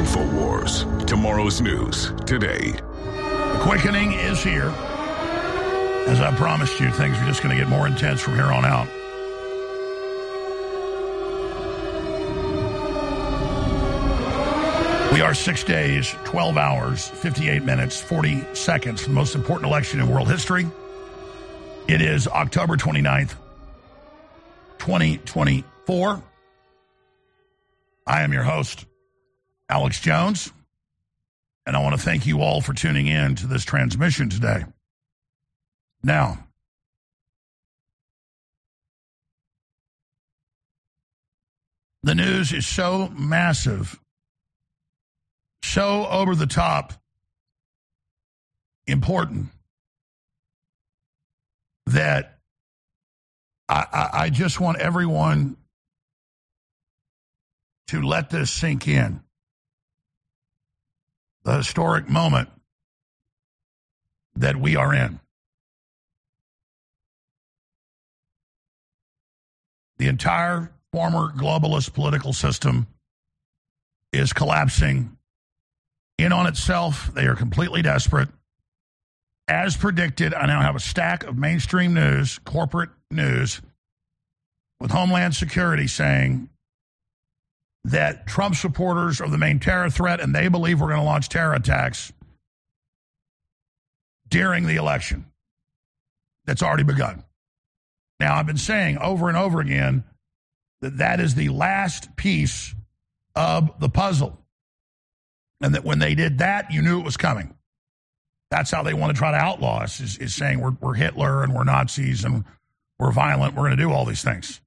InfoWars. Tomorrow's news today. The quickening is here. As I promised you, things are just going to get more intense from here on out. We are 6 days, 12 hours, 58 minutes, 40 seconds from the most important election in world history. It is October 29th, 2024. I am your host, Alex Jones, and I want to thank you all for tuning in to this transmission today. Now, the news is so massive, so over the top important that I just want everyone to let this sink in. The historic moment that we are in. The entire former globalist political system is collapsing in on itself. They are completely desperate. As predicted, I now have a stack of mainstream news, corporate news, with Homeland Security saying that Trump supporters are the main terror threat and they believe we're going to launch terror attacks during the election that's already begun. Now, I've been saying over and over again that that is the last piece of the puzzle. And that when they did that, you knew it was coming. That's how they want to try to outlaw us, is saying we're Hitler and we're Nazis and we're violent. We're going to do all these things.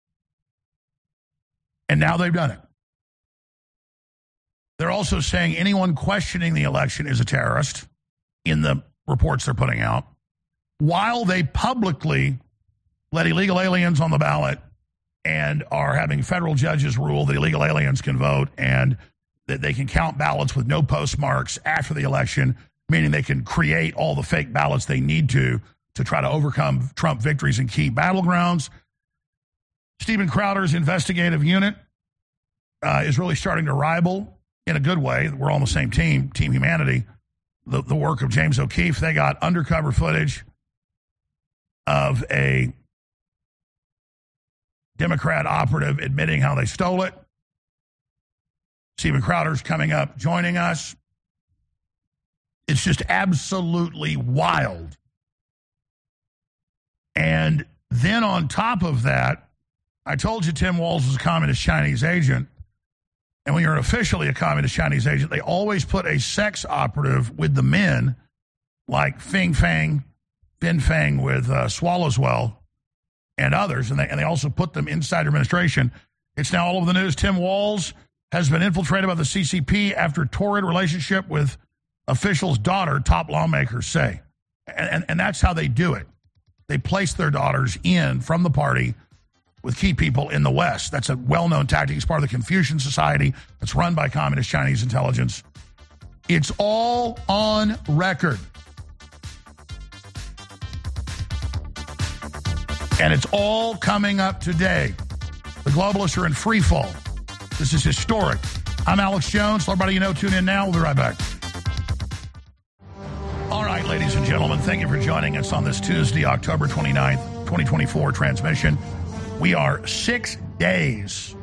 And now they've done it. They're also saying anyone questioning the election is a terrorist in the reports they're putting out, while they publicly let illegal aliens on the ballot and are having federal judges rule that illegal aliens can vote and that they can count ballots with no postmarks after the election, meaning they can create all the fake ballots they need to try to overcome Trump victories in key battlegrounds. Steven Crowder's investigative unit is really starting to rival, in a good way, we're all on the same team, Team Humanity, the work of James O'Keefe. They got undercover footage of a Democrat operative admitting how they stole it. Steven Crowder's coming up, joining us. It's just absolutely wild. And then on top of that, I told you Tim Walz was a communist Chinese agent. And when you're officially a communist Chinese agent, they always put a sex operative with the men, like Fin Fang with Swallowswell and others. And they also put them inside administration. It's now all over the news. Tim Walz has been infiltrated by the CCP after torrid relationship with officials' daughter, top lawmakers say. And that's how they do it. They place their daughters in from the party with key people in the West. That's a well-known tactic. It's part of the Confucian Society that's run by communist Chinese intelligence. It's all on record. And it's all coming up today. The globalists are in free fall. This is historic. I'm Alex Jones. Let everybody you know, tune in now. We'll be right back. All right, ladies and gentlemen, thank you for joining us on this Tuesday, October 29th, 2024 transmission. We are 6 days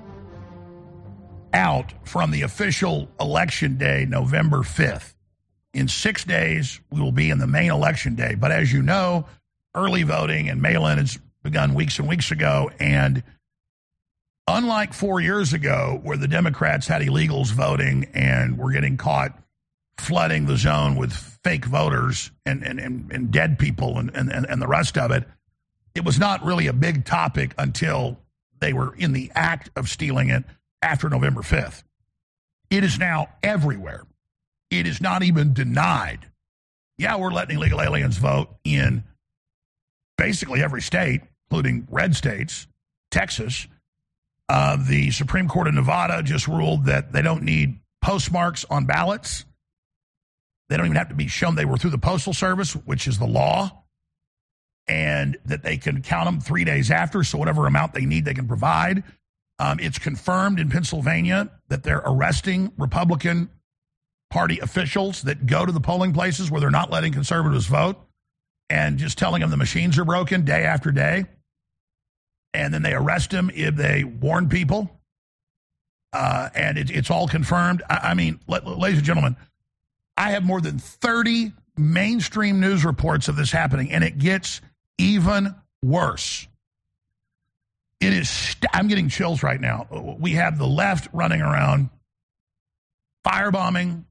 out from the official election day, November 5th. In 6 days, we will be in the main election day. But as you know, early voting and mail-in has begun weeks and weeks ago. And unlike 4 years ago, where the Democrats had illegals voting and were getting caught flooding the zone with fake voters and dead people and the rest of it, it was not really a big topic until they were in the act of stealing it after November 5th. It is now everywhere. It is not even denied. Yeah, we're letting illegal aliens vote in basically every state, including red states, Texas. The Supreme Court of Nevada just ruled that they don't need postmarks on ballots. They don't even have to be shown they were through the Postal Service, which is the law, and that they can count them 3 days after, so whatever amount they need, they can provide. It's confirmed in Pennsylvania that they're arresting Republican Party officials that go to the polling places where they're not letting conservatives vote and just telling them the machines are broken day after day. And then they arrest them if they warn people. And it's all confirmed. I mean, ladies and gentlemen, I have more than 30 mainstream news reports of this happening, and it gets even worse. It is. I'm getting chills right now. We have the left running around firebombing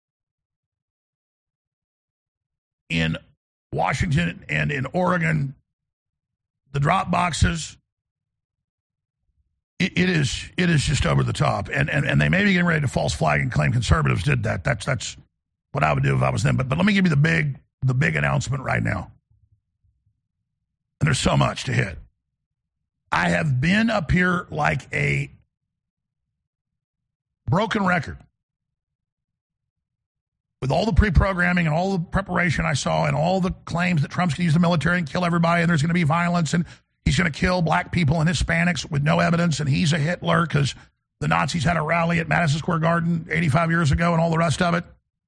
in Washington and in Oregon, the drop boxes. It is just over the top. And they may be getting ready to false flag and claim conservatives did that. That's what I would do if I was them. But let me give you the big announcement right now. And there's so much to hit. I have been up here like a broken record with all the pre-programming and all the preparation I saw and all the claims that Trump's going to use the military and kill everybody and there's going to be violence and he's going to kill black people and Hispanics with no evidence and he's a Hitler because the Nazis had a rally at Madison Square Garden 85 years ago and all the rest of it.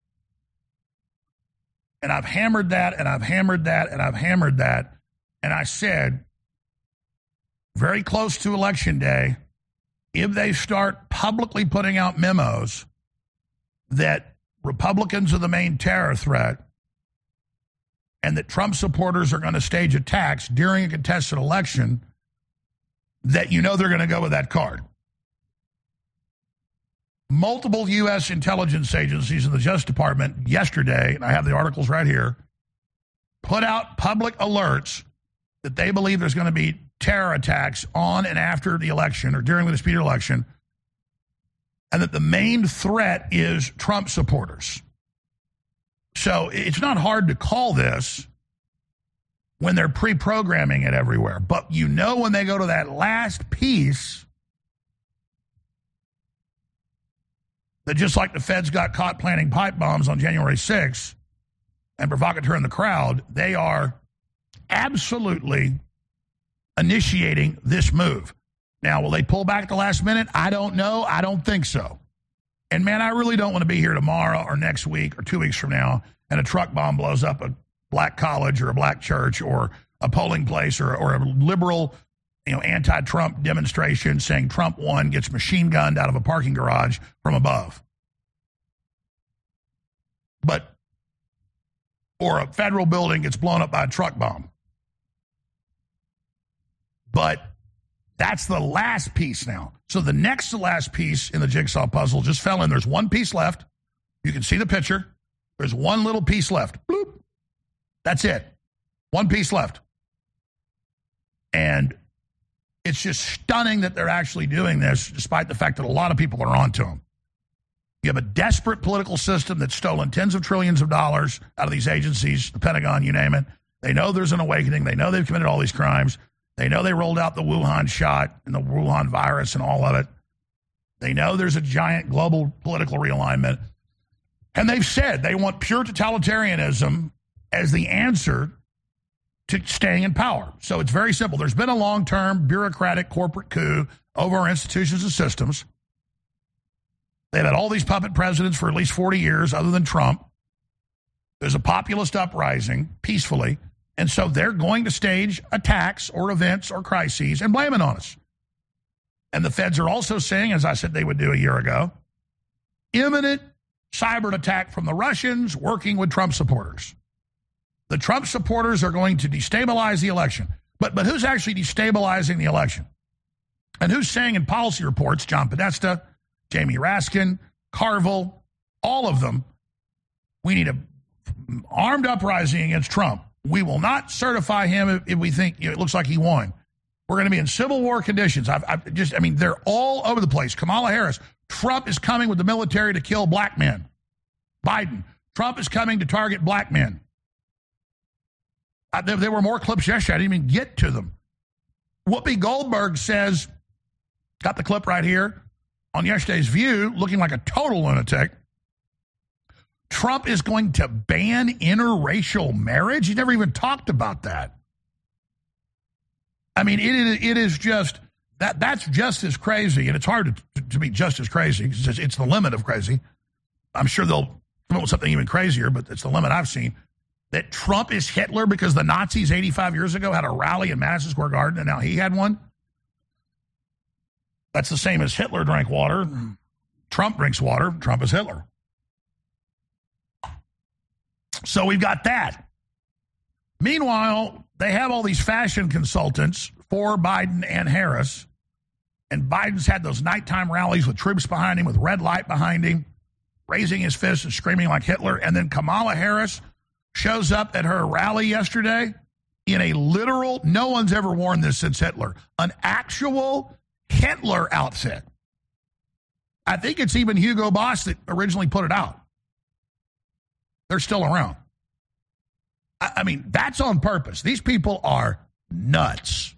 And I've hammered that and I've hammered that and I've hammered that. And I said, very close to Election Day, if they start publicly putting out memos that Republicans are the main terror threat and that Trump supporters are going to stage attacks during a contested election, that you know they're going to go with that card. Multiple U.S. intelligence agencies and the Justice Department yesterday, and I have the articles right here, put out public alerts that they believe there's going to be terror attacks on and after the election or during the disputed election, and that the main threat is Trump supporters. So it's not hard to call this when they're pre-programming it everywhere. But you know when they go to that last piece, that just like the feds got caught planting pipe bombs on January 6th and provocateur in the crowd, they are absolutely initiating this move. Now, will they pull back at the last minute? I don't know. I don't think so. And, man, I really don't want to be here tomorrow or next week or 2 weeks from now and a truck bomb blows up a black college or a black church or a polling place or a liberal, anti-Trump demonstration saying Trump won gets machine gunned out of a parking garage from above. Or a federal building gets blown up by a truck bomb. But that's the last piece now. So the next to last piece in the jigsaw puzzle just fell in. There's one piece left. You can see the picture. There's one little piece left. Bloop. That's it. One piece left. And it's just stunning that they're actually doing this, despite the fact that a lot of people are onto them. You have a desperate political system that's stolen tens of trillions of dollars out of these agencies, the Pentagon, you name it. They know there's an awakening. They know they've committed all these crimes. They know they rolled out the Wuhan shot and the Wuhan virus and all of it. They know there's a giant global political realignment. And they've said they want pure totalitarianism as the answer to staying in power. So it's very simple. There's been a long-term bureaucratic corporate coup over our institutions and systems. They've had all these puppet presidents for at least 40 years, other than Trump. There's a populist uprising peacefully. And so they're going to stage attacks or events or crises and blame it on us. And the feds are also saying, as I said they would do a year ago, imminent cyber attack from the Russians working with Trump supporters. The Trump supporters are going to destabilize the election. But who's actually destabilizing the election? And who's saying in policy reports, John Podesta, Jamie Raskin, Carville, all of them, we need an armed uprising against Trump. We will not certify him if we think it looks like he won. We're going to be in civil war conditions. They're all over the place. Kamala Harris, Trump is coming with the military to kill black men. Biden, Trump is coming to target black men. There were more clips yesterday. I didn't even get to them. Whoopi Goldberg says, got the clip right here, on yesterday's View, looking like a total lunatic. Trump is going to ban interracial marriage? He never even talked about that. I mean, it is just that's just as crazy, and it's hard to be just as crazy because it's the limit of crazy. I'm sure they'll come up with something even crazier, but it's the limit I've seen. That Trump is Hitler because the Nazis 85 years ago had a rally in Madison Square Garden, and now he had one. That's the same as Hitler drank water. Trump drinks water. Trump is Hitler. So we've got that. Meanwhile, they have all these fashion consultants for Biden and Harris. And Biden's had those nighttime rallies with troops behind him, with red light behind him, raising his fist and screaming like Hitler. And then Kamala Harris shows up at her rally yesterday in a literal, no one's ever worn this since Hitler, an actual Hitler outfit. I think it's even Hugo Boss that originally put it out. They're still around. I mean, that's on purpose. These people are nuts.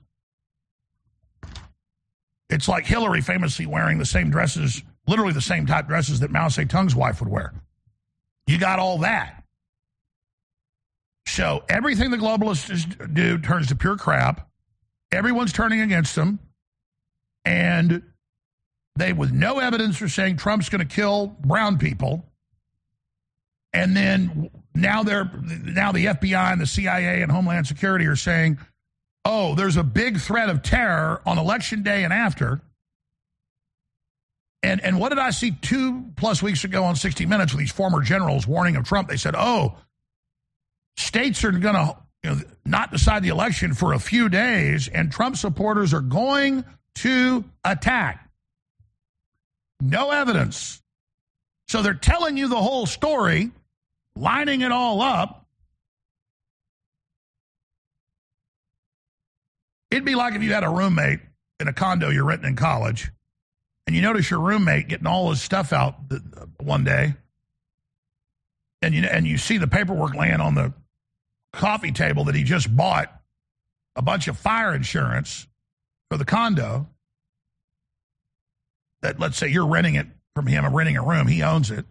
It's like Hillary famously wearing the same dresses, literally the same type dresses that Mao Zedong's wife would wear. You got all that. So everything the globalists do turns to pure crap. Everyone's turning against them. And they, with no evidence, are saying Trump's going to kill brown people. And then now the FBI and the CIA and Homeland Security are saying, oh, there's a big threat of terror on Election Day and after. And what did I see 2+ weeks ago on 60 Minutes with these former generals warning of Trump? They said, oh, states are going to not decide the election for a few days, and Trump supporters are going to attack. No evidence. So they're telling you the whole story, lining it all up. It'd be like if you had a roommate in a condo you're renting in college, and you notice your roommate getting all his stuff out one day, and you see the paperwork laying on the coffee table that he just bought a bunch of fire insurance for the condo. That, let's say you're renting it from him, or renting a room, he owns it.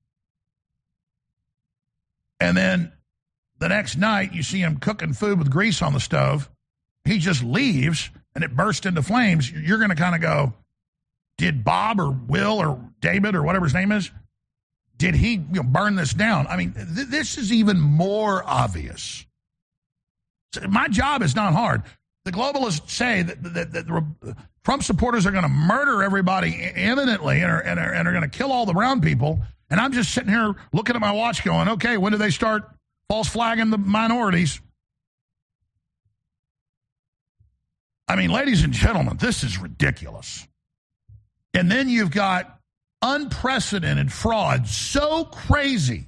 And then the next night you see him cooking food with grease on the stove. He just leaves and it bursts into flames. You're going to kind of go, did Bob or Will or David or whatever his name is, did he burn this down? I mean, this is even more obvious. My job is not hard. The globalists say that Trump supporters are going to murder everybody imminently and are going to kill all the brown people. And I'm just sitting here looking at my watch going, okay, when do they start false flagging the minorities? I mean, ladies and gentlemen, this is ridiculous. And then you've got unprecedented fraud, so crazy,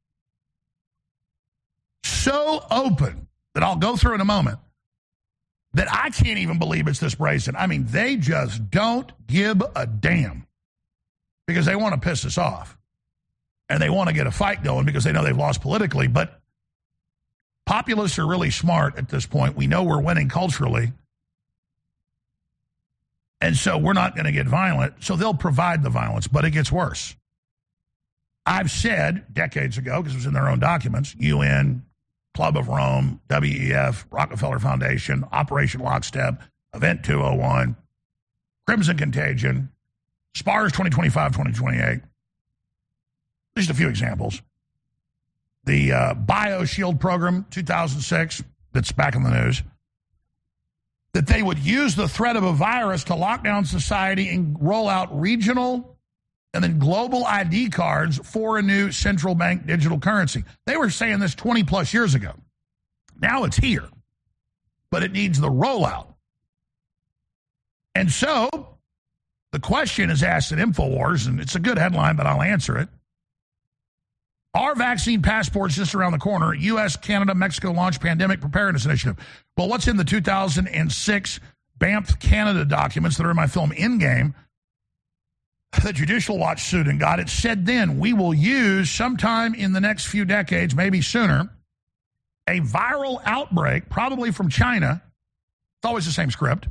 so open, that I'll go through in a moment, that I can't even believe it's this brazen. I mean, they just don't give a damn because they want to piss us off. And they want to get a fight going because they know they've lost politically. But populists are really smart at this point. We know we're winning culturally. And so we're not going to get violent. So they'll provide the violence, but it gets worse. I've said decades ago, because it was in their own documents, UN, Club of Rome, WEF, Rockefeller Foundation, Operation Lockstep, Event 201, Crimson Contagion, SPARS 2025-2028. Just a few examples. The BioShield program, 2006, that's back in the news, that they would use the threat of a virus to lock down society and roll out regional and then global ID cards for a new central bank digital currency. They were saying this 20-plus years ago. Now it's here, but it needs the rollout. And so the question is asked at InfoWars, and it's a good headline, but I'll answer it. Are vaccine passports just around the corner? U.S., Canada, Mexico launch pandemic preparedness initiative. Well, what's in the 2006 Banff, Canada documents that are in my film Endgame, the Judicial Watch sued and got it, said then we will use sometime in the next few decades, maybe sooner, a viral outbreak, probably from China, it's always the same script,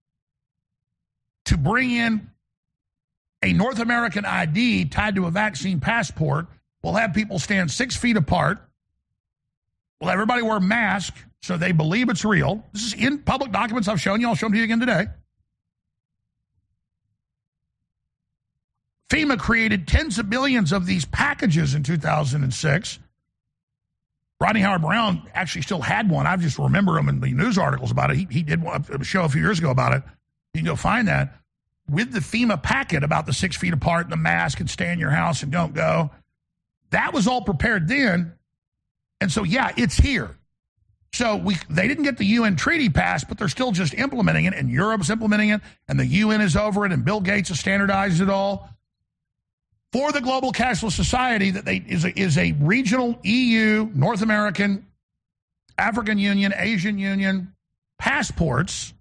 to bring in a North American ID tied to a vaccine passport. We'll have people stand 6 feet apart. We'll have everybody wear masks so they believe it's real. This is in public documents I've shown you. I'll show them to you again today. FEMA created tens of millions of these packages in 2006. Rodney Howard-Browne actually still had one. I just remember him in the news articles about it. He did a show a few years ago about it. You can go find that. With the FEMA packet about the 6 feet apart and the mask and stay in your house and don't go. That was all prepared then. And so, yeah, it's here. So they didn't get the UN treaty passed, but they're still just implementing it, and Europe's implementing it, and the UN is over it, and Bill Gates has standardized it all. For the global cashless society, that is a regional EU, North American, African Union, Asian Union passports,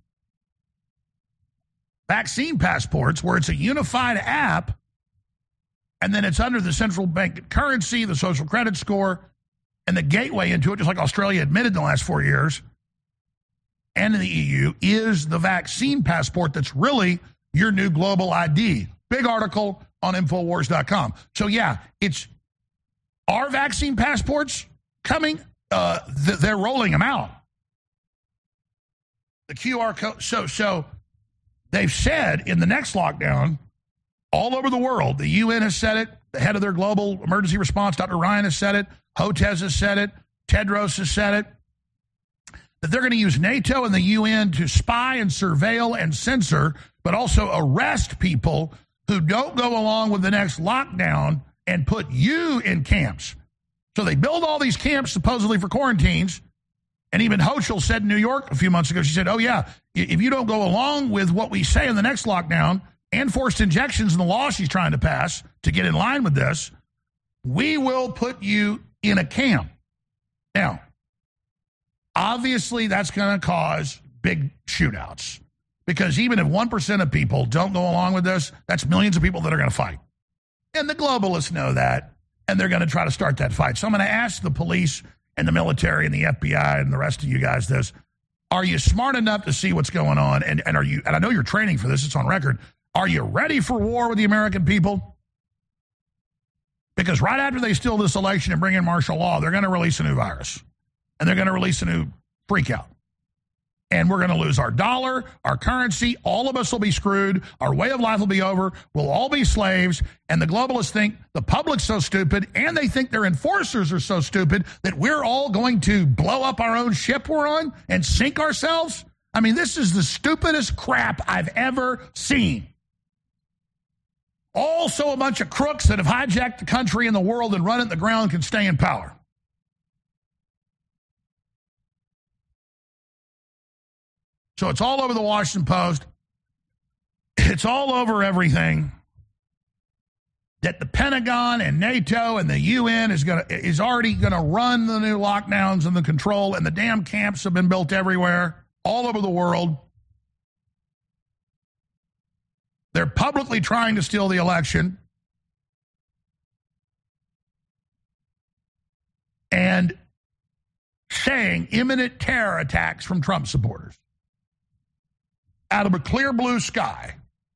vaccine passports, where it's a unified app, and then it's under the central bank currency, the social credit score, and the gateway into it, just like Australia admitted in the last 4 years, and in the EU, is the vaccine passport that's really your new global ID. Big article on Infowars.com. So, yeah, it's our vaccine passports coming. They're rolling them out. The QR code. So they've said in the next lockdown, all over the world, the UN has said it. The head of their global emergency response, Dr. Ryan, has said it. Hotez has said it. Tedros has said it. That they're going to use NATO and the UN to spy and surveil and censor, but also arrest people who don't go along with the next lockdown and put you in camps. So they build all these camps supposedly for quarantines. And even Hochul said in New York a few months ago, she said, oh, yeah, if you don't go along with what we say in the next lockdown and forced injections in the law she's trying to pass to get in line with this, we will put you in a camp. Now, obviously that's going to cause big shootouts. Because even if 1% of people don't go along with this, that's millions of people that are going to fight. And the globalists know that, and they're going to try to start that fight. So I'm going to ask the police and the military and the FBI and the rest of you guys this. Are you smart enough to see what's going on? And are you, and I know you're training for this, it's on record, are you ready for war with the American people? Because right after they steal this election and bring in martial law, they're going to release a new virus. And they're going to release a new freakout. And we're going to lose our dollar, our currency. All of us will be screwed. Our way of life will be over. We'll all be slaves. And the globalists think the public's so stupid, and they think their enforcers are so stupid that we're all going to blow up our own ship we're on and sink ourselves. I mean, this is the stupidest crap I've ever seen. Also, a bunch of crooks that have hijacked the country and the world and run it in the ground can stay in power. So it's all over the Washington Post. It's all over everything that the Pentagon and NATO and the UN is already going to run the new lockdowns and the control, and the damn camps have been built everywhere, all over the world. They're publicly trying to steal the election. And saying imminent terror attacks from Trump supporters. Out of a clear blue sky.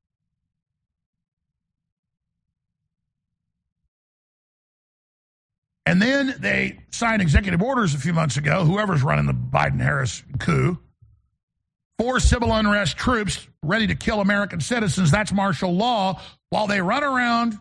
And then they signed executive orders a few months ago, whoever's running the Biden-Harris coup, for civil unrest troops ready to kill American citizens. That's martial law, while they run around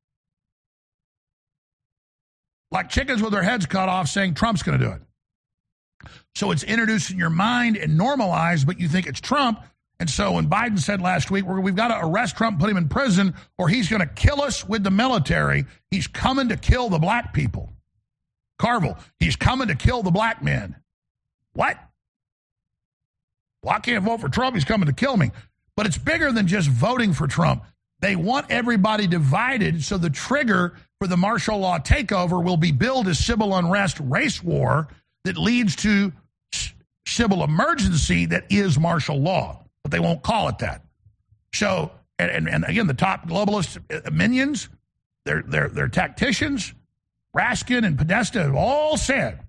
like chickens with their heads cut off saying Trump's going to do it. So it's introduced in your mind and normalized, but you think it's Trump. And so when Biden said last week, we've got to arrest Trump, put him in prison, or he's going to kill us with the military, he's coming to kill the black people. Carville, he's coming to kill the black men. What? Well, I can't vote for Trump, he's coming to kill me. But it's bigger than just voting for Trump. They want everybody divided, so the trigger for the martial law takeover will be billed as civil unrest race war that leads to civil emergency that is martial law. But they won't call it that. So, and again, the top globalist minions, their tacticians, Raskin and Podesta have all said,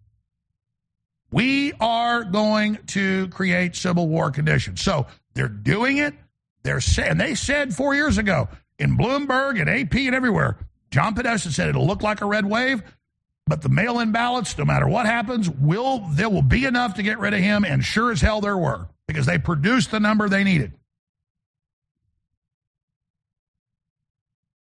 we are going to create civil war conditions. So they're doing it. And they said 4 years ago in Bloomberg and AP and everywhere, John Podesta said it'll look like a red wave, but the mail-in ballots, no matter what happens, there will be enough to get rid of him, and sure as hell there were, because they produced the number they needed.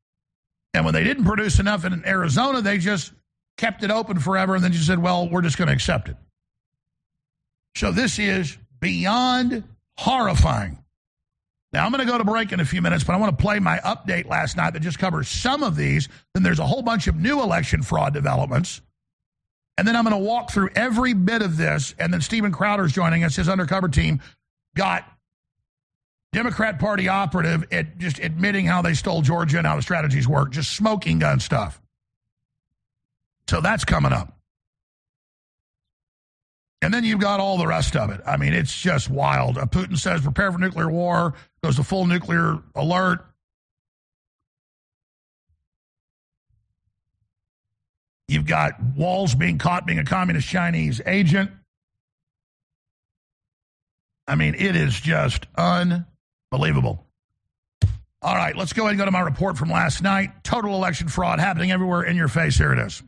And when they didn't produce enough in Arizona, they just kept it open forever and then just said, well, we're just going to accept it. So this is beyond horrifying. Now, I'm going to go to break in a few minutes, but I want to play my update last night that just covers some of these. Then there's a whole bunch of new election fraud developments. And then I'm going to walk through every bit of this. And then Steven Crowder's joining us. His undercover team got Democrat Party operative at just admitting how they stole Georgia and how the strategies work, just smoking gun stuff. So that's coming up. And then you've got all the rest of it. I mean, it's just wild. Putin says prepare for nuclear war, goes to full nuclear alert. You've got Walz being caught being a communist Chinese agent. I mean, it is just unbelievable. All right, let's go ahead and go to my report from last night. Total election fraud happening everywhere in your face. Here it is.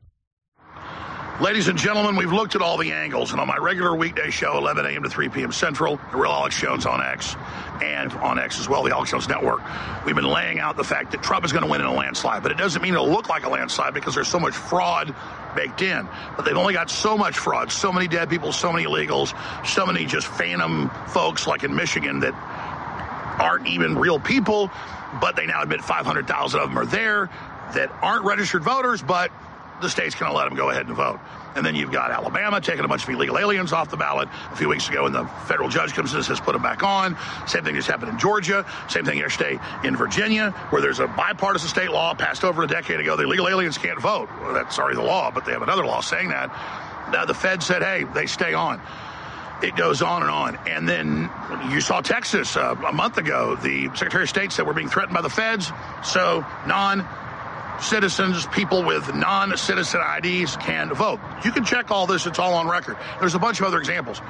Ladies and gentlemen, we've looked at all the angles, and on my regular weekday show, 11 a.m. to 3 p.m. Central, The Real Alex Jones on X, and on X as well, the Alex Jones Network, we've been laying out the fact that Trump is going to win in a landslide, but it doesn't mean it'll look like a landslide because there's so much fraud baked in. But they've only got so much fraud, so many dead people, so many illegals, so many just phantom folks like in Michigan that aren't even real people, but they now admit 500,000 of them are there that aren't registered voters, but the state's going to let them go ahead and vote. And then you've got Alabama taking a bunch of illegal aliens off the ballot a few weeks ago, and the federal judge comes in and says put them back on. Same thing just happened in Georgia. Same thing yesterday in Virginia, where there's a bipartisan state law passed over a decade ago. The illegal aliens can't vote. Well, that's already the law, but they have another law saying that. Now the Fed said, hey, they stay on. It goes on and on. And then you saw Texas a month ago. The Secretary of State said we're being threatened by the feds, so non-citizens, people with non-citizen IDs can vote. You can check all this. It's all on record. There's a bunch of other examples.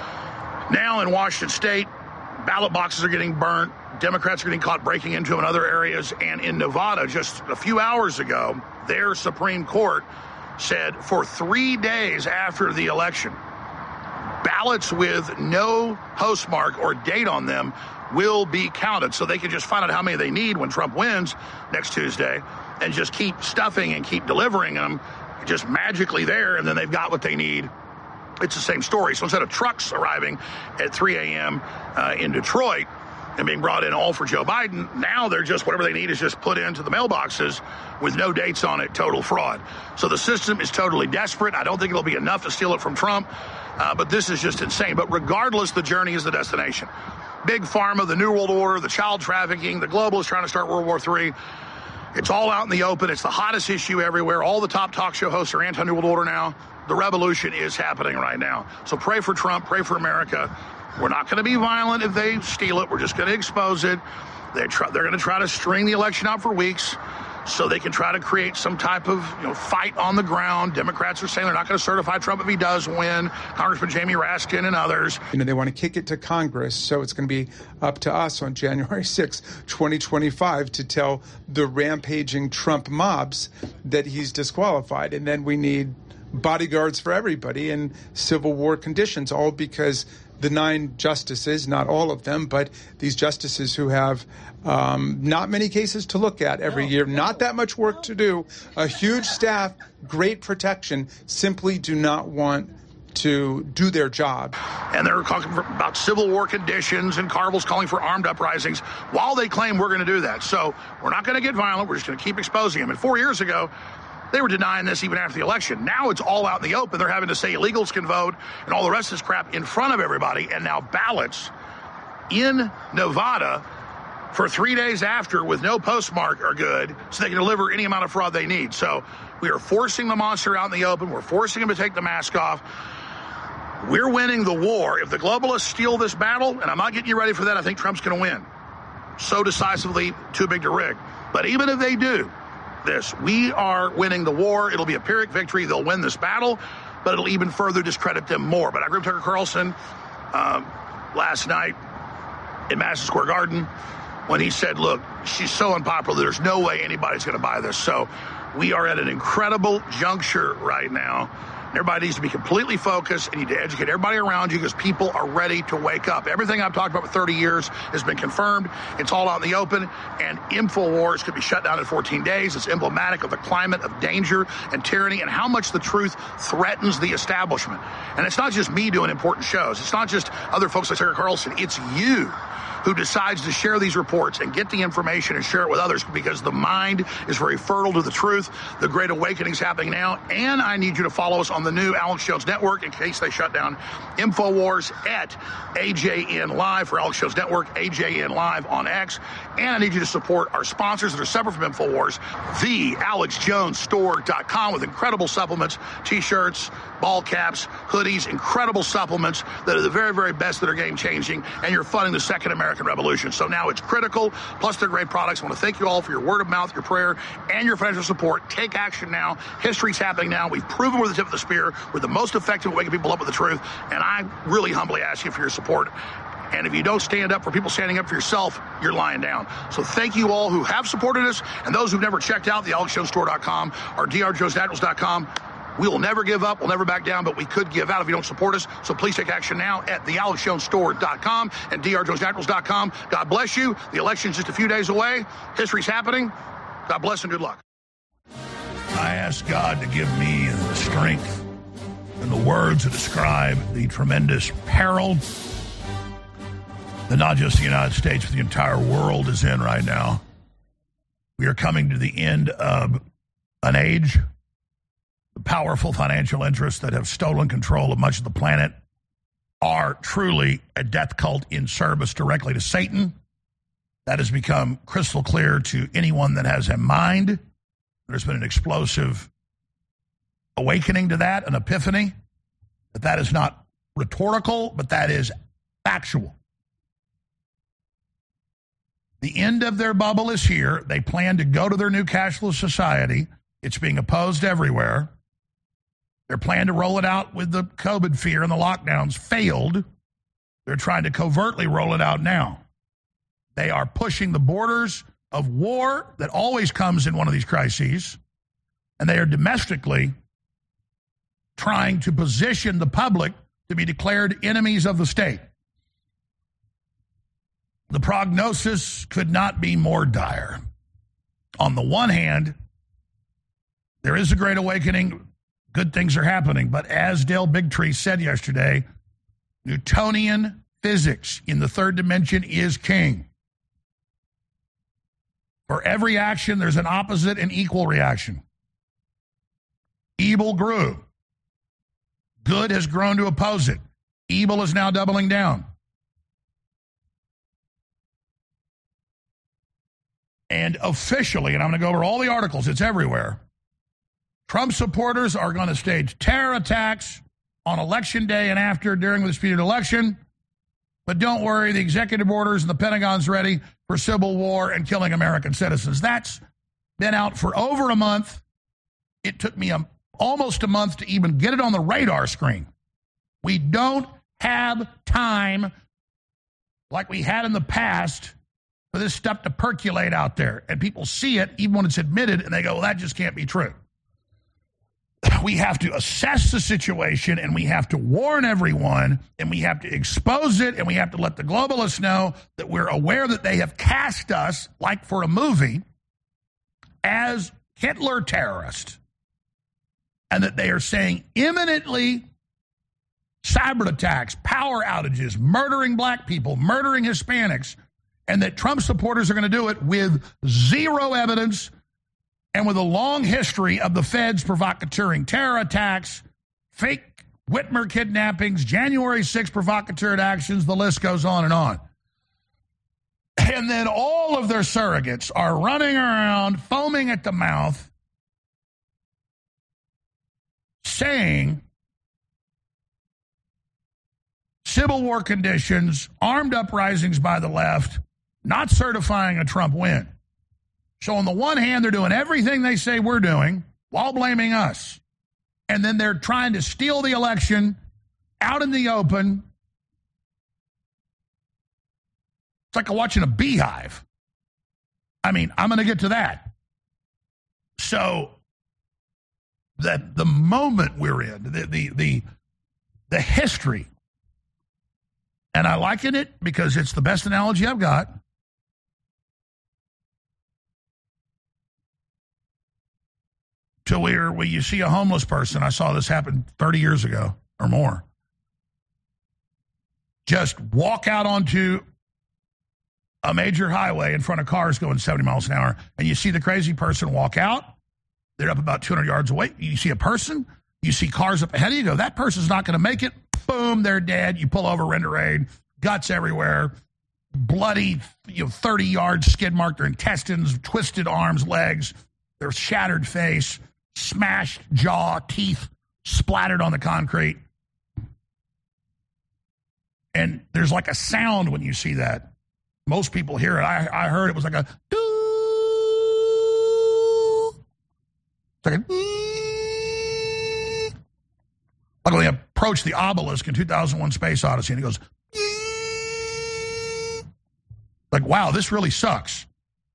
Now in Washington State, ballot boxes are getting burnt. Democrats are getting caught breaking into them in other areas. And in Nevada, just a few hours ago, their Supreme Court said for 3 days after the election, ballots with no postmark or date on them will be counted. So they can just find out how many they need when Trump wins next Tuesday and just keep stuffing and keep delivering them just magically there, and then they've got what they need. It's the same story. So instead of trucks arriving at 3 a.m. In Detroit and being brought in all for Joe Biden, now they're just whatever they need is just put into the mailboxes with no dates on it. Total fraud. So the system is totally desperate. I don't think it'll be enough to steal it from Trump, but this is just insane. But regardless, the journey is the destination. Big Pharma, the New World Order, the child trafficking, the globalists trying to start World War III. It's all out in the open. It's the hottest issue everywhere. All the top talk show hosts are anti-New World Order now. The revolution is happening right now. So pray for Trump. Pray for America. We're not going to be violent if they steal it. We're just going to expose it. They're going to try to string the election out for weeks so they can try to create some type of fight on the ground. Democrats are saying they're not going to certify Trump if he does win. Congressman Jamie Raskin and others. They want to kick it to Congress, so it's going to be up to us on January 6, 2025 to tell the rampaging Trump mobs that he's disqualified. And then we need bodyguards for everybody in civil war conditions, all because the 9 justices, not all of them, but these justices who have not many cases to look at every year, not that much work to do, a huge staff, great protection, simply do not want to do their job. And they're talking about civil war conditions, and Carville's calling for armed uprisings while they claim we're going to do that. So we're not going to get violent. We're just going to keep exposing them. And 4 years ago, they were denying this even after the election. Now it's all out in the open. They're having to say illegals can vote and all the rest of this crap in front of everybody. And now ballots in Nevada for 3 days after with no postmark are good, so they can deliver any amount of fraud they need. So we are forcing the monster out in the open. We're forcing him to take the mask off. We're winning the war. If the globalists steal this battle, and I'm not getting you ready for that, I think Trump's going to win. So decisively, too big to rig. But even if they do this, we are winning the war. It'll be a Pyrrhic victory. They'll win this battle, but it'll even further discredit them more. But I agree with Tucker Carlson last night in Madison Square Garden when he said, look, she's so unpopular, there's no way anybody's going to buy this. So we are at an incredible juncture right now Everybody needs to be completely focused, and you need to educate everybody around you because people are ready to wake up. Everything I've talked about for 30 years has been confirmed. It's all out in the open, and InfoWars could be shut down in 14 days. It's emblematic of the climate of danger and tyranny and how much the truth threatens the establishment. And it's not just me doing important shows. It's not just other folks like Sarah Carlson. It's you who decides to share these reports and get the information and share it with others because the mind is very fertile to the truth. The Great Awakening is happening now. And I need you to follow us on the new Alex Jones Network in case they shut down InfoWars at AJN Live for Alex Jones Network, AJN Live on X. And I need you to support our sponsors that are separate from InfoWars, the AlexJonesStore.com with incredible supplements, T-shirts, ball caps, hoodies, incredible supplements that are the very, very best that are game-changing, and you're funding the Second American Revolution. So now it's critical, plus they're great products. I want to thank you all for your word of mouth, your prayer, and your financial support. Take action now. History's happening now. We've proven we're the tip of the spear. We're the most effective at waking people up with the truth, and I really humbly ask you for your support. And if you don't stand up for people standing up for yourself, you're lying down. So thank you all who have supported us, and those who've never checked out the AlexJonesStore.com or drjonesnaturals.com. We will never give up. We'll never back down, but we could give out if you don't support us. So please take action now at the AlexJonesStore.com and drjonesnaturals.com. God bless you. The election's just a few days away. History's happening. God bless and good luck. I ask God to give me the strength and the words to describe the tremendous peril that not just the United States, but the entire world is in right now. We are coming to the end of an age. The powerful financial interests that have stolen control of much of the planet are truly a death cult in service directly to Satan. That has become crystal clear to anyone that has a mind. There's been an explosive awakening to that, an epiphany. That is not rhetorical, but that is factual. The end of their bubble is here. They plan to go to their new cashless society. It's being opposed everywhere. Their plan to roll it out with the COVID fear and the lockdowns failed. They're trying to covertly roll it out now. They are pushing the borders of war that always comes in one of these crises, and they are domestically trying to position the public to be declared enemies of the state. The prognosis could not be more dire. On the one hand, there is a great awakening. Good things are happening. But as Dale Bigtree said yesterday, Newtonian physics in the third dimension is king. For every action, there's an opposite and equal reaction. Evil grew. Good has grown to oppose it. Evil is now doubling down. And officially, and I'm going to go over all the articles, it's everywhere, Trump supporters are going to stage terror attacks on Election Day and after during the disputed election. But don't worry, the executive orders and the Pentagon's ready for civil war and killing American citizens. That's been out for over a month. It took me almost a month to even get it on the radar screen. We don't have time like we had in the past for this stuff to percolate out there. And people see it even when it's admitted, and they go, well, that just can't be true. We have to assess the situation, and we have to warn everyone, and we have to expose it, and we have to let the globalists know that we're aware that they have cast us, like for a movie, as Hitler terrorists, and that they are saying imminently cyber attacks, power outages, murdering black people, murdering Hispanics, and that Trump supporters are going to do it with zero evidence and with a long history of the feds provocateuring terror attacks, fake Whitmer kidnappings, January 6th provocateur actions, the list goes on and on. And then all of their surrogates are running around, foaming at the mouth, saying civil war conditions, armed uprisings by the left, not certifying a Trump win. So on the one hand, they're doing everything they say we're doing while blaming us. And then they're trying to steal the election out in the open. It's like watching a beehive. I mean, I'm going to get to that. So the moment we're in, the history. And I liken it because it's the best analogy I've got. To where you see a homeless person. I saw this happen 30 years ago or more. Just walk out onto a major highway in front of cars going 70 miles an hour, and you see the crazy person walk out. They're up about 200 yards away. You see a person. You see cars up ahead of you. You go, that person's not going to make it. Boom, they're dead. You pull over, render aid, guts everywhere, bloody, 30 yards, skid marked, their intestines, twisted arms, legs, their shattered face, smashed jaw, teeth splattered on the concrete. And there's like a sound when you see that. Most people hear it. I heard it was like a doo. It's like a like when they approached the obelisk in 2001 Space Odyssey, and it goes like, wow, this really sucks.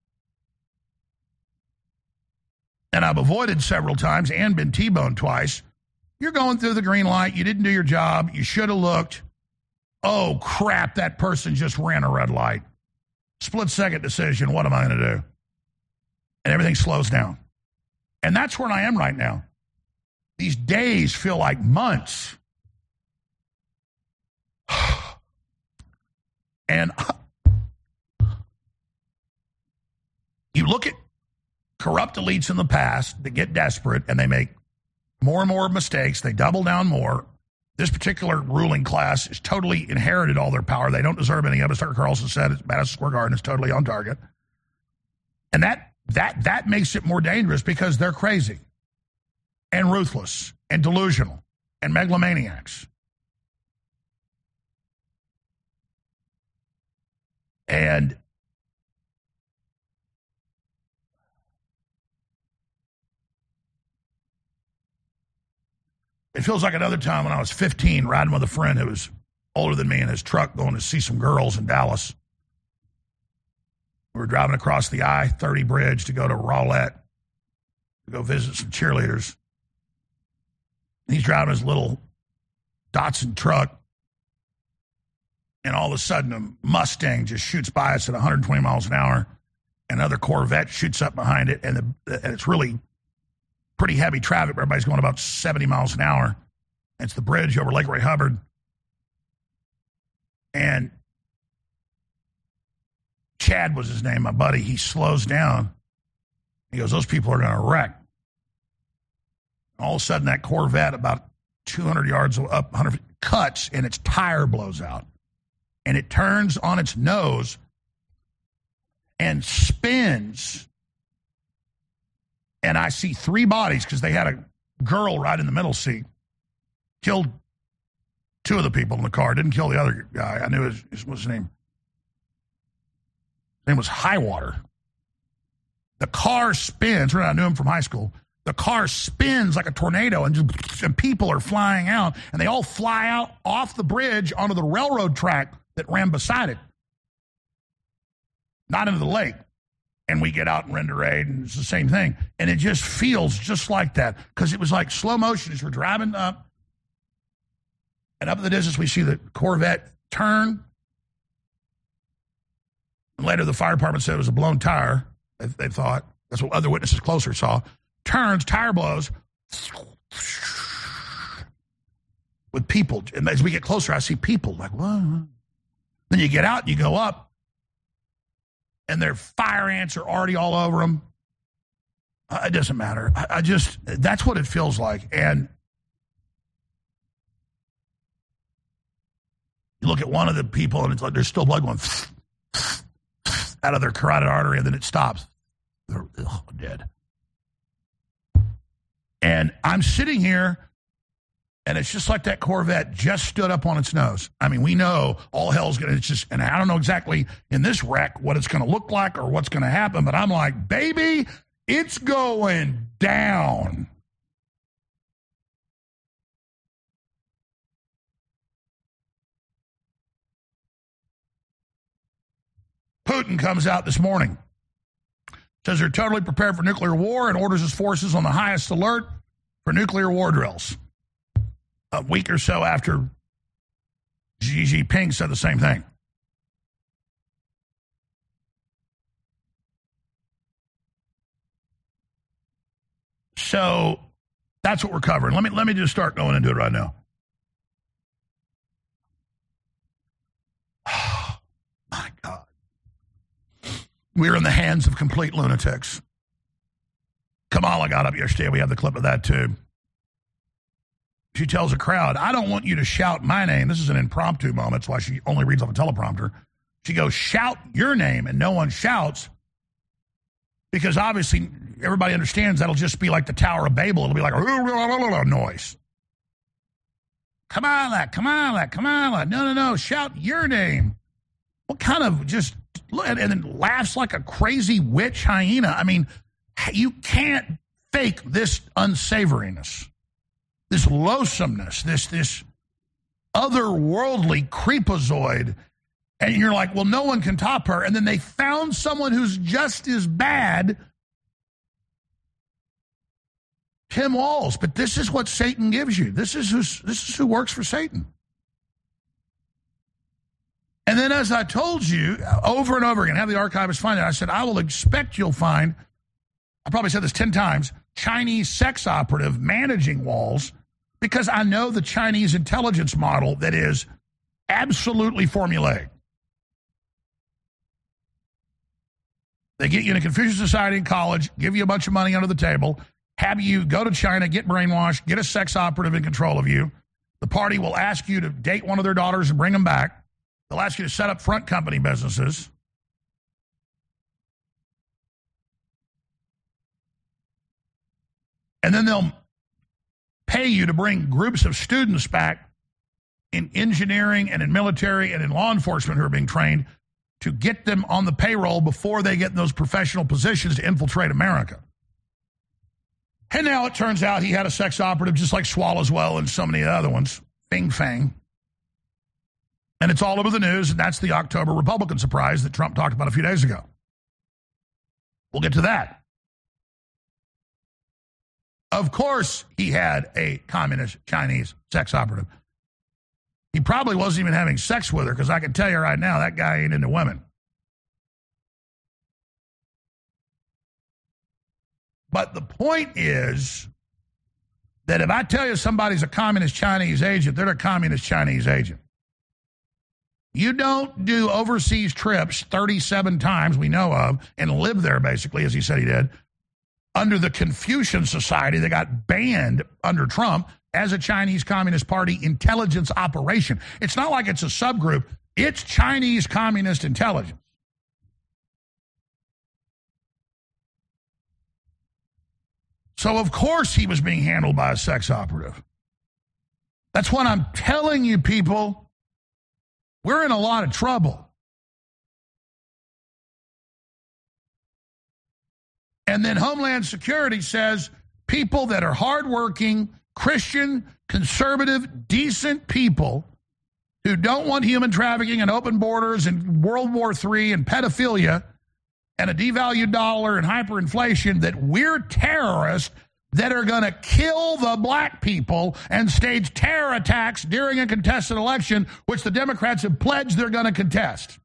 And I've avoided several times and been T-boned twice. You're going through the green light. You didn't do your job. You should have looked. Oh, crap, that person just ran a red light. Split-second decision, what am I going to do? And everything slows down. And that's where I am right now. These days feel like months. And you look at corrupt elites in the past that get desperate and they make more and more mistakes. They double down more. This particular ruling class is totally inherited all their power. They don't deserve any of it. Tucker Carlson said it's Madison Square Garden is totally on target. And that makes it more dangerous because they're crazy and ruthless and delusional and megalomaniacs. And it feels like another time when I was 15 riding with a friend who was older than me in his truck going to see some girls in Dallas. We were driving across the I-30 bridge to go to Rowlett to go visit some cheerleaders. And he's driving his little Datsun truck, and all of a sudden a Mustang just shoots by us at 120 miles an hour. Another Corvette shoots up behind it, and it's really pretty heavy traffic. Everybody's going about 70 miles an hour. It's the bridge over Lake Ray Hubbard. And Chad was his name, my buddy. He slows down. He goes, those people are going to wreck. All of a sudden, that Corvette, about 200 yards up, 100 cuts, and its tire blows out. And it turns on its nose and spins. And I see three bodies because they had a girl right in the middle seat. Killed two of the people in the car. Didn't kill the other guy. I knew what's his name. His name was Highwater. The car spins. I knew him from high school. The car spins like a tornado, and people are flying out. And they all fly out off the bridge onto the railroad track that ran beside it. Not into the lake. And we get out and render aid, and it's the same thing. And it just feels just like that because it was like slow motion as we're driving up. And up in the distance, we see the Corvette turn. And later, the fire department said it was a blown tire, they thought. That's what other witnesses closer saw. Turns, tire blows. With people. And as we get closer, I see people like, what? Then you get out, and you go up. And their fire ants are already all over them. It doesn't matter. That's what it feels like. And you look at one of the people, and it's like there's still blood going out of their carotid artery, and then it stops. They're dead. And I'm sitting here, and it's just like that Corvette just stood up on its nose. I mean, we know all hell's going to, and I don't know exactly in this wreck what it's going to look like or what's going to happen, but I'm like, baby, it's going down. Putin comes out this morning, says they're totally prepared for nuclear war and orders his forces on the highest alert for nuclear war drills. A week or so after Xi Jinping said the same thing. So that's what we're covering. Let me just start going into it right now. Oh, my God. We're in the hands of complete lunatics. Kamala got up yesterday. We have the clip of that, too. She tells a crowd, I don't want you to shout my name. This is an impromptu moment. That's why she only reads off a teleprompter. She goes, shout your name, and no one shouts. Because obviously, everybody understands that'll just be like the Tower of Babel. It'll be like a noise. Kamala, Kamala, Kamala. No. Shout your name. What kind of just, and then laughs like a crazy witch hyena. I mean, you can't fake this unsavoriness, this loathsomeness, this otherworldly creepazoid. And you're like, well, no one can top her. And then they found someone who's just as bad, Tim Walz. But this is what Satan gives you. This is who works for Satan. And then, as I told you over and over again, have the archivists find it. I said, I will expect you'll find, I probably said this 10 times, Chinese sex operative managing Walz, because I know the Chinese intelligence model that is absolutely formulaic. They get you in a Confucius Society in college, give you a bunch of money under the table, have you go to China, get brainwashed, get a sex operative in control of you. The party will ask you to date one of their daughters and bring them back. They'll ask you to set up front company businesses. And then they'll pay you to bring groups of students back in engineering and in military and in law enforcement who are being trained to get them on the payroll before they get in those professional positions to infiltrate America. And now it turns out he had a sex operative just like Swallows-Well and so many other ones, Fing Fang. And it's all over the news, and that's the October Republican surprise that Trump talked about a few days ago. We'll get to that. Of course he had a communist Chinese sex operative. He probably wasn't even having sex with her, because I can tell you right now, that guy ain't into women. But the point is that if I tell you somebody's a communist Chinese agent, they're a communist Chinese agent. You don't do overseas trips 37 times we know of and live there, basically, as he said he did, under the Confucian Society that got banned under Trump as a Chinese Communist Party intelligence operation. It's not like it's a subgroup. It's Chinese communist intelligence. So, of course, he was being handled by a sex operative. That's what I'm telling you, people. We're in a lot of trouble. And then Homeland Security says people that are hardworking, Christian, conservative, decent people who don't want human trafficking and open borders and World War III and pedophilia and a devalued dollar and hyperinflation, that we're terrorists that are going to kill the black people and stage terror attacks during a contested election, which the Democrats have pledged they're going to contest.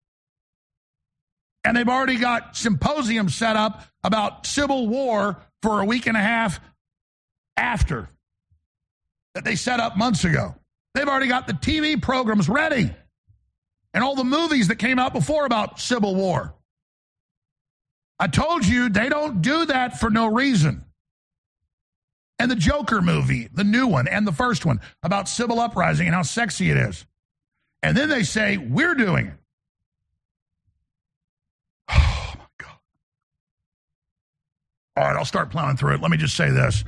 And they've already got symposiums set up about civil war for a week and a half after that they set up months ago. They've already got the TV programs ready and all the movies that came out before about civil war. I told you they don't do that for no reason. And the Joker movie, the new one, and the first one about civil uprising and how sexy it is. And then they say, we're doing it. Oh, my God. All right, I'll start plowing through it. Let me just say this.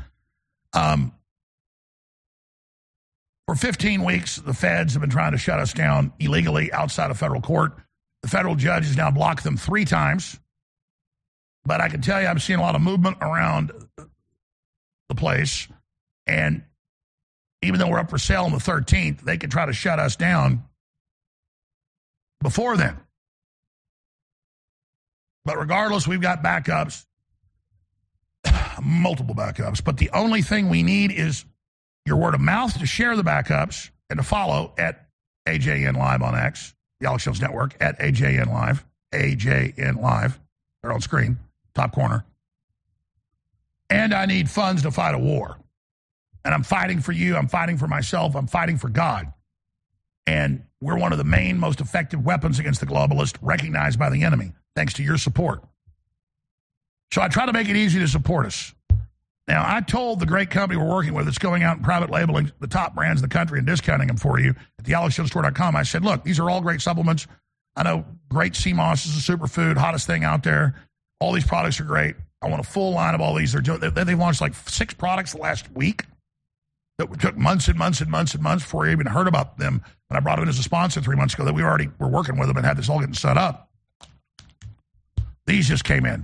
For 15 weeks, the feds have been trying to shut us down illegally outside of federal court. The federal judge has now blocked them 3 times. But I can tell you, I'm seeing a lot of movement around the place. And even though we're up for sale on the 13th, they could try to shut us down before then. But regardless, we've got backups. multiple backups. But the only thing we need is your word of mouth to share the backups and to follow at AJN Live on X, the Alex Jones Network, at AJN Live, AJN Live. They're on screen, top corner. And I need funds to fight a war. And I'm fighting for you. I'm fighting for myself. I'm fighting for God. And we're one of the main, most effective weapons against the globalist, recognized by the enemy, thanks to your support. So I try to make it easy to support us. Now, I told the great company we're working with that's going out and private labeling the top brands in the country and discounting them for you at the AlexJonesStore.com. I said, look, these are all great supplements. I know great sea moss is a superfood, hottest thing out there. All these products are great. I want a full line of all these. They've launched like 6 products the last week that took months and months and months and months before I even heard about them. And I brought them in as a sponsor 3 months ago that we already were working with them and had this all getting set up. These just came in.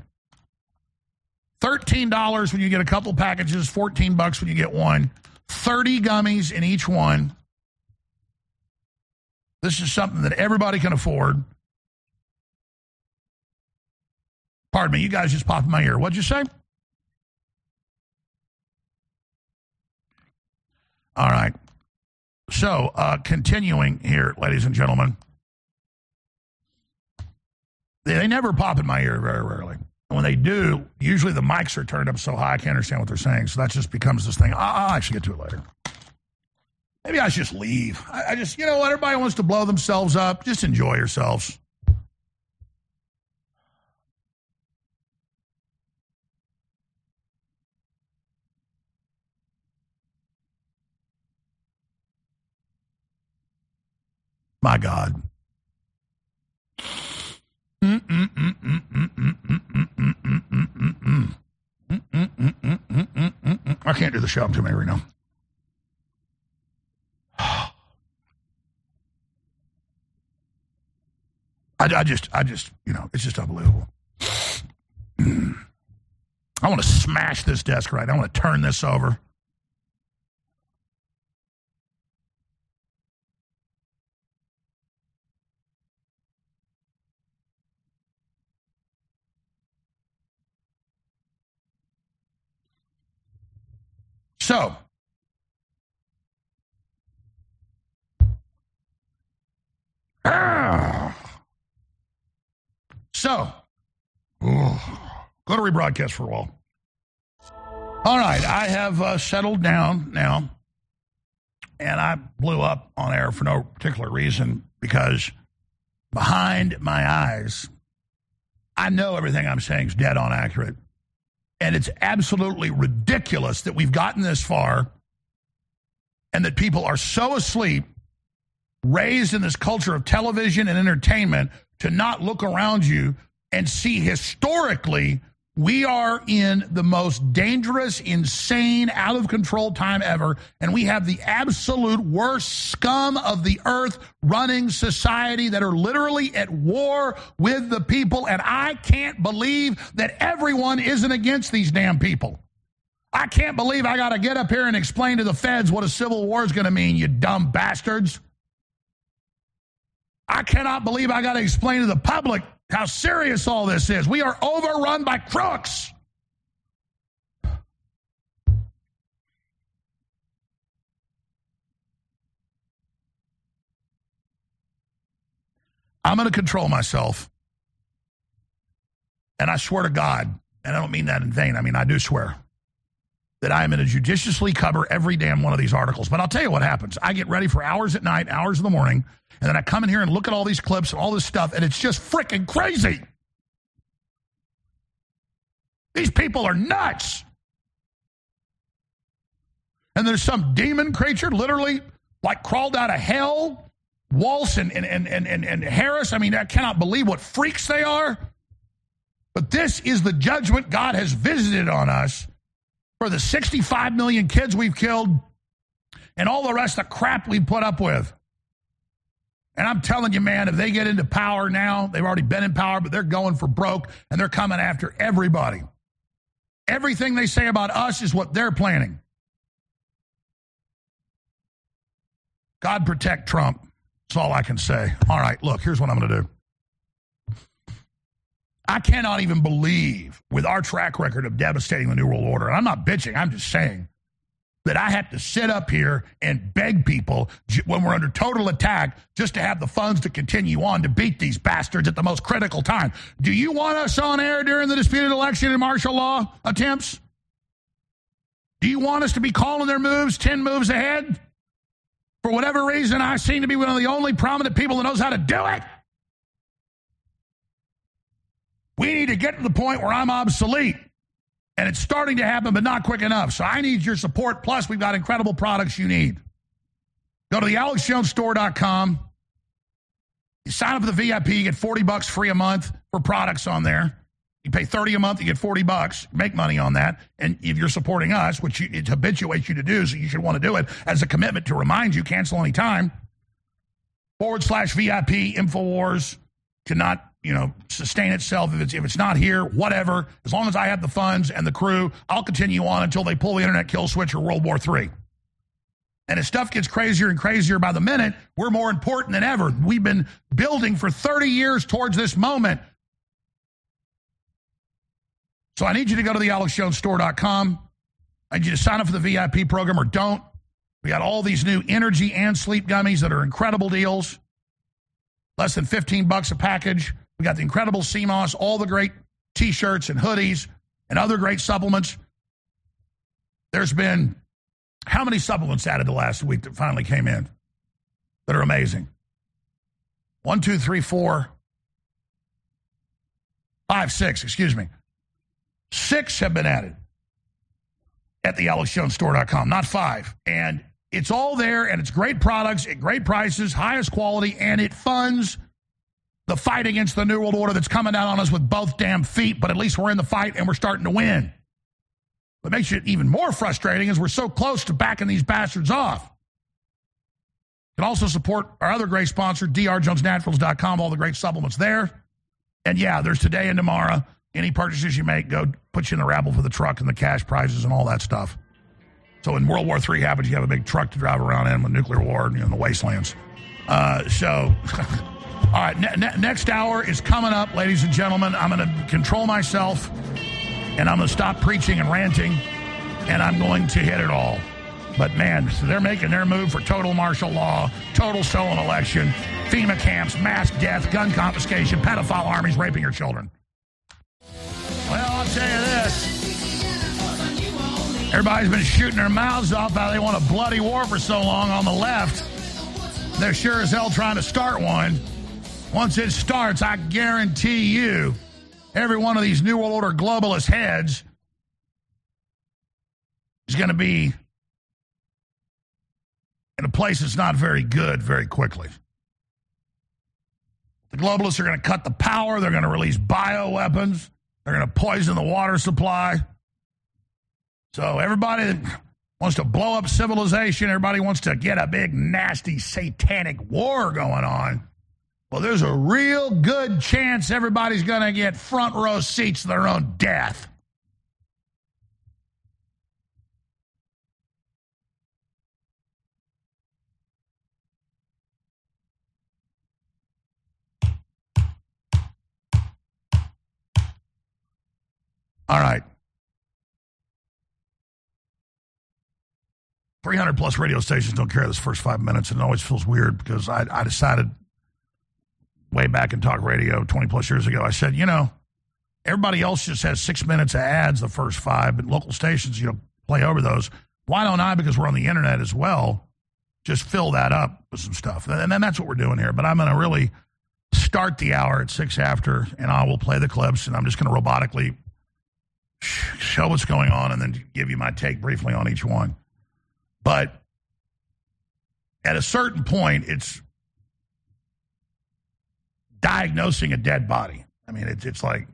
$13 when you get a couple packages, $14 when you get one. 30 gummies in each one. This is something that everybody can afford. Pardon me, you guys just popped in my ear. What'd you say? All right. So, continuing here, ladies and gentlemen. They never pop in my ear, very rarely. And when they do, usually the mics are turned up so high I can't understand what they're saying. So that just becomes this thing. I'll actually get to it later. Maybe I should just leave. I just, you know what? Everybody wants to blow themselves up. Just enjoy yourselves. My God. I can't do the show. I'm too angry now. I just, you know, it's just unbelievable. I want to smash this desk right now. I want to turn this over. So, go to rebroadcast for a while. All right, I have settled down now, and I blew up on air for no particular reason because behind my eyes, I know everything I'm saying is dead on accurate. And it's absolutely ridiculous that we've gotten this far and that people are so asleep, raised in this culture of television and entertainment, to not look around you and see historically we are in the most dangerous, insane, out-of-control time ever, and we have the absolute worst scum of the earth running society that are literally at war with the people, and I can't believe that everyone isn't against these damn people. I can't believe I got to get up here and explain to the feds what a civil war is going to mean, you dumb bastards. I cannot believe I got to explain to the public how serious all this is. We are overrun by crooks. I'm going to control myself. And I swear to God, and I don't mean that in vain, I mean I do swear, that I am going to judiciously cover every damn one of these articles. But I'll tell you what happens. I get ready for hours at night, hours in the morning, and then I come in here and look at all these clips and all this stuff, and it's just freaking crazy. These people are nuts. And there's some demon creature literally like crawled out of hell. Walsh and Harris, I mean, I cannot believe what freaks they are. But this is the judgment God has visited on us for the 65 million kids we've killed and all the rest of the crap we put up with. And I'm telling you, man, if they get into power now, they've already been in power, but they're going for broke, and they're coming after everybody. Everything they say about us is what they're planning. God protect Trump. That's all I can say. All right, look, here's what I'm going to do. I cannot even believe, with our track record of devastating the New World Order, and I'm not bitching, I'm just saying, that I have to sit up here and beg people when we're under total attack just to have the funds to continue on to beat these bastards at the most critical time. Do you want us on air during the disputed election and martial law attempts? Do you want us to be calling their moves 10 moves ahead? For whatever reason, I seem to be one of the only prominent people that knows how to do it. We need to get to the point where I'm obsolete. And it's starting to happen, but not quick enough. So I need your support. Plus, we've got incredible products you need. Go to the AlexJonesStore.com. You sign up for the VIP, you get $40 free a month for products on there. You pay $30 a month, you get $40. Make money on that. And if you're supporting us, which it habituates you to do, so you should want to do it as a commitment to remind you, cancel any time. /VIP, InfoWars cannot sustain itself if it's not here, whatever. As long as I have the funds and the crew, I'll continue on until they pull the internet kill switch or World War III. And as stuff gets crazier and crazier by the minute, we're more important than ever. We've been building for 30 years towards this moment. So I need you to go to the AlexJonesStore.com. I need you to sign up for the VIP program or don't. We got all these new energy and sleep gummies that are incredible deals. Less than $15 a package. We got the incredible CMOS, all the great T-shirts and hoodies and other great supplements. There's been how many supplements added the last week that finally came in that are amazing? 1, 2, 3, 4, 5, 6, excuse me. 6 have been added at the AlexJonesStore.com, not 5. And it's all there, and it's great products at great prices, highest quality, and it funds the fight against the New World Order that's coming down on us with both damn feet, but at least we're in the fight and we're starting to win. What makes it even more frustrating is we're so close to backing these bastards off. You can also support our other great sponsor, drjonesnaturals.com, all the great supplements there. And yeah, there's today and tomorrow. Any purchases you make, go put you in the raffle for the truck and the cash prizes and all that stuff. So when World War III happens, you have a big truck to drive around in with nuclear war in the wastelands. All right, next hour is coming up, ladies and gentlemen. I'm going to control myself, and I'm going to stop preaching and ranting, and I'm going to hit it all. But, man, so they're making their move for total martial law, total stolen election, FEMA camps, mass death, gun confiscation, pedophile armies raping your children. Well, I'll tell you this. Everybody's been shooting their mouths off how they want a bloody war for so long on the left. They're sure as hell trying to start one. Once it starts, I guarantee you, every one of these New World Order globalist heads is going to be in a place that's not very good very quickly. The globalists are going to cut the power. They're going to release bioweapons. They're going to poison the water supply. So everybody that wants to blow up civilization, everybody wants to get a big, nasty, satanic war going on. Well, there's a real good chance everybody's going to get front row seats to their own death. All right. 300 plus radio stations don't carry this first 5 minutes, and it always feels weird because I decided way back in talk radio 20 plus years ago, I said, everybody else just has 6 minutes of ads the first 5, but local stations, play over those. Why don't I, because we're on the internet as well, just fill that up with some stuff? And then that's what we're doing here. But I'm going to really start the hour at 6 after, and I will play the clips, and I'm just going to robotically show what's going on and then give you my take briefly on each one. But at a certain point, it's diagnosing a dead body. I mean, it's like,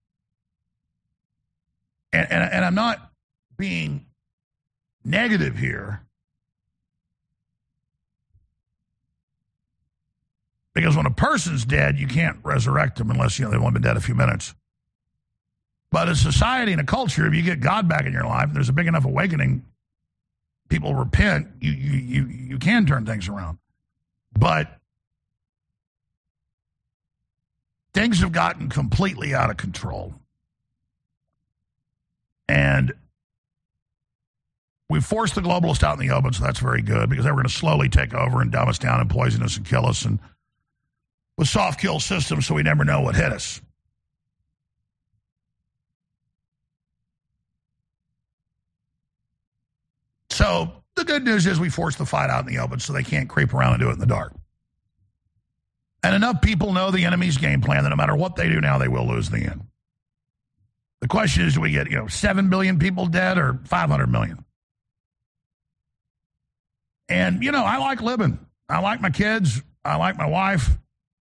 and I'm not being negative here, because when a person's dead, you can't resurrect them unless they've only been dead a few minutes. But a society and a culture, if you get God back in your life, there's a big enough awakening, people repent, you can turn things around. But things have gotten completely out of control. And we forced the globalists out in the open, so that's very good, because they were going to slowly take over and dumb us down and poison us and kill us, and with soft kill systems, so we never know what hit us. So the good news is we forced the fight out in the open so they can't creep around and do it in the dark. And enough people know the enemy's game plan that no matter what they do now, they will lose in the end. The question is, do we get 7 billion people dead or 500 million? And, I like living. I like my kids. I like my wife.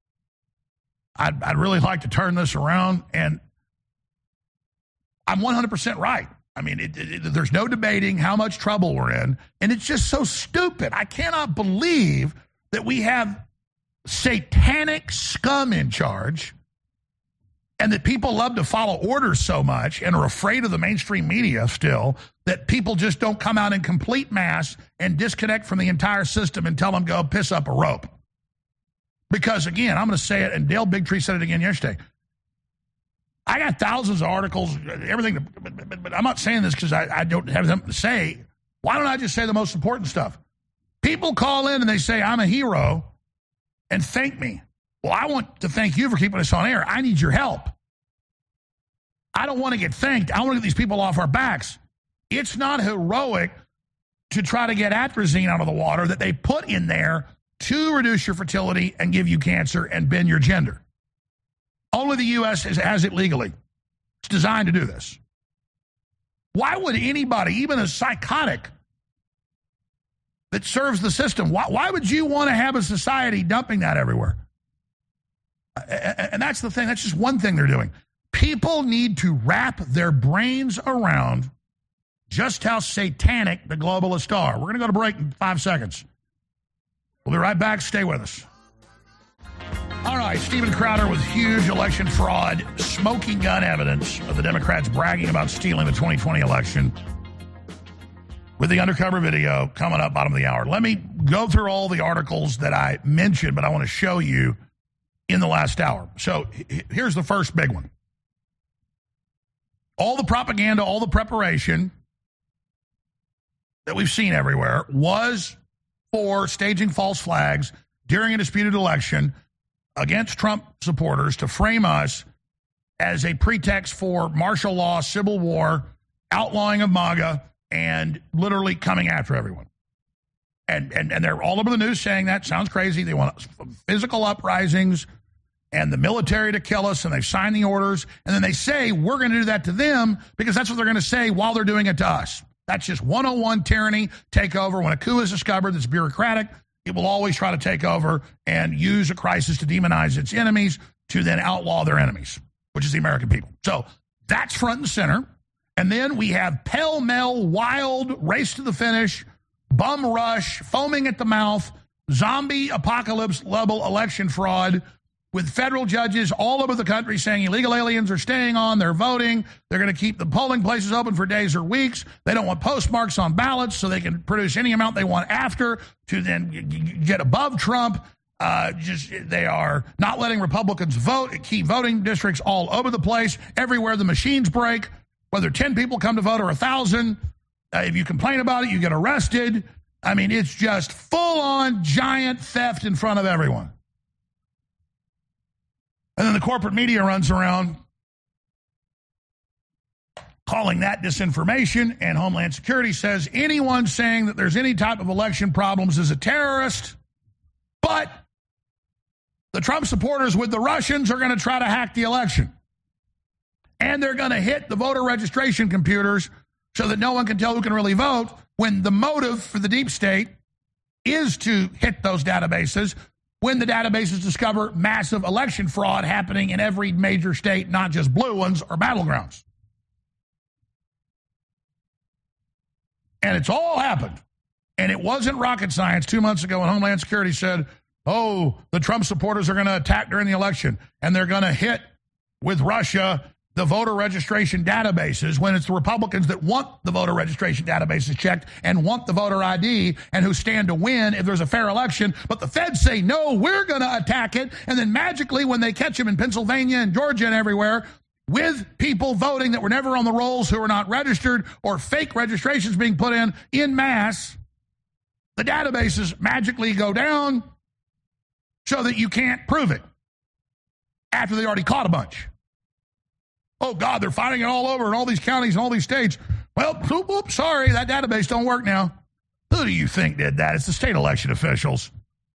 I'd really like to turn this around, and I'm 100% right. I mean, there's no debating how much trouble we're in, and it's just so stupid. I cannot believe that we have satanic scum in charge, and that people love to follow orders so much and are afraid of the mainstream media still, that people just don't come out in complete mass and disconnect from the entire system and tell them go piss up a rope. Because, again, I'm going to say it, and Dale Bigtree said it again yesterday. I got thousands of articles, everything, but I'm not saying this because I don't have something to say. Why don't I just say the most important stuff? People call in and they say, I'm a hero, and thank me. Well, I want to thank you for keeping us on air. I need your help. I don't want to get thanked. I want to get these people off our backs. It's not heroic to try to get atrazine out of the water that they put in there to reduce your fertility and give you cancer and bend your gender. Only the U.S. has it legally. It's designed to do this. Why would anybody, even a psychotic that serves the system, why would you want to have a society dumping that everywhere? And that's the thing. That's just one thing they're doing. People need to wrap their brains around just how satanic the globalists are. We're going to go to break in 5 seconds. We'll be right back. Stay with us. All right, Steven Crowder with huge election fraud, smoking gun evidence of the Democrats bragging about stealing the 2020 election with the undercover video coming up bottom of the hour. Let me go through all the articles that I mentioned, but I want to show you in the last hour. So here's the first big one. All the propaganda, all the preparation that we've seen everywhere was for staging false flags during a disputed election against Trump supporters to frame us as a pretext for martial law, civil war, outlawing of MAGA, and literally coming after everyone. And they're all over the news saying that. Sounds crazy. They want physical uprisings and the military to kill us, and they've signed the orders. And then they say we're going to do that to them because that's what they're going to say while they're doing it to us. That's just 101 tyranny, takeover. When a coup is discovered that's bureaucratic, it will always try to take over and use a crisis to demonize its enemies to then outlaw their enemies, which is the American people. So that's front and center. And then we have pell-mell, wild, race to the finish, bum rush, foaming at the mouth, zombie apocalypse level election fraud with federal judges all over the country saying illegal aliens are staying on, they're voting, they're going to keep the polling places open for days or weeks, they don't want postmarks on ballots so they can produce any amount they want after to then get above Trump. They are not letting Republicans vote at key voting districts all over the place, everywhere the machines break, whether 10 people come to vote or 1,000. If you complain about it, you get arrested. I mean, it's just full-on giant theft in front of everyone. And then the corporate media runs around calling that disinformation, and Homeland Security says anyone saying that there's any type of election problems is a terrorist, but the Trump supporters with the Russians are going to try to hack the election. And they're going to hit the voter registration computers so that no one can tell who can really vote, when the motive for the deep state is to hit those databases when the databases discover massive election fraud happening in every major state, not just blue ones or battlegrounds. And it's all happened. And it wasn't rocket science 2 months ago when Homeland Security said, oh, the Trump supporters are going to attack during the election, and they're going to hit with Russia the voter registration databases when it's the Republicans that want the voter registration databases checked and want the voter ID and who stand to win if there's a fair election. But the feds say, no, we're going to attack it. And then magically when they catch them in Pennsylvania and Georgia and everywhere with people voting that were never on the rolls who are not registered or fake registrations being put in mass, the databases magically go down so that you can't prove it after they already caught a bunch. Oh, God, they're finding it all over in all these counties and all these states. Well, whoop, sorry, that database don't work now. Who do you think did that? It's the state election officials.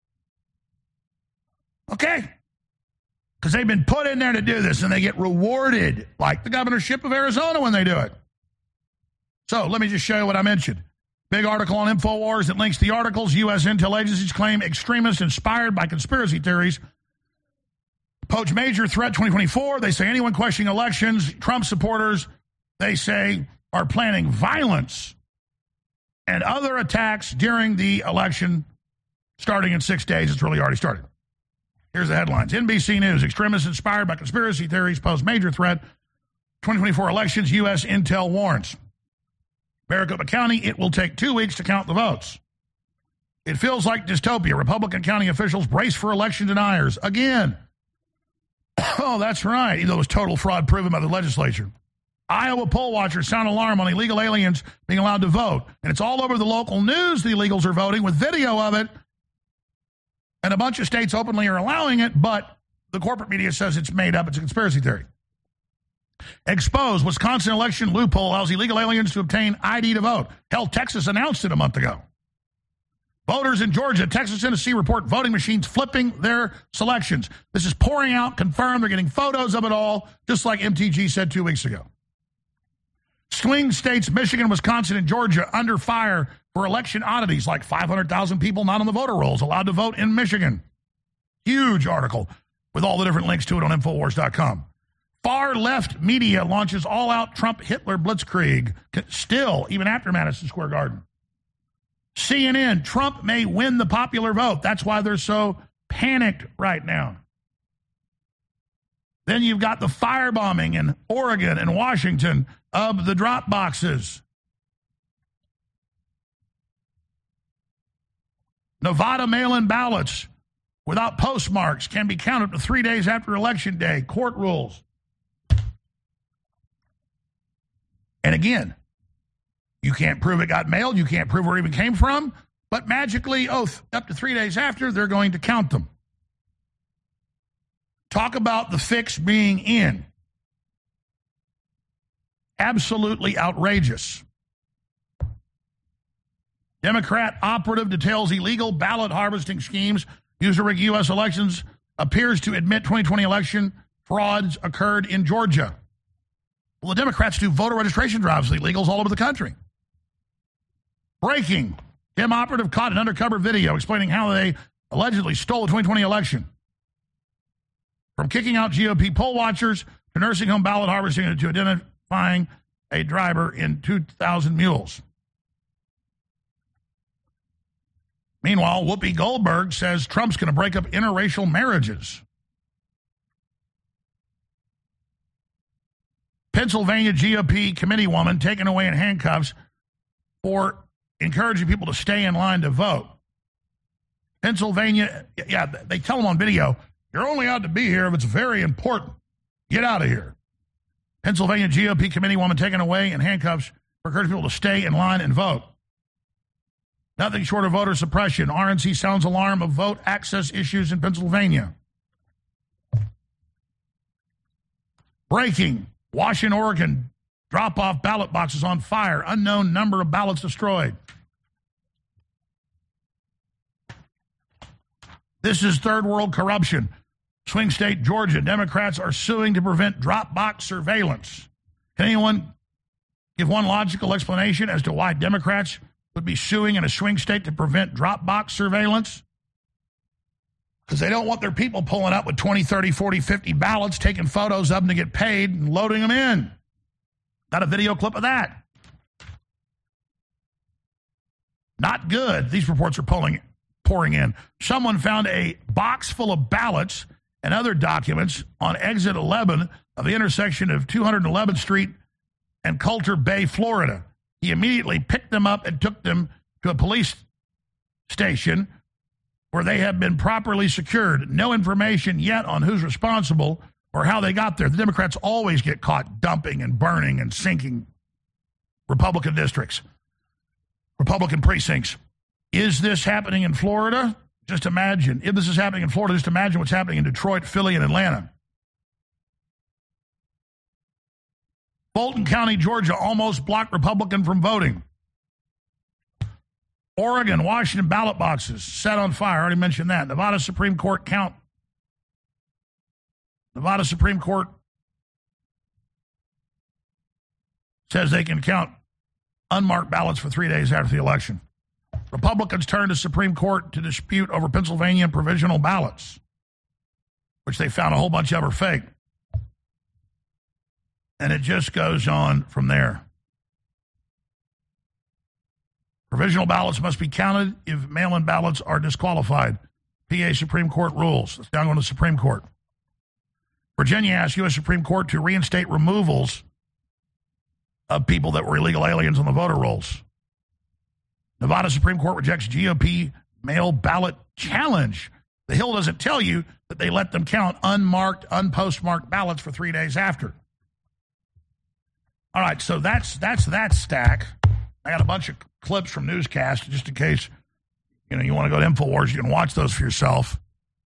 Okay? Because they've been put in there to do this, and they get rewarded, like the governorship of Arizona when they do it. So let me just show you what I mentioned. Big article on InfoWars that links the articles. U.S. intel agencies claim extremists inspired by conspiracy theories pose major threat 2024. They say anyone questioning elections, Trump supporters, they say, are planning violence and other attacks during the election starting in 6 days. It's really already started. Here's the headlines. NBC News, extremists inspired by conspiracy theories pose major threat. 2024 elections, U.S. intel warns. Maricopa County, it will take 2 weeks to count the votes. It feels like dystopia. Republican county officials brace for election deniers. Again. Oh, that's right. Even though it was total fraud proven by the legislature. Iowa poll watchers sound alarm on illegal aliens being allowed to vote. And it's all over the local news the illegals are voting with video of it. And a bunch of states openly are allowing it, but the corporate media says it's made up. It's a conspiracy theory. Exposed. Wisconsin election loophole allows illegal aliens to obtain ID to vote. Hell, Texas announced it a month ago. Voters in Georgia, Texas, Tennessee report voting machines flipping their selections. This is pouring out, confirmed. They're getting photos of it all, just like MTG said 2 weeks ago. Swing states, Michigan, Wisconsin, and Georgia under fire for election oddities, like 500,000 people not on the voter rolls allowed to vote in Michigan. Huge article with all the different links to it on Infowars.com. Far left media launches all-out Trump-Hitler blitzkrieg, still, even after Madison Square Garden. CNN, Trump may win the popular vote. That's why they're so panicked right now. Then you've got the firebombing in Oregon and Washington of the drop boxes. Nevada mail-in ballots without postmarks can be counted to 3 days after Election Day. Court rules. And again, you can't prove it got mailed. You can't prove where it even came from. But magically, up to 3 days after, they're going to count them. Talk about the fix being in. Absolutely outrageous. Democrat operative details illegal ballot harvesting schemes used to rig U.S. elections, appears to admit 2020 election frauds occurred in Georgia. Well, the Democrats do voter registration drives with illegals all over the country. Breaking. Dem operative caught an undercover video explaining how they allegedly stole the 2020 election. From kicking out GOP poll watchers to nursing home ballot harvesting to identifying a driver in 2,000 mules. Meanwhile, Whoopi Goldberg says Trump's going to break up interracial marriages. Pennsylvania GOP committee woman taken away in handcuffs for encouraging people to stay in line to vote. Pennsylvania, they tell them on video, you're only allowed to be here if it's very important. Get out of here. Pennsylvania GOP committee woman taken away in handcuffs for encouraging people to stay in line and vote. Nothing short of voter suppression. RNC sounds alarm of vote access issues in Pennsylvania. Breaking. Washington, Oregon, drop-off ballot boxes on fire. Unknown number of ballots destroyed. This is third world corruption. Swing state Georgia, Democrats are suing to prevent drop box surveillance. Can anyone give one logical explanation as to why Democrats would be suing in a swing state to prevent drop box surveillance? Because they don't want their people pulling up with 20, 30, 40, 50 ballots, taking photos of them to get paid and loading them in. Got a video clip of that. Not good. These reports are pouring in. Someone found a box full of ballots and other documents on exit 11 of the intersection of 211th Street and Coulter Bay, Florida. He immediately picked them up and took them to a police station where they have been properly secured. No information yet on who's responsible or how they got there. The Democrats always get caught dumping and burning and sinking Republican districts, Republican precincts. Is this happening in Florida? Just imagine. If this is happening in Florida, just imagine what's happening in Detroit, Philly, and Atlanta. Fulton County, Georgia, almost blocked Republican from voting. Oregon, Washington ballot boxes set on fire. I already mentioned that. Nevada Supreme Court says they can count unmarked ballots for 3 days after the election. Republicans turned to Supreme Court to dispute over Pennsylvania provisional ballots, which they found a whole bunch of are fake. And it just goes on from there. Provisional ballots must be counted if mail-in ballots are disqualified. PA Supreme Court rules. It's now going to the Supreme Court. Virginia asked U.S. Supreme Court to reinstate removals of people that were illegal aliens on the voter rolls. Nevada Supreme Court rejects GOP mail ballot challenge. The Hill doesn't tell you that they let them count unmarked, unpostmarked ballots for 3 days after. All right, so that's that stack. I got a bunch of clips from newscasts just in case you want to go to InfoWars. You can watch those for yourself.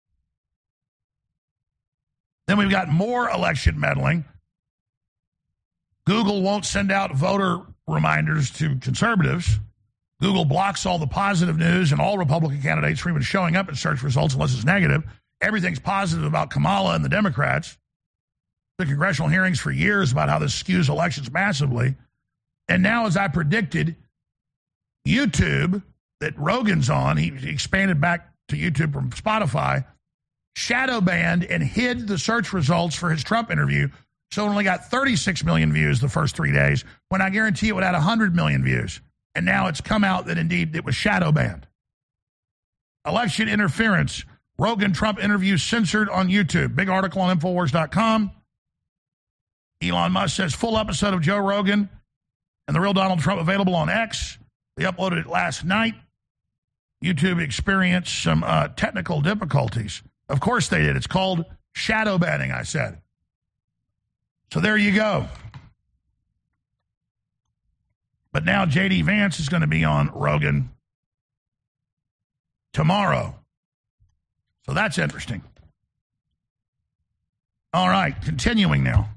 Then we've got more election meddling. Google won't send out voter reminders to conservatives. Google blocks all the positive news and all Republican candidates from even showing up in search results unless it's negative. Everything's positive about Kamala and the Democrats. The congressional hearings for years about how this skews elections massively. And now, as I predicted, YouTube, that Rogan's on, he expanded back to YouTube from Spotify, shadow banned and hid the search results for his Trump interview, so it only got 36 million views the first 3 days, when I guarantee it would add 100 million views. And now it's come out that indeed it was shadow banned. Election interference. Rogan-Trump interview censored on YouTube. Big article on Infowars.com. Elon Musk says full episode of Joe Rogan and the real Donald Trump available on X. They uploaded it last night. YouTube experienced some technical difficulties. Of course they did. It's called shadow banning, I said. So there you go. But now J.D. Vance is going to be on Rogan tomorrow. So that's interesting. All right, continuing now.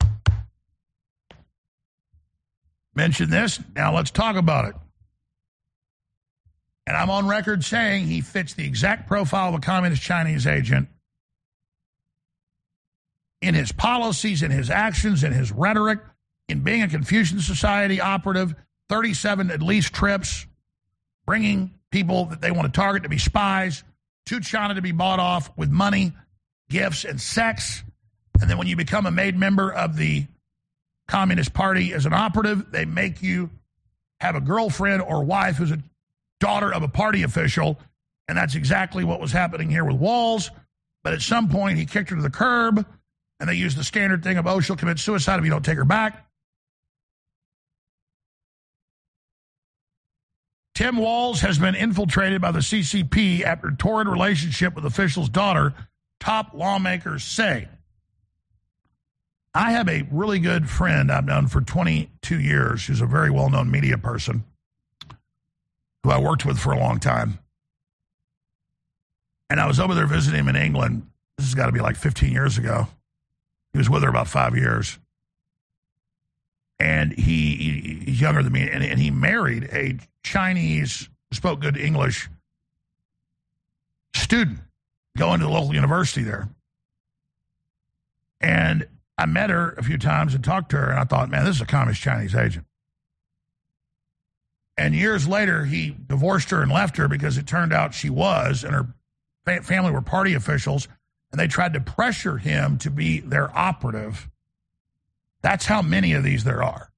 Mentioned this. Now let's talk about it. And I'm on record saying he fits the exact profile of a communist Chinese agent in his policies, in his actions, in his rhetoric, in being a Confucian Society operative, 37 at least trips, bringing people that they want to target to be spies to China to be bought off with money, gifts, and sex. And then when you become a made member of the Communist Party as an operative, they make you have a girlfriend or wife who's a daughter of a party official. And that's exactly what was happening here with Walls. But at some point, he kicked her to the curb, and they used the standard thing of, oh, she'll commit suicide if you don't take her back. Tim Walz has been infiltrated by the CCP after torrid relationship with official's daughter, top lawmakers say. I have a really good friend I've known for 22 years who's a very well-known media person who I worked with for a long time. And I was over there visiting him in England. This has got to be like 15 years ago. He was with her about 5 years. And he's younger than me, and he married a Chinese, spoke good English student going to the local university there. And I met her a few times and talked to her, and I thought, man, this is a communist Chinese agent. And years later, he divorced her and left her because it turned out she was, and her family were party officials, and they tried to pressure him to be their operative. That's how many of these there are.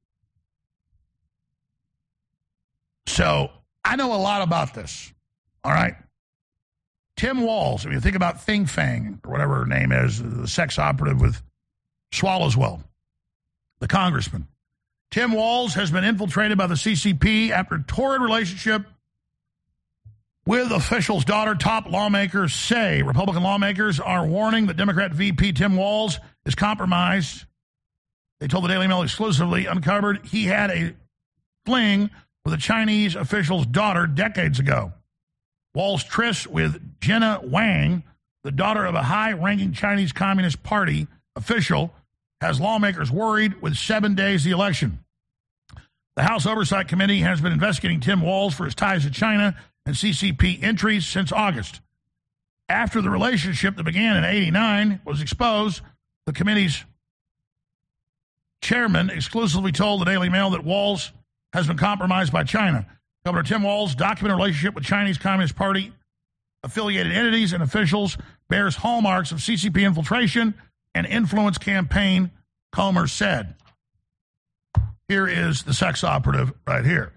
So I know a lot about this, all right? Tim Walz, if you think about Fing Fang, or whatever her name is, the sex operative with swallows well. The congressman. Tim Walz has been infiltrated by the CCP after a torrid relationship with officials' daughter. Top lawmakers say Republican lawmakers are warning that Democrat VP Tim Walz is compromised. They told the Daily Mail exclusively, uncovered he had a fling with a Chinese official's daughter decades ago. Walz tryst with Jenna Wang, the daughter of a high-ranking Chinese Communist Party official, has lawmakers worried with 7 days the election. The House Oversight Committee has been investigating Tim Walz for his ties to China and CCP entries since August. After the relationship that began in 1989 was exposed, the committee's chairman exclusively told the Daily Mail that Walz has been compromised by China. Governor Tim Walz's documented relationship with Chinese Communist Party affiliated entities and officials bears hallmarks of CCP infiltration and influence campaign, Comer said. Here is the sex operative right here.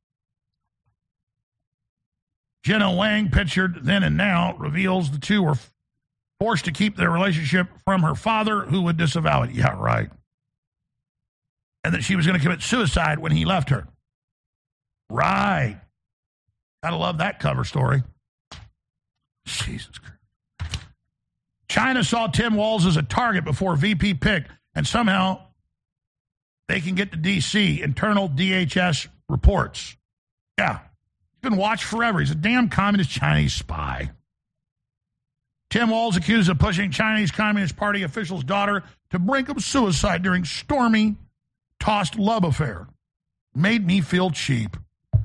Jenna Wang, pictured then and now, reveals the two were forced to keep their relationship from her father, who would disavow it. Yeah, right. And that she was going to commit suicide when he left her. Right. Gotta love that cover story. Jesus Christ. China saw Tim Walz as a target before VP picked, and somehow they can get to D.C. Internal DHS reports. Yeah. He's been watched forever. He's a damn communist Chinese spy. Tim Walz accused of pushing Chinese Communist Party official's daughter to brink of suicide during stormy, tossed love affair. Made me feel cheap.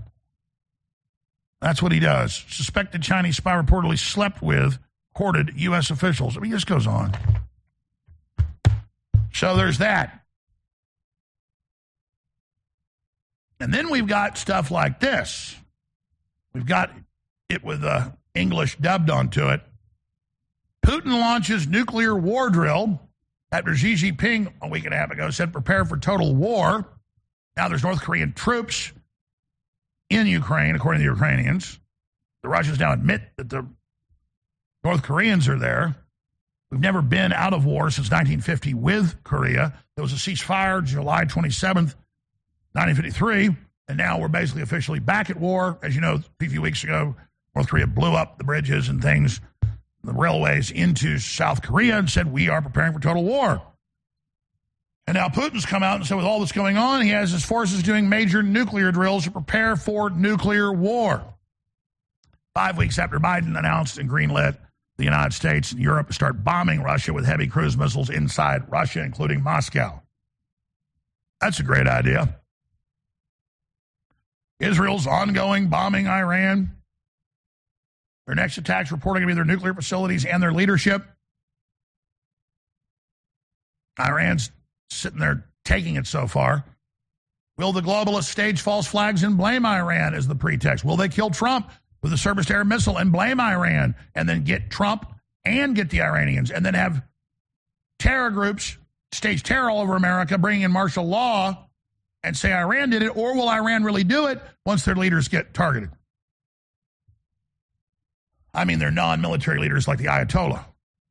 That's what he does. Suspected Chinese spy reportedly slept with courted U.S. officials. I mean, this goes on. So there's that. And then we've got stuff like this. We've got it with English dubbed onto it. Putin launches nuclear war drill after Xi Jinping a week and a half ago said prepare for total war. Now there's North Korean troops in Ukraine, according to the Ukrainians. The Russians now admit that the North Koreans are there. We've never been out of war since 1950 with Korea. There was a ceasefire July 27th, 1953, and now we're basically officially back at war. As you know, a few weeks ago, North Korea blew up the bridges and things, the railways into South Korea, and said, we are preparing for total war. And now Putin's come out and said with all that's going on, he has his forces doing major nuclear drills to prepare for nuclear war. 5 weeks after Biden announced and greenlit the United States and Europe to start bombing Russia with heavy cruise missiles inside Russia, including Moscow. That's a great idea. Israel's ongoing bombing Iran. Their next attack's reporting to be their nuclear facilities and their leadership. Iran's sitting there taking it so far. Will the globalists stage false flags and blame Iran as the pretext? Will they kill Trump with a surface-to-air missile and blame Iran and then get Trump and get the Iranians and then have terror groups stage terror all over America, bringing in martial law and say Iran did it? Or will Iran really do it once their leaders get targeted? I mean, they're non-military leaders like the Ayatollah.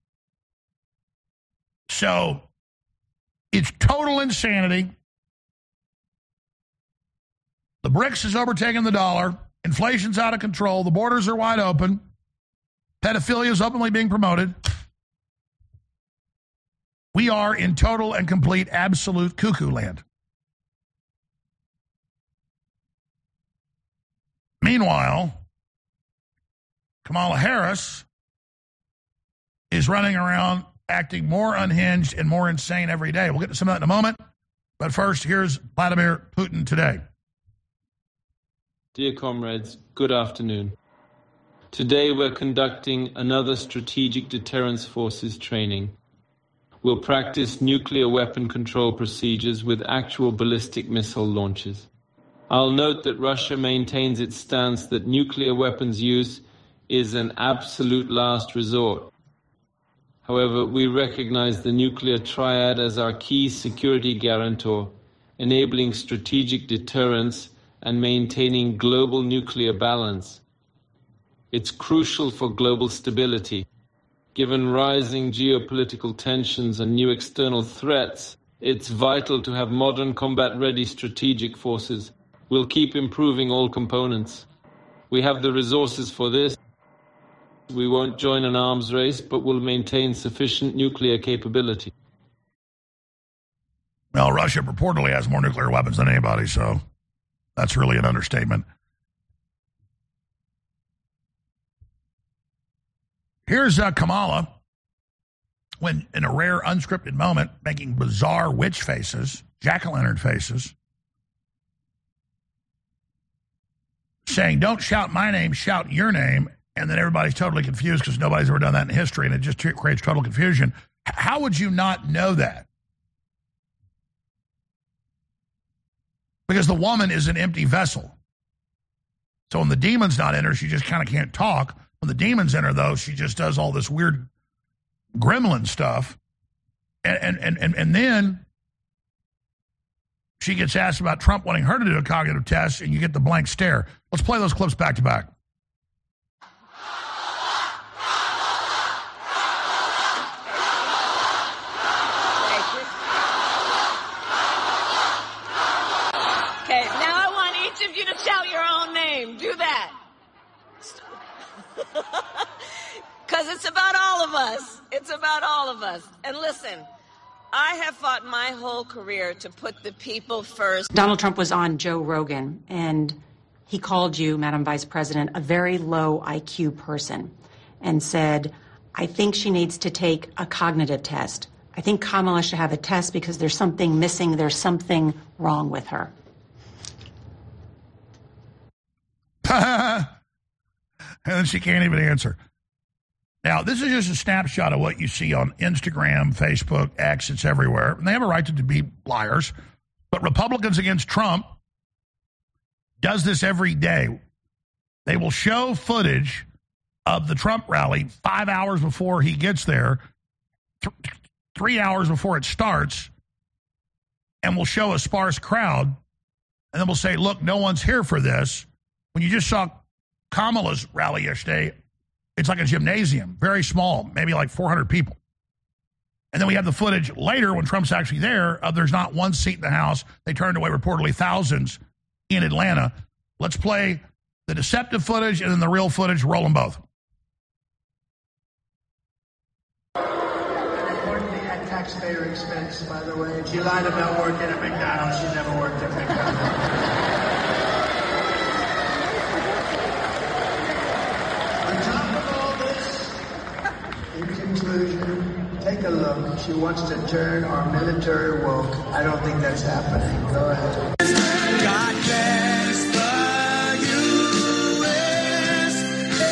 So it's total insanity. The BRICS is overtaking the dollar. Inflation's out of control. The borders are wide open. Pedophilia is openly being promoted. We are in total and complete absolute cuckoo land. Meanwhile, Kamala Harris is running around acting more unhinged and more insane every day. We'll get to some of that in a moment. But first, here's Vladimir Putin today. Dear comrades, good afternoon. Today we're conducting another Strategic Deterrence Forces training. We'll practice nuclear weapon control procedures with actual ballistic missile launches. I'll note that Russia maintains its stance that nuclear weapons use is an absolute last resort. However, we recognize the nuclear triad as our key security guarantor, enabling strategic deterrence and maintaining global nuclear balance. It's crucial for global stability. Given rising geopolitical tensions and new external threats, it's vital to have modern combat-ready strategic forces. We'll keep improving all components. We have the resources for this. We won't join an arms race, but will maintain sufficient nuclear capability. Well, Russia reportedly has more nuclear weapons than anybody, so that's really an understatement. Here's Kamala, when in a rare unscripted moment, making bizarre witch faces, jack-o'-lantern faces, saying, don't shout my name, shout your name, and then everybody's totally confused because nobody's ever done that in history, and it just creates total confusion. How would you not know that? Because the woman is an empty vessel. So when the demon's not in her, she just kind of can't talk. When the demon's in her, though, she just does all this weird gremlin stuff. And then she gets asked about Trump wanting her to do a cognitive test, and you get the blank stare. Let's play those clips back to back. Okay, now I want each of you to shout your own name. Do that. Because it's about all of us. It's about all of us. And listen, I have fought my whole career to put the people first. Donald Trump was on Joe Rogan, and he called you, Madam Vice President, a very low IQ person, and said, I think she needs to take a cognitive test. I think Kamala should have a test because there's something missing. There's something wrong with her. And then she can't even answer. Now, this is just a snapshot of what you see on Instagram, Facebook, X. It's everywhere. And they have a right to be liars. But Republicans against Trump does this every day. They will show footage of the Trump rally 5 hours before he gets there, 3 hours before it starts, and will show a sparse crowd. And then we'll say, look, no one's here for this. When you just saw Kamala's rally yesterday, it's like a gymnasium, very small, maybe like 400 people. And then we have the footage later when Trump's actually there. There's not one seat in the House. They turned away reportedly thousands in Atlanta. Let's play the deceptive footage and then the real footage. Roll them both. At taxpayer expense, by the way. She lied about working at McDonald's. She never worked at McDonald's. In conclusion, take a look. She wants to turn our military woke. I don't think that's happening. Go ahead. God bless the USA.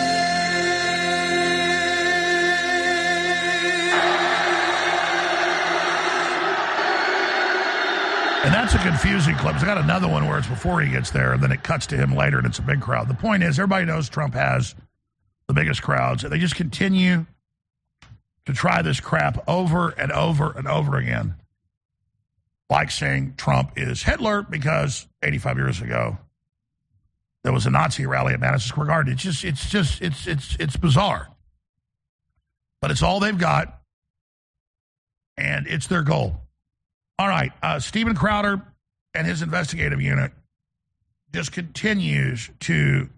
And that's a confusing clip. I got another one where it's before he gets there, and then it cuts to him later, and it's a big crowd. The point is, everybody knows Trump has the biggest crowds, and they just continue to try this crap over and over and over again. Like saying Trump is Hitler because 85 years ago there was a Nazi rally at Madison Square Garden. It's bizarre. But it's all they've got, and it's their goal. All right, Steven Crowder and his investigative unit just continues to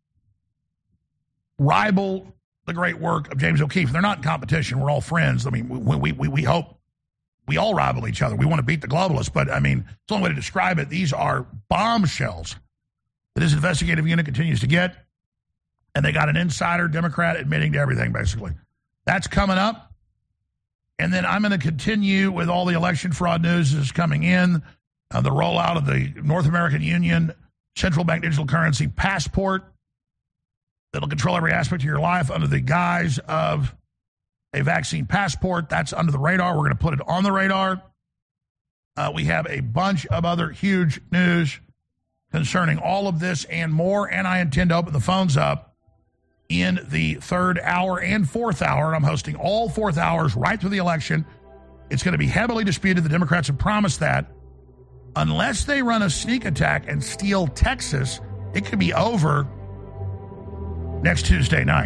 rival the great work of James O'Keefe. They're not in competition. We're all friends. I mean, we hope we all rival each other. We want to beat the globalists, but I mean, it's the only way to describe it. These are bombshells that his investigative unit continues to get, and they got an insider Democrat admitting to everything, basically. That's coming up, and then I'm going to continue with all the election fraud news that's coming in, the rollout of the North American Union Central Bank Digital Currency Passport, that'll control every aspect of your life under the guise of a vaccine passport. That's under the radar. We're going to put it on the radar. We have a bunch of other huge news concerning all of this and more, and I intend to open the phones up in the third hour and fourth hour. I'm hosting all fourth hours right through the election. It's going to be heavily disputed. The Democrats have promised that unless they run a sneak attack and steal Texas, it could be over next Tuesday night.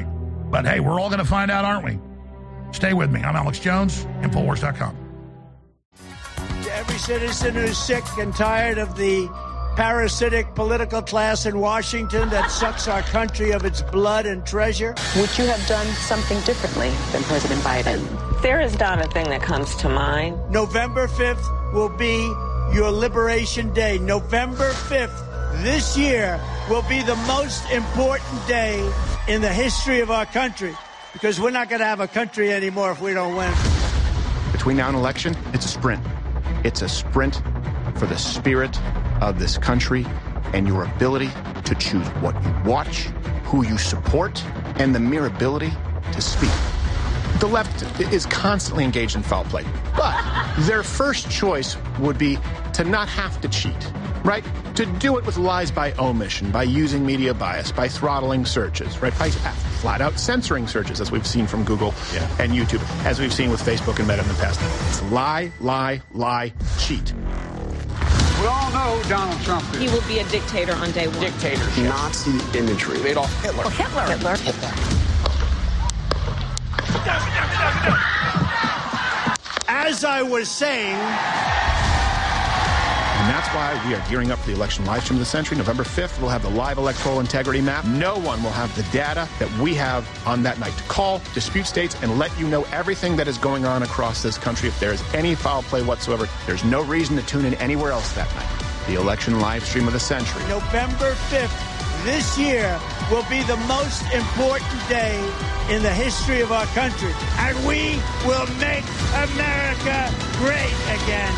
But hey, we're all going to find out, aren't we? Stay with me. I'm Alex Jones, Infowars.com. To every citizen who's sick and tired of the parasitic political class in Washington that sucks our country of its blood and treasure. Would you have done something differently than President Biden? There is not a thing that comes to mind. November 5th will be your Liberation Day. November 5th this year will be the most important day in the history of our country, because we're not going to have a country anymore if we don't win. Between now and election, it's a sprint. It's a sprint for the spirit of this country and your ability to choose what you watch, who you support, and the mere ability to speak. The left is constantly engaged in foul play, but their first choice would be to not have to cheat, right? To do it with lies by omission, by using media bias, by throttling searches, right? By flat out censoring searches, as we've seen from Google and YouTube, as we've seen with Facebook and Meta in the past. It's lie, lie, lie, cheat. We all know who Donald Trump is. He will be a dictator on day one. Dictatorship. Nazi imagery. Adolf Hitler. Hitler. As I was saying, and that's why we are gearing up for the election live stream of the century. November 5th, we'll have the live electoral integrity map. No one will have the data that we have on that night to call, dispute states, and let you know everything that is going on across this country. If there is any foul play whatsoever, there's no reason to tune in anywhere else that night. The election live stream of the century. November 5th this year will be the most important day in the history of our country. And we will make America great again.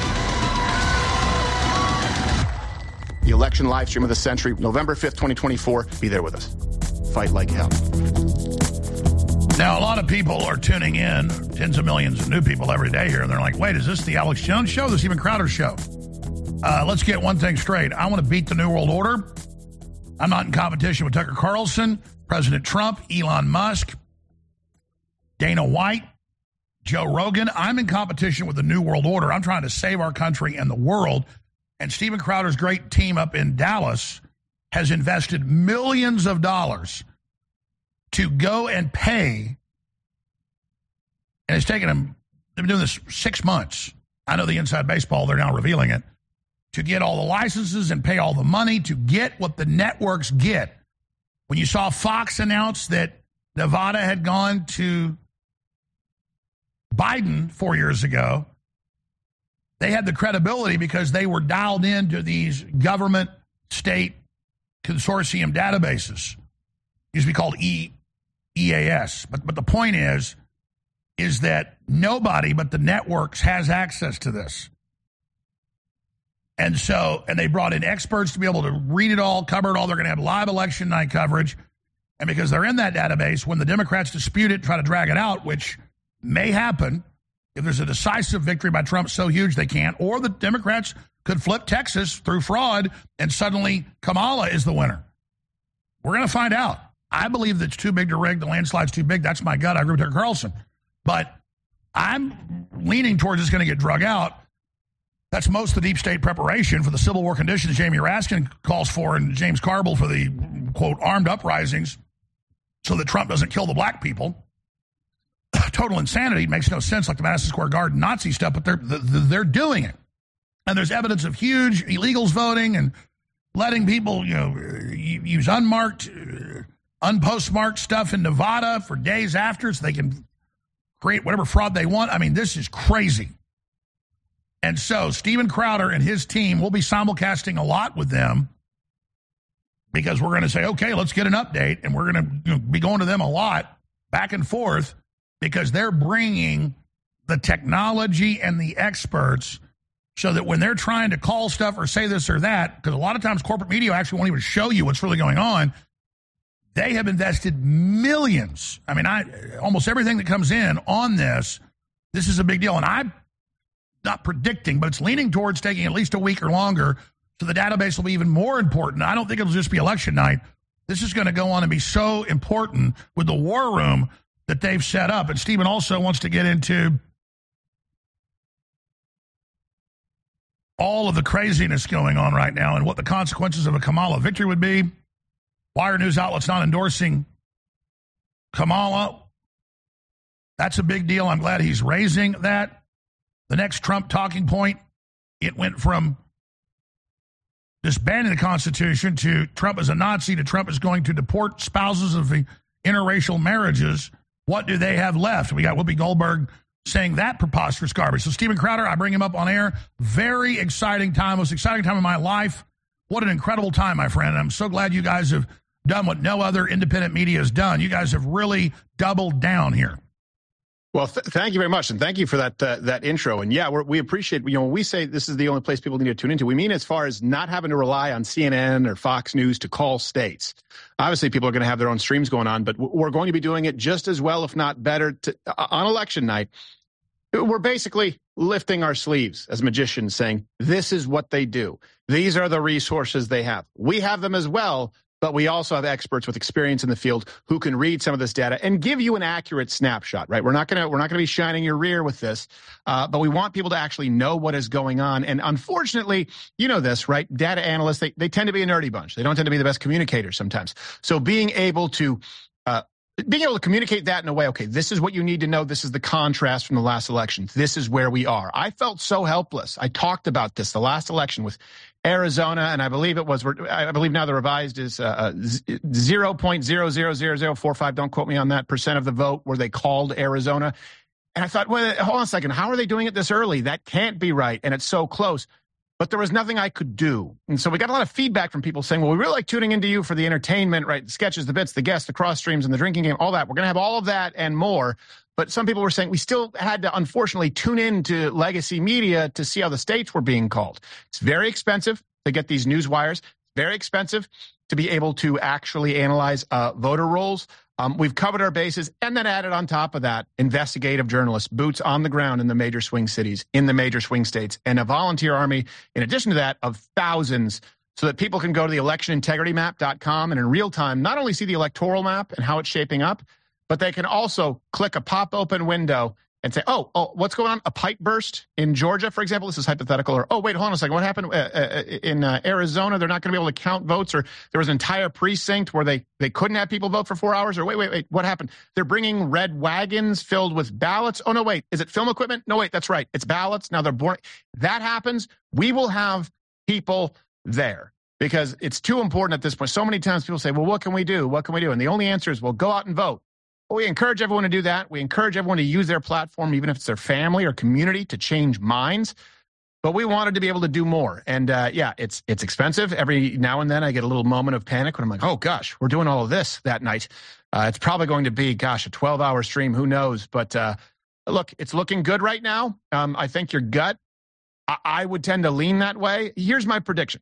The election live stream of the century, November 5th, 2024. Be there with us. Fight like hell. Now, a lot of people are tuning in, tens of millions of new people every day here, and they're like, wait, is this the Alex Jones show? The Steven Crowder show? Let's get one thing straight. I want to beat the New World Order. I'm not in competition with Tucker Carlson, President Trump, Elon Musk, Dana White, Joe Rogan. I'm in competition with the New World Order. I'm trying to save our country and the world. And Steven Crowder's great team up in Dallas has invested millions of dollars to go and pay. And it's taken them, they've been doing this 6 months. I know the inside baseball, they're now revealing it. To get all the licenses and pay all the money to get what the networks get. When you saw Fox announce that Nevada had gone to Biden 4 years ago, they had the credibility because they were dialed into these government state consortium databases. It used to be called EAS. But the point is that nobody but the networks has access to this. And they brought in experts to be able to read it all, cover it all. They're going to have live election night coverage. And because they're in that database, when the Democrats dispute it, try to drag it out, which may happen, if there's a decisive victory by Trump so huge they can't, or the Democrats could flip Texas through fraud and suddenly Kamala is the winner. We're going to find out. I believe that it's too big to rig. The landslide's too big. That's my gut. I agree with Tucker Carlson. But I'm leaning towards it's going to get drug out. That's most of the deep state preparation for the civil war conditions Jamie Raskin calls for and James Carville for the, quote, armed uprisings so that Trump doesn't kill the black people. Total insanity. It makes no sense, like the Madison Square Garden Nazi stuff, but they're doing it. And there's evidence of huge illegals voting and letting people, use unmarked, unpostmarked stuff in Nevada for days after so they can create whatever fraud they want. I mean, this is crazy. And so Steven Crowder and his team will be simulcasting a lot with them because we're going to say, okay, let's get an update. And we're going to be going to them a lot back and forth because they're bringing the technology and the experts so that when they're trying to call stuff or say this or that, because a lot of times corporate media actually won't even show you what's really going on, they have invested millions. I mean, almost everything that comes in on this is a big deal. And I'm not predicting, but it's leaning towards taking at least a week or longer, so the database will be even more important. I don't think it'll just be election night. This is going to go on and be so important with the war room that they've set up. And Stephen also wants to get into all of the craziness going on right now and what the consequences of a Kamala victory would be. Why are news outlets not endorsing Kamala, that's a big deal. I'm glad he's raising that. The next Trump talking point, it went from disbanding the Constitution to Trump is a Nazi to Trump is going to deport spouses of the interracial marriages. What do they have left? We got Whoopi Goldberg saying that preposterous garbage. So Steven Crowder, I bring him up on air. Very exciting time, most exciting time of my life. What an incredible time, my friend. I'm so glad you guys have done what no other independent media has done. You guys have really doubled down here. Well, thank you very much, and thank you for that intro. And yeah, we appreciate, when we say this is the only place people need to tune into, we mean as far as not having to rely on CNN or Fox News to call states. Obviously, people are going to have their own streams going on, but we're going to be doing it just as well, if not better, on election night. We're basically lifting our sleeves as magicians, saying this is what they do. These are the resources they have. We have them as well. But we also have experts with experience in the field who can read some of this data and give you an accurate snapshot, right? We're not going to be shining your rear with this, but we want people to actually know what is going on. And unfortunately, you know this, right? Data analysts, they tend to be a nerdy bunch. They don't tend to be the best communicators sometimes. So being able to communicate that in a way, okay, this is what you need to know. This is the contrast from the last election. This is where we are. I felt so helpless. I talked about this, the last election with Arizona, and I believe now the revised is 0.00045. Don't quote me on that % of the vote where they called Arizona. And I thought, well, hold on a second. How are they doing it this early? That can't be right. And it's so close. But there was nothing I could do. And so we got a lot of feedback from people saying, well, we really like tuning into you for the entertainment, right? The sketches, the bits, the guests, the cross streams, and the drinking game, all that. We're going to have all of that and more. But some people were saying we still had to, unfortunately, tune into legacy media to see how the states were being called. It's very expensive to get these news wires. Very expensive to be able to actually analyze voter rolls. We've covered our bases and then added on top of that investigative journalists, boots on the ground in the major swing cities, in the major swing states, and a volunteer army, in addition to that, of thousands, so that people can go to the electionintegritymap.com and in real time not only see the electoral map and how it's shaping up, but they can also click a pop-open window and say, oh, what's going on? A pipe burst in Georgia, for example. This is hypothetical. Or, oh, wait, hold on a second. What happened in Arizona? They're not going to be able to count votes. Or there was an entire precinct where they couldn't have people vote for 4 hours. Or wait, what happened? They're bringing red wagons filled with ballots. Oh, no, wait. Is it film equipment? No, wait, that's right. It's ballots. Now they're boring. That happens. We will have people there because it's too important at this point. So many times people say, well, what can we do? What can we do? And the only answer is, well, go out and vote. Well, we encourage everyone to do that. We encourage everyone to use their platform, even if it's their family or community, to change minds. But we wanted to be able to do more. And yeah, it's expensive. Every now and then I get a little moment of panic when I'm like, oh, gosh, we're doing all of this that night. It's probably going to be, a 12-hour stream. Who knows? But look, it's looking good right now. I think your gut, I would tend to lean that way. Here's my prediction.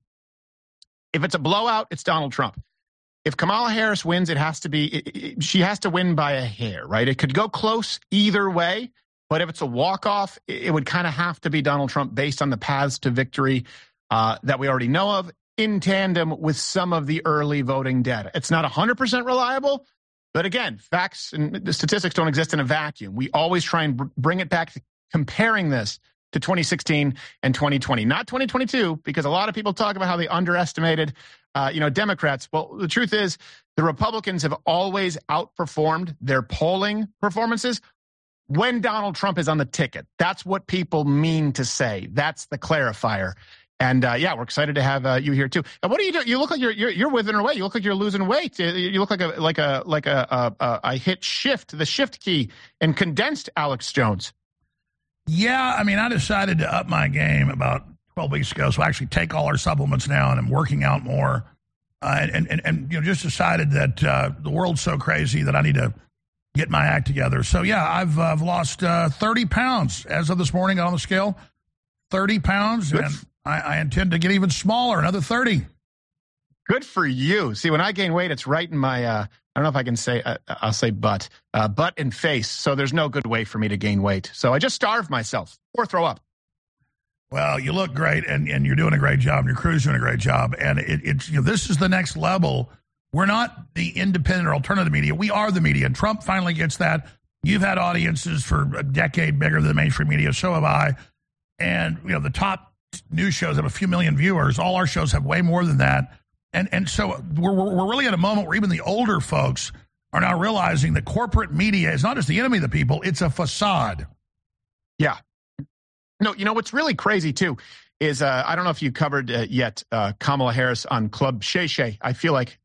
If it's a blowout, it's Donald Trump. If Kamala Harris wins, it has to be, she has to win by a hair, right? It could go close either way, but if it's a walk-off, it would kind of have to be Donald Trump based on the paths to victory that we already know of, in tandem with some of the early voting data. It's not 100% reliable, but again, facts and the statistics don't exist in a vacuum. We always try and bring it back to comparing this to 2016 and 2020, not 2022, because a lot of people talk about how they underestimated Democrats. Well, the truth is the Republicans have always outperformed their polling performances when Donald Trump is on the ticket. That's what people mean to say. That's the clarifier. And yeah, we're excited to have you here too. And what do you do? You look like you're withering away. You look like you're losing weight. You look like I hit shift, the shift key, and condensed Alex Jones. Yeah, I mean, I decided to up my game about 12 weeks ago, so I actually take all our supplements now, and I'm working out more, and just decided that the world's so crazy that I need to get my act together. So yeah, I've lost 30 pounds as of this morning on the scale, 30 pounds, and I intend to get even smaller, another 30. Good for you. See, when I gain weight, it's right in my, I don't know if I can say, I'll say butt and face. So there's no good way for me to gain weight. So I just starve myself or throw up. Well, you look great, and you're doing a great job, and your crew's doing a great job. And it's this is the next level. We're not the independent or alternative media. We are the media. And Trump finally gets that. You've had audiences for a decade bigger than mainstream media. So have I. And, the top news shows have a few million viewers. All our shows have way more than that. And so we're really at a moment where even the older folks are now realizing that corporate media is not just the enemy of the people, it's a facade. Yeah. No, you know what's really crazy, too, is I don't know if you covered yet Kamala Harris on Club Shay Shay. I feel like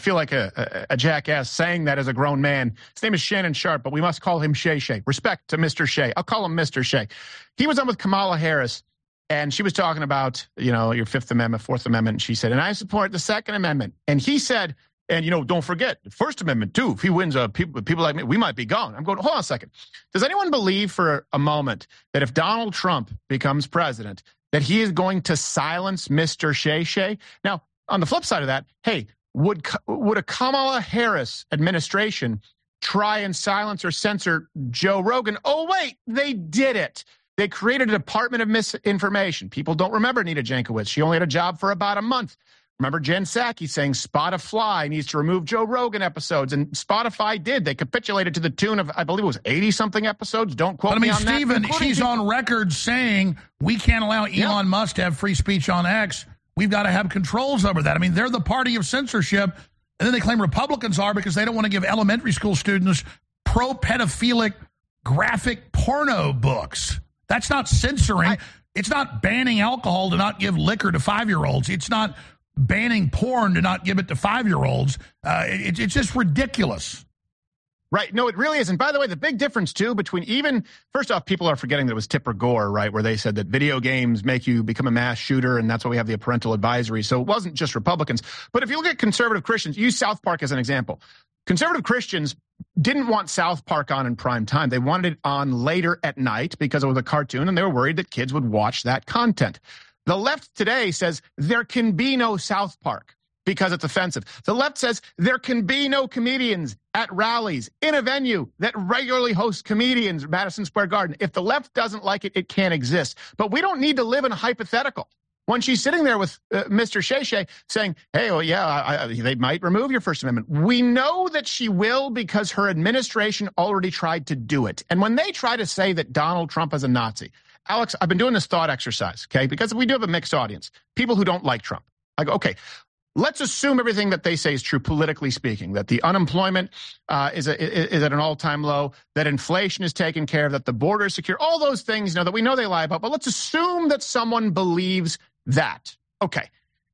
a jackass saying that as a grown man. His name is Shannon Sharp, but we must call him Shay Shay. Respect to Mr. Shay. I'll call him Mr. Shay. He was on with Kamala Harris, and she was talking about, your Fifth Amendment, Fourth Amendment, and she said, and I support the Second Amendment. And he said, and, don't forget, the First Amendment, too. If he wins, people like me, we might be gone. I'm going, hold on a second. Does anyone believe for a moment that if Donald Trump becomes president, that he is going to silence Mr. Shay Shay? Now, on the flip side of that, hey, would a Kamala Harris administration try and silence or censor Joe Rogan? Oh, wait, they did it. They created a Department of Misinformation. People don't remember Nita Jankowicz. She only had a job for about a month. Remember Jen Psaki saying Spotify needs to remove Joe Rogan episodes, and Spotify did. They capitulated to the tune of, I believe it was 80-something episodes. Don't quote me on that. Stephen, she's on record saying we can't allow Elon Musk to have free speech on X. We've got to have controls over that. I mean, they're the party of censorship, and then they claim Republicans are because they don't want to give elementary school students pro-pedophilic graphic porno books. That's not censoring. It's not banning alcohol to not give liquor to 5-year-olds. It's not banning porn to not give it to 5-year-olds. It's just ridiculous. Right. No, it really isn't. By the way, the big difference, too, between first off, people are forgetting that it was Tipper Gore, right, where they said that video games make you become a mass shooter, and that's why we have the parental advisory. So it wasn't just Republicans. But if you look at conservative Christians, use South Park as an example. Conservative Christians didn't want South Park on in prime time. They wanted it on later at night because it was a cartoon, and they were worried that kids would watch that content. The left today says there can be no South Park because it's offensive. The left says there can be no comedians at rallies in a venue that regularly hosts comedians at Madison Square Garden. If the left doesn't like it, it can't exist. But we don't need to live in a hypothetical. When she's sitting there with Mr. Shay Shay saying, hey, well, yeah, they might remove your First Amendment. We know that she will because her administration already tried to do it. And when they try to say that Donald Trump is a Nazi, Alex, I've been doing this thought exercise, okay, because we do have a mixed audience, people who don't like Trump. I go, okay, let's assume everything that they say is true, politically speaking, that the unemployment is at an all-time low, that inflation is taken care of, that the border is secure, all those things, that we know they lie about, but let's assume that someone believes that. Okay.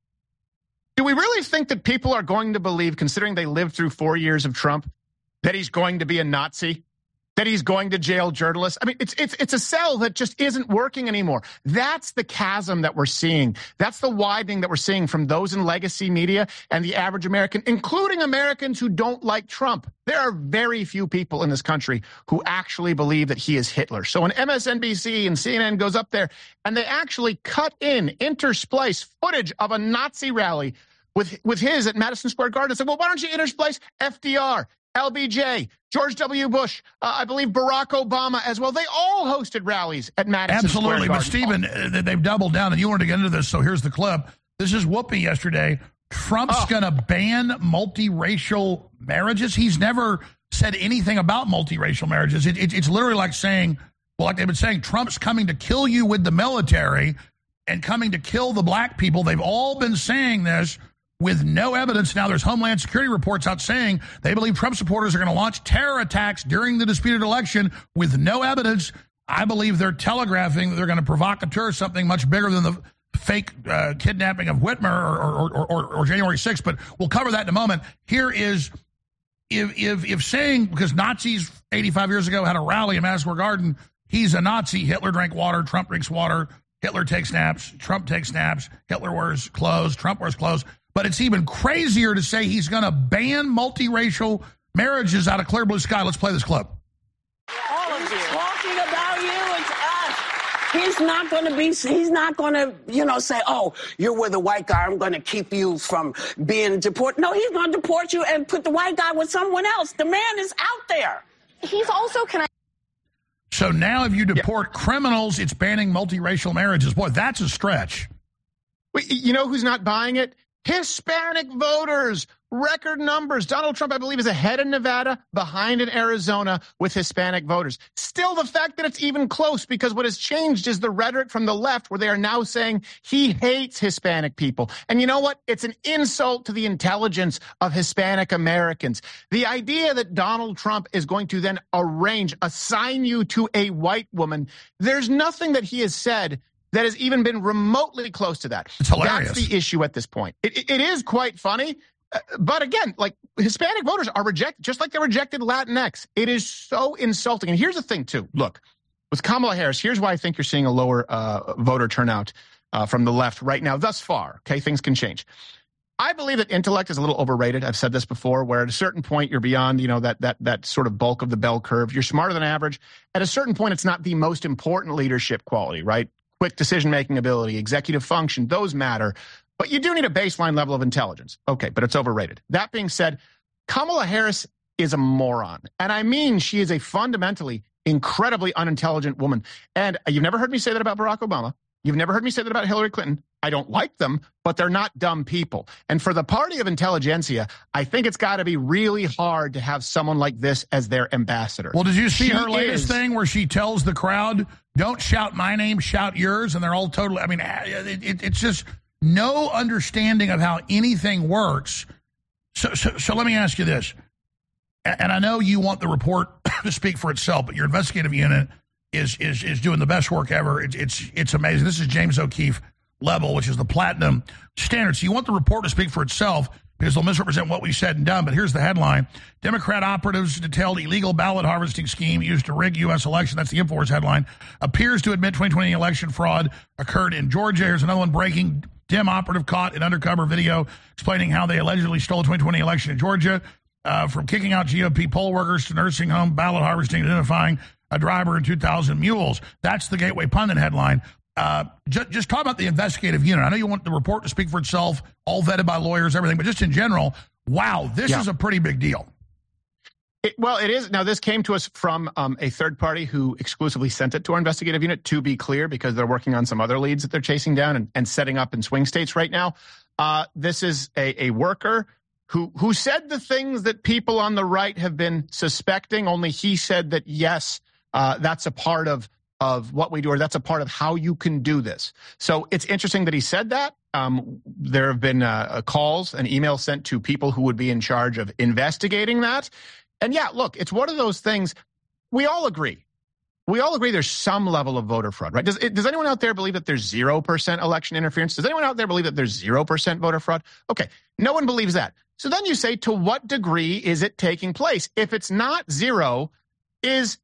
Do we really think that people are going to believe, considering they lived through 4 years of Trump, that he's going to be a Nazi? That he's going to jail journalists? I mean, it's a cell that just isn't working anymore. That's the chasm that we're seeing. That's the widening that we're seeing from those in legacy media and the average American, including Americans who don't like Trump. There are very few people in this country who actually believe that he is Hitler. So when MSNBC and CNN goes up there and they actually intersplice footage of a Nazi rally with his at Madison Square Garden, and say, well, why don't you intersplice FDR, LBJ, George W. Bush, I believe Barack Obama as well. They all hosted rallies at Madison Square Garden. But Stephen, they've doubled down, and you wanted to get into this, so here's the clip. This is Whoopi yesterday. Trump's going to ban multiracial marriages. He's never said anything about multiracial marriages. It's literally like saying, well, like they've been saying, Trump's coming to kill you with the military and coming to kill the black people. They've all been saying this with no evidence. Now there's Homeland Security reports out saying they believe Trump supporters are going to launch terror attacks during the disputed election with no evidence. I believe they're telegraphing that they're going to provocateur something much bigger than the fake kidnapping of Whitmer or January 6th, but we'll cover that in a moment. Here is, if saying, because Nazis 85 years ago had a rally in Madison Square Garden, he's a Nazi, Hitler drank water, Trump drinks water, Hitler takes naps, Trump takes naps, Hitler wears clothes, Trump wears clothes. But it's even crazier to say he's going to ban multiracial marriages out of clear blue sky. Let's play this clip. All of you. He's talking about you and us. He's not going to, say, oh, you're with a white guy, I'm going to keep you from being deported. No, he's going to deport you and put the white guy with someone else. The man is out there. He's also, So now if you deport criminals, it's banning multiracial marriages. Boy, that's a stretch. Wait, you know who's not buying it? Hispanic voters. record numbers. Donald Trump, I believe, is ahead in Nevada, behind in Arizona with Hispanic voters. Still, the fact that it's even close, because what has changed is the rhetoric from the left, where they are now saying he hates Hispanic people. And you know what? It's an insult to the intelligence of Hispanic Americans. The idea that Donald Trump is going to then assign you to a white woman, there's nothing that he has said that has even been remotely close to that. It's hilarious. That's the issue at this point. It is quite funny. But again, like, Hispanic voters are rejected, just like they rejected Latinx. It is so insulting. And here's the thing, too. Look, with Kamala Harris, here's why I think you're seeing a lower voter turnout from the left right now, thus far. Okay, things can change. I believe that intellect is a little overrated. I've said this before, where at a certain point you're beyond, that sort of bulk of the bell curve. You're smarter than average. At a certain point, it's not the most important leadership quality, right? Quick decision-making ability, executive function, those matter. But you do need a baseline level of intelligence. Okay, but it's overrated. That being said, Kamala Harris is a moron. And I mean, she is a fundamentally incredibly unintelligent woman. And you've never heard me say that about Barack Obama. You've never heard me say that about Hillary Clinton. I don't like them, but they're not dumb people. And for the party of intelligentsia, I think it's got to be really hard to have someone like this as their ambassador. Well, did you see her latest thing where she tells the crowd, don't shout my name, shout yours? And they're all totally, I mean, it's just no understanding of how anything works. So let me ask you this. And I know you want the report to speak for itself, but your investigative unit is doing the best work ever. It's amazing. This is James O'Keefe level, which is the platinum standard. So you want the report to speak for itself because they'll misrepresent what we said and done. But here's the headline. Democrat operatives detailed illegal ballot harvesting scheme used to rig U.S. election. That's the Infowars headline. Appears to admit 2020 election fraud occurred in Georgia. Here's another one breaking. Dem operative caught in undercover video explaining how they allegedly stole the 2020 election in Georgia. From kicking out GOP poll workers to nursing home ballot harvesting, identifying a driver and 2,000 mules. That's the Gateway Pundit headline. Just talk about the investigative unit. I know you want the report to speak for itself, all vetted by lawyers, everything, but just in general, wow, this is a pretty big deal. It is. Now, this came to us from a third party who exclusively sent it to our investigative unit, to be clear, because they're working on some other leads that they're chasing down and setting up in swing states right now. This is a worker who said the things that people on the right have been suspecting, only he said that, yes, that's a part of what we do, or that's a part of how you can do this. So it's interesting that he said that. There have been calls and emails sent to people who would be in charge of investigating that. And yeah, look, it's one of those things. We all agree. There's some level of voter fraud, right? Does anyone out there believe that there's 0% election interference? Does anyone out there believe that there's 0% voter fraud? Okay, no one believes that. So then you say, to what degree is it taking place? If it's not zero, is